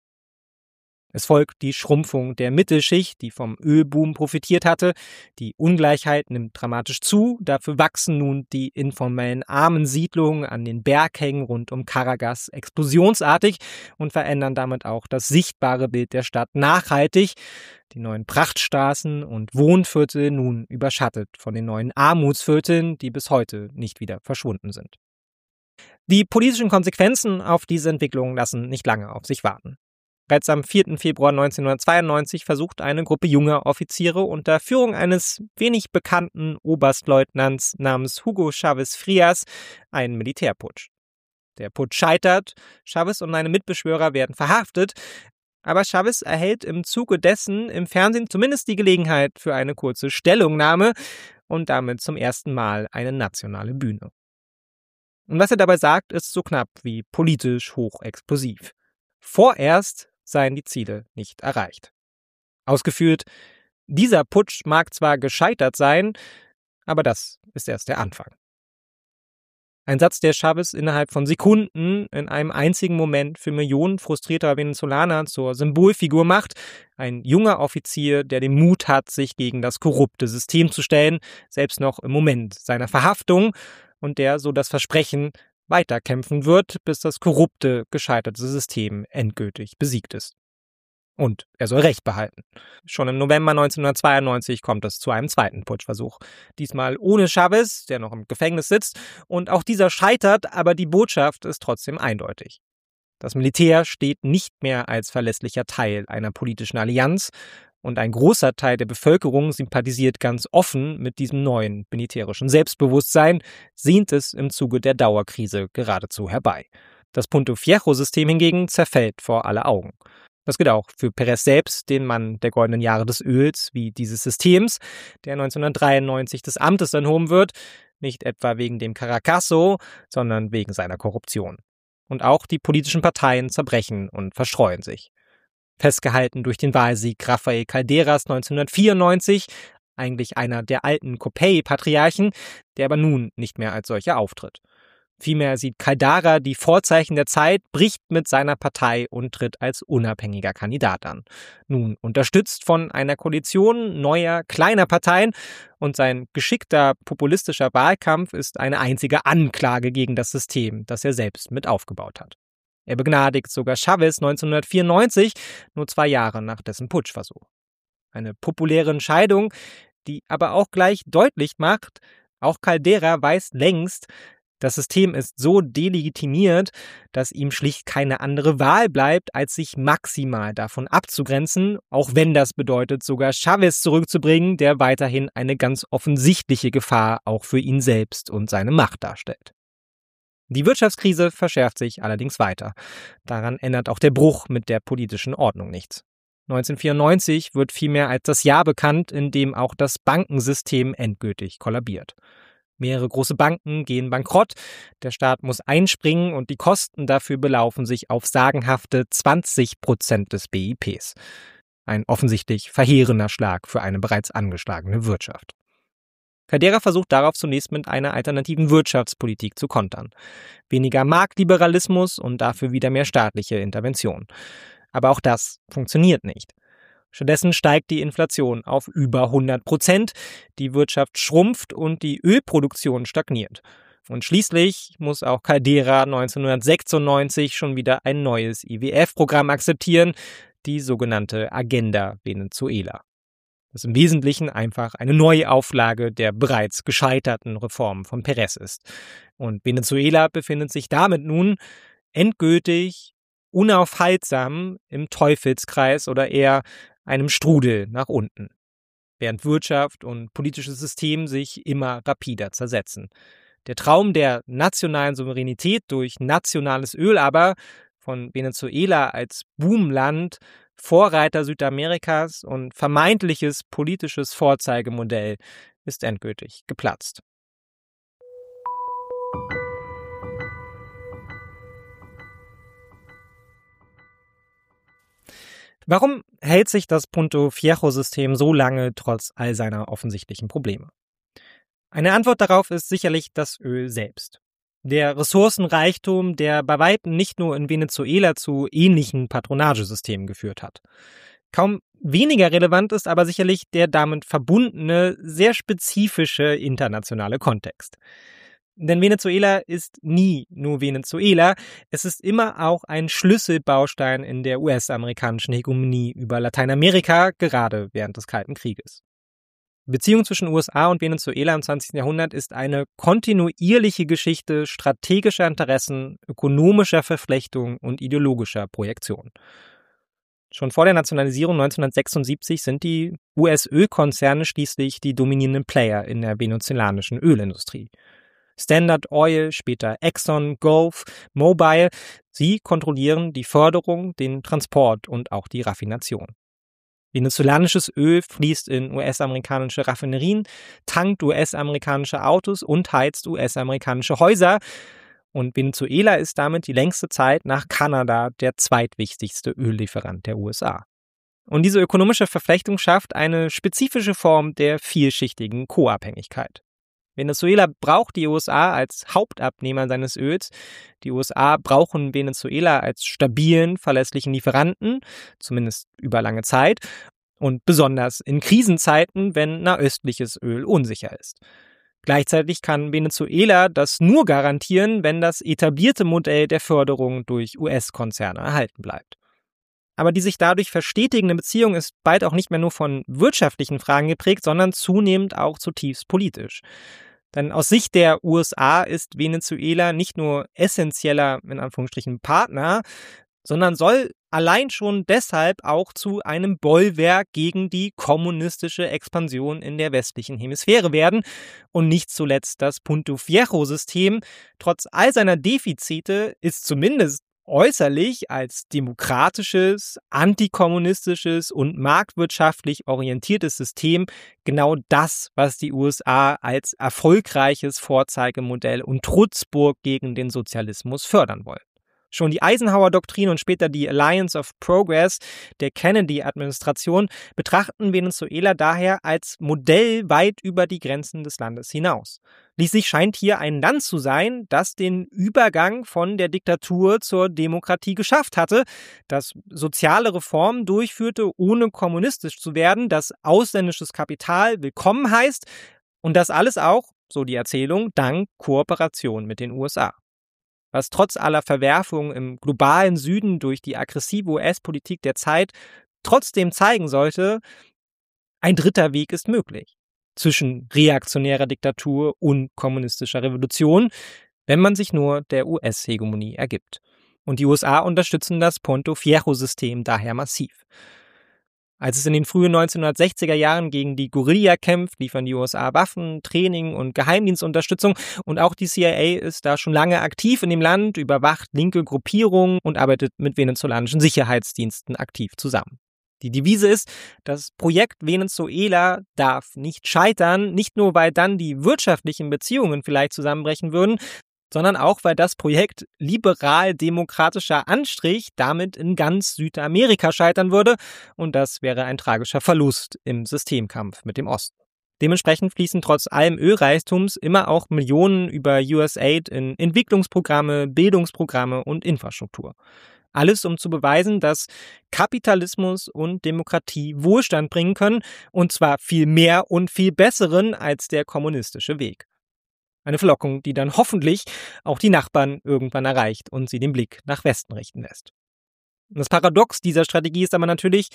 Speaker 1: Es folgt die Schrumpfung der Mittelschicht, die vom Ölboom profitiert hatte. Die Ungleichheit nimmt dramatisch zu. Dafür wachsen nun die informellen Armensiedlungen an den Berghängen rund um Caracas explosionsartig und verändern damit auch das sichtbare Bild der Stadt nachhaltig. Die neuen Prachtstraßen und Wohnviertel nun überschattet von den neuen Armutsvierteln, die bis heute nicht wieder verschwunden sind. Die politischen Konsequenzen auf diese Entwicklung lassen nicht lange auf sich warten. Bereits am vierten Februar neunzehnhundertzweiundneunzig versucht eine Gruppe junger Offiziere unter Führung eines wenig bekannten Oberstleutnants namens Hugo Chávez Frías einen Militärputsch. Der Putsch scheitert, Chávez und seine Mitbeschwörer werden verhaftet, aber Chávez erhält im Zuge dessen im Fernsehen zumindest die Gelegenheit für eine kurze Stellungnahme und damit zum ersten Mal eine nationale Bühne. Und was er dabei sagt, ist so knapp wie politisch hochexplosiv. Vorerst seien die Ziele nicht erreicht. Ausgeführt: dieser Putsch mag zwar gescheitert sein, aber das ist erst der Anfang. Ein Satz, der Chávez innerhalb von Sekunden in einem einzigen Moment für Millionen frustrierter Venezolaner zur Symbolfigur macht. Ein junger Offizier, der den Mut hat, sich gegen das korrupte System zu stellen, selbst noch im Moment seiner Verhaftung, und der so das Versprechen weiterkämpfen wird, bis das korrupte, gescheiterte System endgültig besiegt ist. Und er soll Recht behalten. Schon im November neunzehnhundertzweiundneunzig kommt es zu einem zweiten Putschversuch. Diesmal ohne Chávez, der noch im Gefängnis sitzt. Und auch dieser scheitert, aber die Botschaft ist trotzdem eindeutig. Das Militär steht nicht mehr als verlässlicher Teil einer politischen Allianz. Und ein großer Teil der Bevölkerung sympathisiert ganz offen mit diesem neuen militärischen Selbstbewusstsein, sehnt es im Zuge der Dauerkrise geradezu herbei. Das Punto Fierro-System hingegen zerfällt vor aller Augen. Das gilt auch für Pérez selbst, den Mann der goldenen Jahre des Öls, wie dieses Systems, der neunzehnhundertdreiundneunzig des Amtes enthoben wird, nicht etwa wegen dem Caracazo, sondern wegen seiner Korruption. Und auch die politischen Parteien zerbrechen und verstreuen sich. Festgehalten durch den Wahlsieg Rafael Calderas neunzehnhundertvierundneunzig, eigentlich einer der alten Copey-Patriarchen, der aber nun nicht mehr als solcher auftritt. Vielmehr sieht Caldera die Vorzeichen der Zeit, bricht mit seiner Partei und tritt als unabhängiger Kandidat an. Nun unterstützt von einer Koalition neuer, kleiner Parteien, und sein geschickter populistischer Wahlkampf ist eine einzige Anklage gegen das System, das er selbst mit aufgebaut hat. Er begnadigt sogar Chávez neunzehnhundertvierundneunzig, nur zwei Jahre nach dessen Putschversuch. Eine populäre Entscheidung, die aber auch gleich deutlich macht, auch Caldera weiß längst, das System ist so delegitimiert, dass ihm schlicht keine andere Wahl bleibt, als sich maximal davon abzugrenzen, auch wenn das bedeutet, sogar Chávez zurückzubringen, der weiterhin eine ganz offensichtliche Gefahr auch für ihn selbst und seine Macht darstellt. Die Wirtschaftskrise verschärft sich allerdings weiter. Daran ändert auch der Bruch mit der politischen Ordnung nichts. neunzehnhundertvierundneunzig wird vielmehr als das Jahr bekannt, in dem auch das Bankensystem endgültig kollabiert. Mehrere große Banken gehen bankrott, der Staat muss einspringen und die Kosten dafür belaufen sich auf sagenhafte zwanzig Prozent des B I Ps. Ein offensichtlich verheerender Schlag für eine bereits angeschlagene Wirtschaft. Caldera versucht darauf zunächst mit einer alternativen Wirtschaftspolitik zu kontern. Weniger Marktliberalismus und dafür wieder mehr staatliche Intervention. Aber auch das funktioniert nicht. Stattdessen steigt die Inflation auf über hundert Prozent, die Wirtschaft schrumpft und die Ölproduktion stagniert. Und schließlich muss auch Caldera neunzehnhundertsechsundneunzig schon wieder ein neues I W F-Programm akzeptieren, die sogenannte Agenda Venezuela. Das im Wesentlichen einfach eine Neuauflage der bereits gescheiterten Reformen von Pérez ist. Und Venezuela befindet sich damit nun endgültig, unaufhaltsam im Teufelskreis oder eher einem Strudel nach unten, während Wirtschaft und politisches System sich immer rapider zersetzen. Der Traum der nationalen Souveränität durch nationales Öl aber von Venezuela als Boomland, Vorreiter Südamerikas und vermeintliches politisches Vorzeigemodell ist endgültig geplatzt. Warum hält sich das Punto Fierro-System so lange trotz all seiner offensichtlichen Probleme? Eine Antwort darauf ist sicherlich das Öl selbst. Der Ressourcenreichtum, der bei weitem nicht nur in Venezuela zu ähnlichen Patronagesystemen geführt hat. Kaum weniger relevant ist aber sicherlich der damit verbundene, sehr spezifische internationale Kontext. Denn Venezuela ist nie nur Venezuela, es ist immer auch ein Schlüsselbaustein in der U S-amerikanischen Hegemonie über Lateinamerika, gerade während des Kalten Krieges. Die Beziehung zwischen U S A und Venezuela im zwanzigsten Jahrhundert ist eine kontinuierliche Geschichte strategischer Interessen, ökonomischer Verflechtung und ideologischer Projektion. Schon vor der Nationalisierung neunzehnhundertsechsundsiebzig sind die U S-Ölkonzerne schließlich die dominierenden Player in der venezolanischen Ölindustrie. Standard Oil, später Exxon, Gulf, Mobil, sie kontrollieren die Förderung, den Transport und auch die Raffination. Venezolanisches Öl fließt in U S-amerikanische Raffinerien, tankt U S-amerikanische Autos und heizt U S-amerikanische Häuser. Und Venezuela ist damit die längste Zeit nach Kanada der zweitwichtigste Öllieferant der U S A. Und diese ökonomische Verflechtung schafft eine spezifische Form der vielschichtigen Co-Abhängigkeit. Venezuela braucht die U S A als Hauptabnehmer seines Öls. Die U S A brauchen Venezuela als stabilen, verlässlichen Lieferanten, zumindest über lange Zeit. Und besonders in Krisenzeiten, wenn nahöstliches Öl unsicher ist. Gleichzeitig kann Venezuela das nur garantieren, wenn das etablierte Modell der Förderung durch U S-Konzerne erhalten bleibt. Aber die sich dadurch verstetigende Beziehung ist bald auch nicht mehr nur von wirtschaftlichen Fragen geprägt, sondern zunehmend auch zutiefst politisch. Denn aus Sicht der U S A ist Venezuela nicht nur essentieller, in Anführungsstrichen, Partner, sondern soll allein schon deshalb auch zu einem Bollwerk gegen die kommunistische Expansion in der westlichen Hemisphäre werden und nicht zuletzt das Punto Fierro-System, trotz all seiner Defizite, ist zumindest äußerlich als demokratisches, antikommunistisches und marktwirtschaftlich orientiertes System genau das, was die U S A als erfolgreiches Vorzeigemodell und Trutzburg gegen den Sozialismus fördern wollen. Schon die Eisenhower-Doktrin und später die Alliance of Progress der Kennedy-Administration betrachten Venezuela daher als Modell weit über die Grenzen des Landes hinaus. Schließlich scheint hier ein Land zu sein, das den Übergang von der Diktatur zur Demokratie geschafft hatte, das soziale Reformen durchführte, ohne kommunistisch zu werden, das ausländisches Kapital willkommen heißt und das alles auch, so die Erzählung, dank Kooperation mit den U S A. Was trotz aller Verwerfungen im globalen Süden durch die aggressive U S-Politik der Zeit trotzdem zeigen sollte, ein dritter Weg ist möglich. Zwischen reaktionärer Diktatur und kommunistischer Revolution, wenn man sich nur der U S-Hegemonie ergibt. Und die U S A unterstützen das Punto Fierro-System daher massiv. Als es in den frühen neunzehnhundertsechziger Jahren gegen die Guerilla kämpft, liefern die U S A Waffen, Training und Geheimdienstunterstützung und auch die C I A ist da schon lange aktiv in dem Land, überwacht linke Gruppierungen und arbeitet mit venezolanischen Sicherheitsdiensten aktiv zusammen. Die Devise ist, das Projekt Venezuela darf nicht scheitern, nicht nur, weil dann die wirtschaftlichen Beziehungen vielleicht zusammenbrechen würden, sondern auch, weil das Projekt liberal-demokratischer Anstrich damit in ganz Südamerika scheitern würde und das wäre ein tragischer Verlust im Systemkampf mit dem Osten. Dementsprechend fließen trotz allem Ölreichtums immer auch Millionen über U S A I D in Entwicklungsprogramme, Bildungsprogramme und Infrastruktur. Alles, um zu beweisen, dass Kapitalismus und Demokratie Wohlstand bringen können, und zwar viel mehr und viel besseren als der kommunistische Weg. Eine Verlockung, die dann hoffentlich auch die Nachbarn irgendwann erreicht und sie den Blick nach Westen richten lässt. Und das Paradox dieser Strategie ist aber natürlich,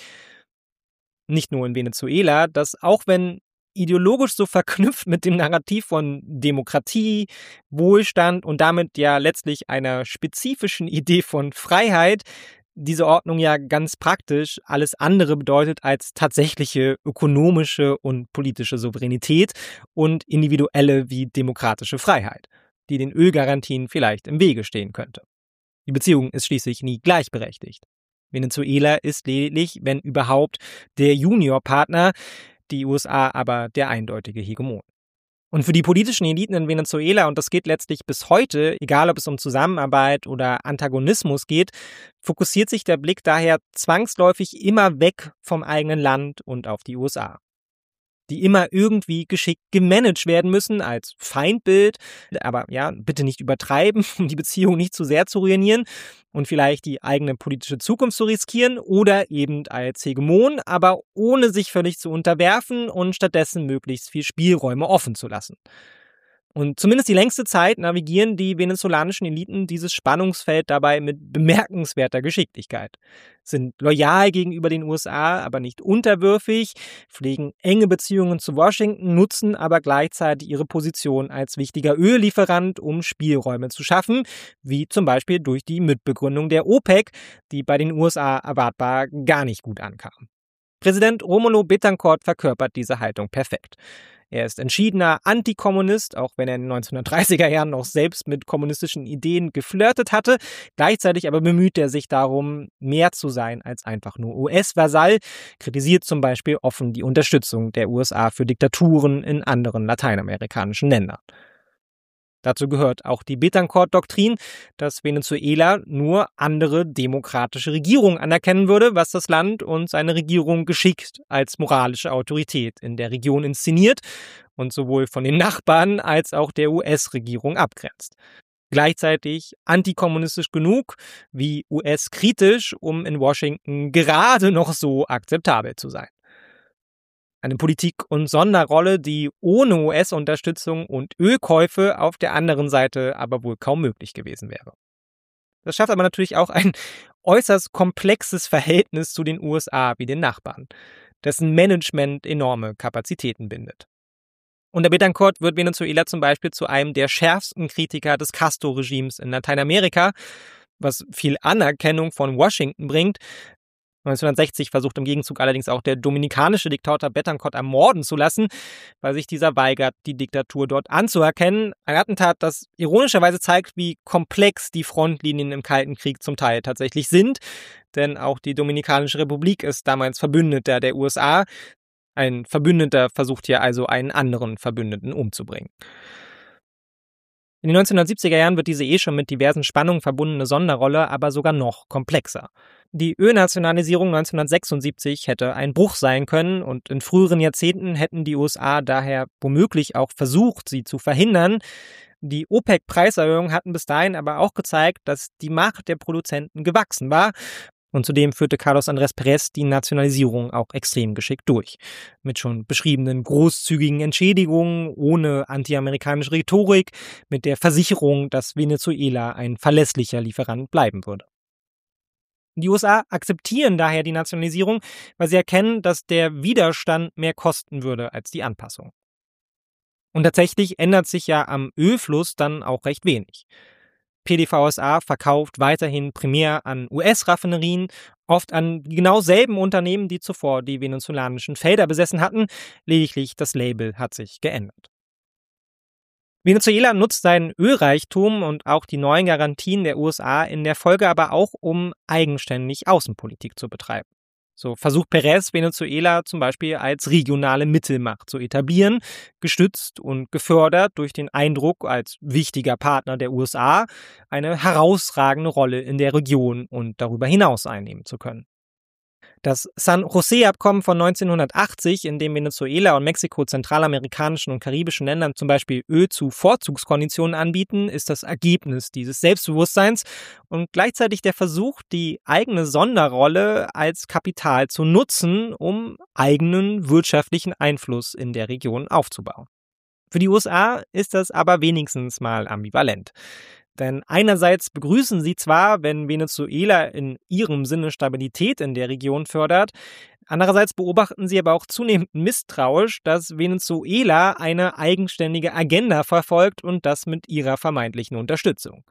Speaker 1: nicht nur in Venezuela, dass auch wenn ideologisch so verknüpft mit dem Narrativ von Demokratie, Wohlstand und damit ja letztlich einer spezifischen Idee von Freiheit, diese Ordnung ja ganz praktisch alles andere bedeutet als tatsächliche ökonomische und politische Souveränität und individuelle wie demokratische Freiheit, die den Ölgarantien vielleicht im Wege stehen könnte. Die Beziehung ist schließlich nie gleichberechtigt. Venezuela ist lediglich, wenn überhaupt, der Juniorpartner, die U S A aber der eindeutige Hegemon. Und für die politischen Eliten in Venezuela, und das geht letztlich bis heute, egal ob es um Zusammenarbeit oder Antagonismus geht, fokussiert sich der Blick daher zwangsläufig immer weg vom eigenen Land und auf die U S A, die immer irgendwie geschickt gemanagt werden müssen als Feindbild, aber ja, bitte nicht übertreiben, um die Beziehung nicht zu sehr zu ruinieren und vielleicht die eigene politische Zukunft zu riskieren oder eben als Hegemon, aber ohne sich völlig zu unterwerfen und stattdessen möglichst viel Spielräume offen zu lassen. Und zumindest die längste Zeit navigieren die venezolanischen Eliten dieses Spannungsfeld dabei mit bemerkenswerter Geschicklichkeit, sind loyal gegenüber den U S A, aber nicht unterwürfig, pflegen enge Beziehungen zu Washington, nutzen aber gleichzeitig ihre Position als wichtiger Öllieferant, um Spielräume zu schaffen, wie zum Beispiel durch die Mitbegründung der OPEC, die bei den U S A erwartbar gar nicht gut ankam. Präsident Rómulo Betancourt verkörpert diese Haltung perfekt. Er ist entschiedener Antikommunist, auch wenn er in den neunzehnhundertdreißiger Jahren noch selbst mit kommunistischen Ideen geflirtet hatte. Gleichzeitig aber bemüht er sich darum, mehr zu sein als einfach nur U S-Vasall, kritisiert zum Beispiel offen die Unterstützung der U S A für Diktaturen in anderen lateinamerikanischen Ländern. Dazu gehört auch die Betancourt-Doktrin, dass Venezuela nur andere demokratische Regierungen anerkennen würde, was das Land und seine Regierung geschickt als moralische Autorität in der Region inszeniert und sowohl von den Nachbarn als auch der U S-Regierung abgrenzt. Gleichzeitig antikommunistisch genug wie U S-kritisch, um in Washington gerade noch so akzeptabel zu sein. Eine Politik- und Sonderrolle, die ohne U S-Unterstützung und Ölkäufe auf der anderen Seite aber wohl kaum möglich gewesen wäre. Das schafft aber natürlich auch ein äußerst komplexes Verhältnis zu den U S A wie den Nachbarn, dessen Management enorme Kapazitäten bindet. Unter Betancourt wird Venezuela zum Beispiel zu einem der schärfsten Kritiker des Castro-Regimes in Lateinamerika, was viel Anerkennung von Washington bringt. neunzehnhundertsechzig versucht im Gegenzug allerdings auch der dominikanische Diktator Betancourt ermorden zu lassen, weil sich dieser weigert, die Diktatur dort anzuerkennen. Ein Attentat, das ironischerweise zeigt, wie komplex die Frontlinien im Kalten Krieg zum Teil tatsächlich sind, denn auch die Dominikanische Republik ist damals Verbündeter der U S A. Ein Verbündeter versucht hier also einen anderen Verbündeten umzubringen. In den neunzehnhundertsiebziger Jahren wird diese eh schon mit diversen Spannungen verbundene Sonderrolle aber sogar noch komplexer. Die Ölnationalisierung neunzehnhundertsechsundsiebzig hätte ein Bruch sein können und in früheren Jahrzehnten hätten die U S A daher womöglich auch versucht, sie zu verhindern. Die OPEC-Preiserhöhungen hatten bis dahin aber auch gezeigt, dass die Macht der Produzenten gewachsen war. Und zudem führte Carlos Andrés Pérez die Nationalisierung auch extrem geschickt durch. Mit schon beschriebenen großzügigen Entschädigungen, ohne antiamerikanische Rhetorik, mit der Versicherung, dass Venezuela ein verlässlicher Lieferant bleiben würde. Die U S A akzeptieren daher die Nationalisierung, weil sie erkennen, dass der Widerstand mehr kosten würde als die Anpassung. Und tatsächlich ändert sich ja am Ölfluss dann auch recht wenig. P D V S A verkauft weiterhin primär an U S-Raffinerien, oft an die genau selben Unternehmen, die zuvor die venezolanischen Felder besessen hatten, lediglich das Label hat sich geändert. Venezuela nutzt seinen Ölreichtum und auch die neuen Garantien der U S A in der Folge aber auch, um eigenständig Außenpolitik zu betreiben. So versucht Pérez Venezuela zum Beispiel als regionale Mittelmacht zu etablieren, gestützt und gefördert durch den Eindruck, als wichtiger Partner der U S A eine herausragende Rolle in der Region und darüber hinaus einnehmen zu können. Das San José-Abkommen von neunzehnhundertachtzig, in dem Venezuela und Mexiko zentralamerikanischen und karibischen Ländern zum Beispiel Öl zu Vorzugskonditionen anbieten, ist das Ergebnis dieses Selbstbewusstseins und gleichzeitig der Versuch, die eigene Sonderrolle als Kapital zu nutzen, um eigenen wirtschaftlichen Einfluss in der Region aufzubauen. Für die U S A ist das aber wenigstens mal ambivalent. Denn einerseits begrüßen sie zwar, wenn Venezuela in ihrem Sinne Stabilität in der Region fördert, andererseits beobachten sie aber auch zunehmend misstrauisch, dass Venezuela eine eigenständige Agenda verfolgt und das mit ihrer vermeintlichen Unterstützung.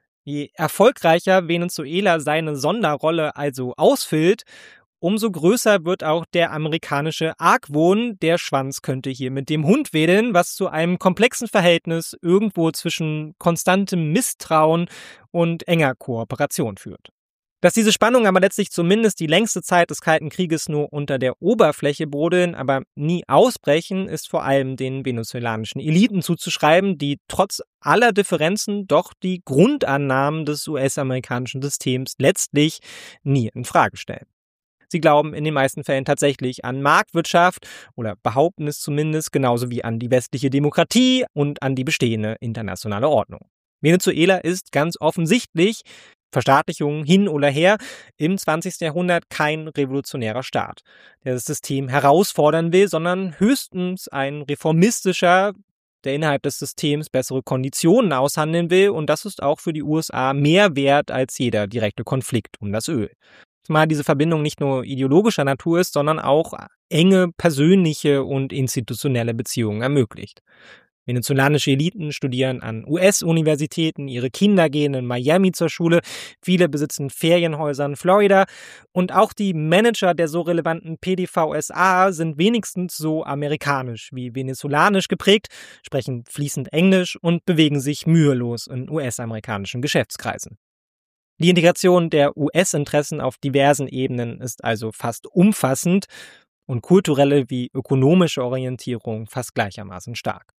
Speaker 1: Je erfolgreicher Venezuela seine Sonderrolle also ausfüllt, umso größer wird auch der amerikanische Argwohn, der Schwanz könnte hier mit dem Hund wedeln, was zu einem komplexen Verhältnis irgendwo zwischen konstantem Misstrauen und enger Kooperation führt. Dass diese Spannungen aber letztlich zumindest die längste Zeit des Kalten Krieges nur unter der Oberfläche brodeln, aber nie ausbrechen, ist vor allem den venezolanischen Eliten zuzuschreiben, die trotz aller Differenzen doch die Grundannahmen des U S-amerikanischen Systems letztlich nie in Frage stellen. Sie glauben in den meisten Fällen tatsächlich an Marktwirtschaft oder behaupten es zumindest, genauso wie an die westliche Demokratie und an die bestehende internationale Ordnung. Venezuela ist ganz offensichtlich, Verstaatlichung hin oder her, im zwanzigsten Jahrhundert kein revolutionärer Staat, der das System herausfordern will, sondern höchstens ein reformistischer, der innerhalb des Systems bessere Konditionen aushandeln will, und das ist auch für die U S A mehr wert als jeder direkte Konflikt um das Öl. Zumal diese Verbindung nicht nur ideologischer Natur ist, sondern auch enge persönliche und institutionelle Beziehungen ermöglicht. Venezolanische Eliten studieren an U S-Universitäten, ihre Kinder gehen in Miami zur Schule, viele besitzen Ferienhäuser in Florida und auch die Manager der so relevanten P D V S A sind wenigstens so amerikanisch wie venezolanisch geprägt, sprechen fließend Englisch und bewegen sich mühelos in U S-amerikanischen Geschäftskreisen. Die Integration der U S-Interessen auf diversen Ebenen ist also fast umfassend und kulturelle wie ökonomische Orientierung fast gleichermaßen stark.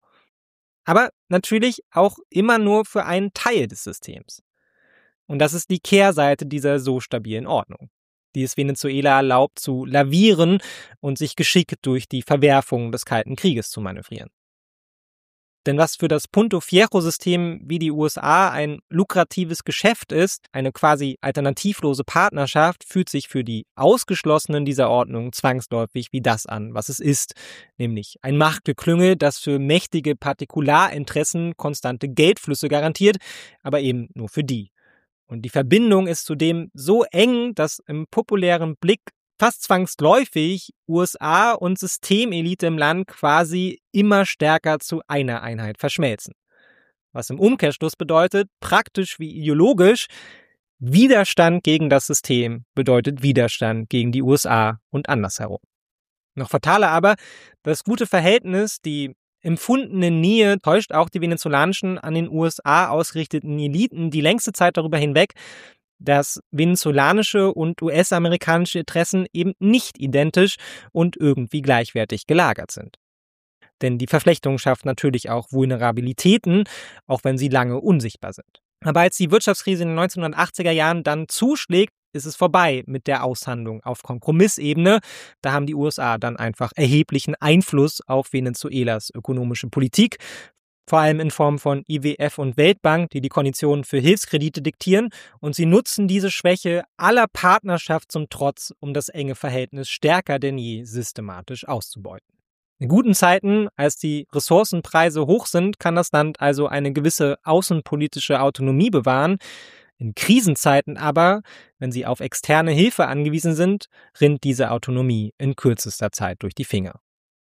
Speaker 1: Aber natürlich auch immer nur für einen Teil des Systems. Und das ist die Kehrseite dieser so stabilen Ordnung, die es Venezuela erlaubt zu lavieren und sich geschickt durch die Verwerfungen des Kalten Krieges zu manövrieren. Denn was für das Punto Fierro-System wie die U S A ein lukratives Geschäft ist, eine quasi alternativlose Partnerschaft, fühlt sich für die Ausgeschlossenen dieser Ordnung zwangsläufig wie das an, was es ist, nämlich ein Machtgeklüngel, das für mächtige Partikularinteressen konstante Geldflüsse garantiert, aber eben nur für die. Und die Verbindung ist zudem so eng, dass im populären Blick fast zwangsläufig U S A und Systemelite im Land quasi immer stärker zu einer Einheit verschmelzen. Was im Umkehrschluss bedeutet, praktisch wie ideologisch, Widerstand gegen das System bedeutet Widerstand gegen die U S A und andersherum. Noch fataler aber, das gute Verhältnis, die empfundene Nähe täuscht auch die venezolanischen an den U S A ausgerichteten Eliten die längste Zeit darüber hinweg, dass venezolanische und U S-amerikanische Interessen eben nicht identisch und irgendwie gleichwertig gelagert sind. Denn die Verflechtung schafft natürlich auch Vulnerabilitäten, auch wenn sie lange unsichtbar sind. Aber als die Wirtschaftskrise in den neunzehnhundertachtziger Jahren dann zuschlägt, ist es vorbei mit der Aushandlung auf Kompromissebene. Da haben die U S A dann einfach erheblichen Einfluss auf Venezuelas ökonomische Politik, vor allem in Form von I W F und Weltbank, die die Konditionen für Hilfskredite diktieren, und sie nutzen diese Schwäche aller Partnerschaft zum Trotz, um das enge Verhältnis stärker denn je systematisch auszubeuten. In guten Zeiten, als die Ressourcenpreise hoch sind, kann das Land also eine gewisse außenpolitische Autonomie bewahren. In Krisenzeiten aber, wenn sie auf externe Hilfe angewiesen sind, rinnt diese Autonomie in kürzester Zeit durch die Finger.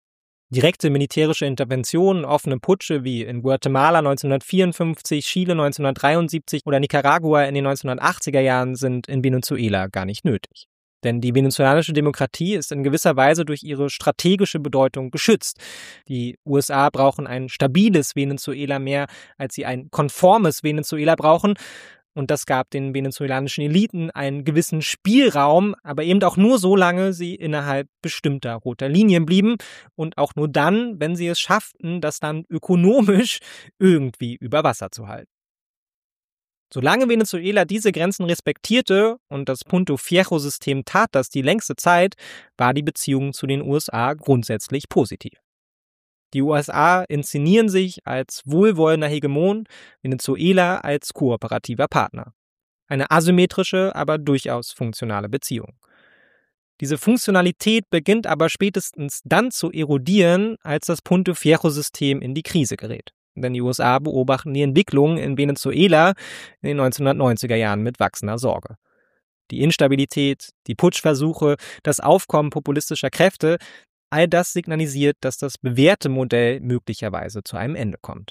Speaker 1: Direkte militärische Interventionen, offene Putsche wie in Guatemala neunzehnhundertvierundfünfzig, Chile neunzehnhundertdreiundsiebzig oder Nicaragua in den neunzehnhundertachtziger Jahren sind in Venezuela gar nicht nötig. Denn die venezolanische Demokratie ist in gewisser Weise durch ihre strategische Bedeutung geschützt. Die U S A brauchen ein stabiles Venezuela mehr, als sie ein konformes Venezuela brauchen. Und das gab den venezolanischen Eliten einen gewissen Spielraum, aber eben auch nur so lange sie innerhalb bestimmter roter Linien blieben und auch nur dann, wenn sie es schafften, das Land ökonomisch irgendwie über Wasser zu halten. Solange Venezuela diese Grenzen respektierte und das Punto Fierro-System tat das die längste Zeit, war die Beziehung zu den U S A grundsätzlich positiv. Die U S A inszenieren sich als wohlwollender Hegemon, Venezuela als kooperativer Partner. Eine asymmetrische, aber durchaus funktionale Beziehung. Diese Funktionalität beginnt aber spätestens dann zu erodieren, als das Punto Fierro-System in die Krise gerät. Denn die U S A beobachten die Entwicklung in Venezuela in den neunzehnhundertneunziger Jahren mit wachsender Sorge. Die Instabilität, die Putschversuche, das Aufkommen populistischer Kräfte, all das signalisiert, dass das bewährte Modell möglicherweise zu einem Ende kommt.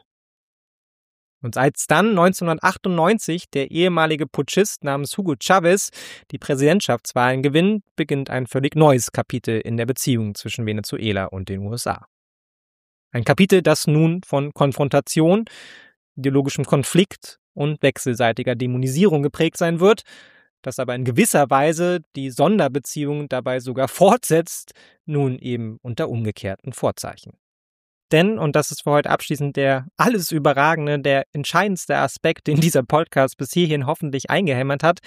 Speaker 1: Und als dann neunzehnhundertachtundneunzig der ehemalige Putschist namens Hugo Chavez die Präsidentschaftswahlen gewinnt, beginnt ein völlig neues Kapitel in der Beziehung zwischen Venezuela und den U S A. Ein Kapitel, das nun von Konfrontation, ideologischem Konflikt und wechselseitiger Dämonisierung geprägt sein wird, das aber in gewisser Weise die Sonderbeziehung dabei sogar fortsetzt, nun eben unter umgekehrten Vorzeichen. Denn, und das ist für heute abschließend der alles überragende, der entscheidendste Aspekt, den dieser Podcast bis hierhin hoffentlich eingehämmert hat,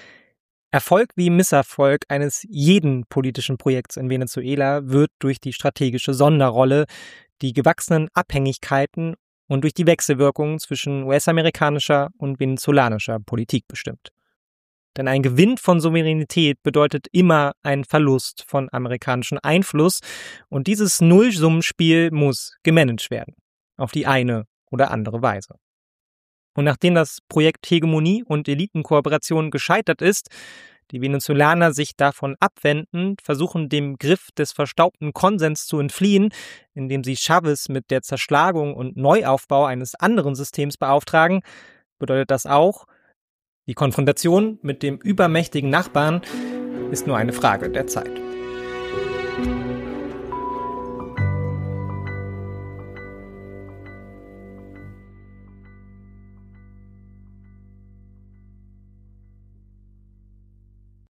Speaker 1: Erfolg wie Misserfolg eines jeden politischen Projekts in Venezuela wird durch die strategische Sonderrolle, die gewachsenen Abhängigkeiten und durch die Wechselwirkungen zwischen U S-amerikanischer und venezolanischer Politik bestimmt. Denn ein Gewinn von Souveränität bedeutet immer einen Verlust von amerikanischem Einfluss und dieses Nullsummenspiel muss gemanagt werden, auf die eine oder andere Weise. Und nachdem das Projekt Hegemonie und Elitenkooperation gescheitert ist, die Venezolaner sich davon abwenden, versuchen dem Griff des verstaubten Konsens zu entfliehen, indem sie Chavez mit der Zerschlagung und Neuaufbau eines anderen Systems beauftragen, bedeutet das auch, die Konfrontation mit dem übermächtigen Nachbarn ist nur eine Frage der Zeit.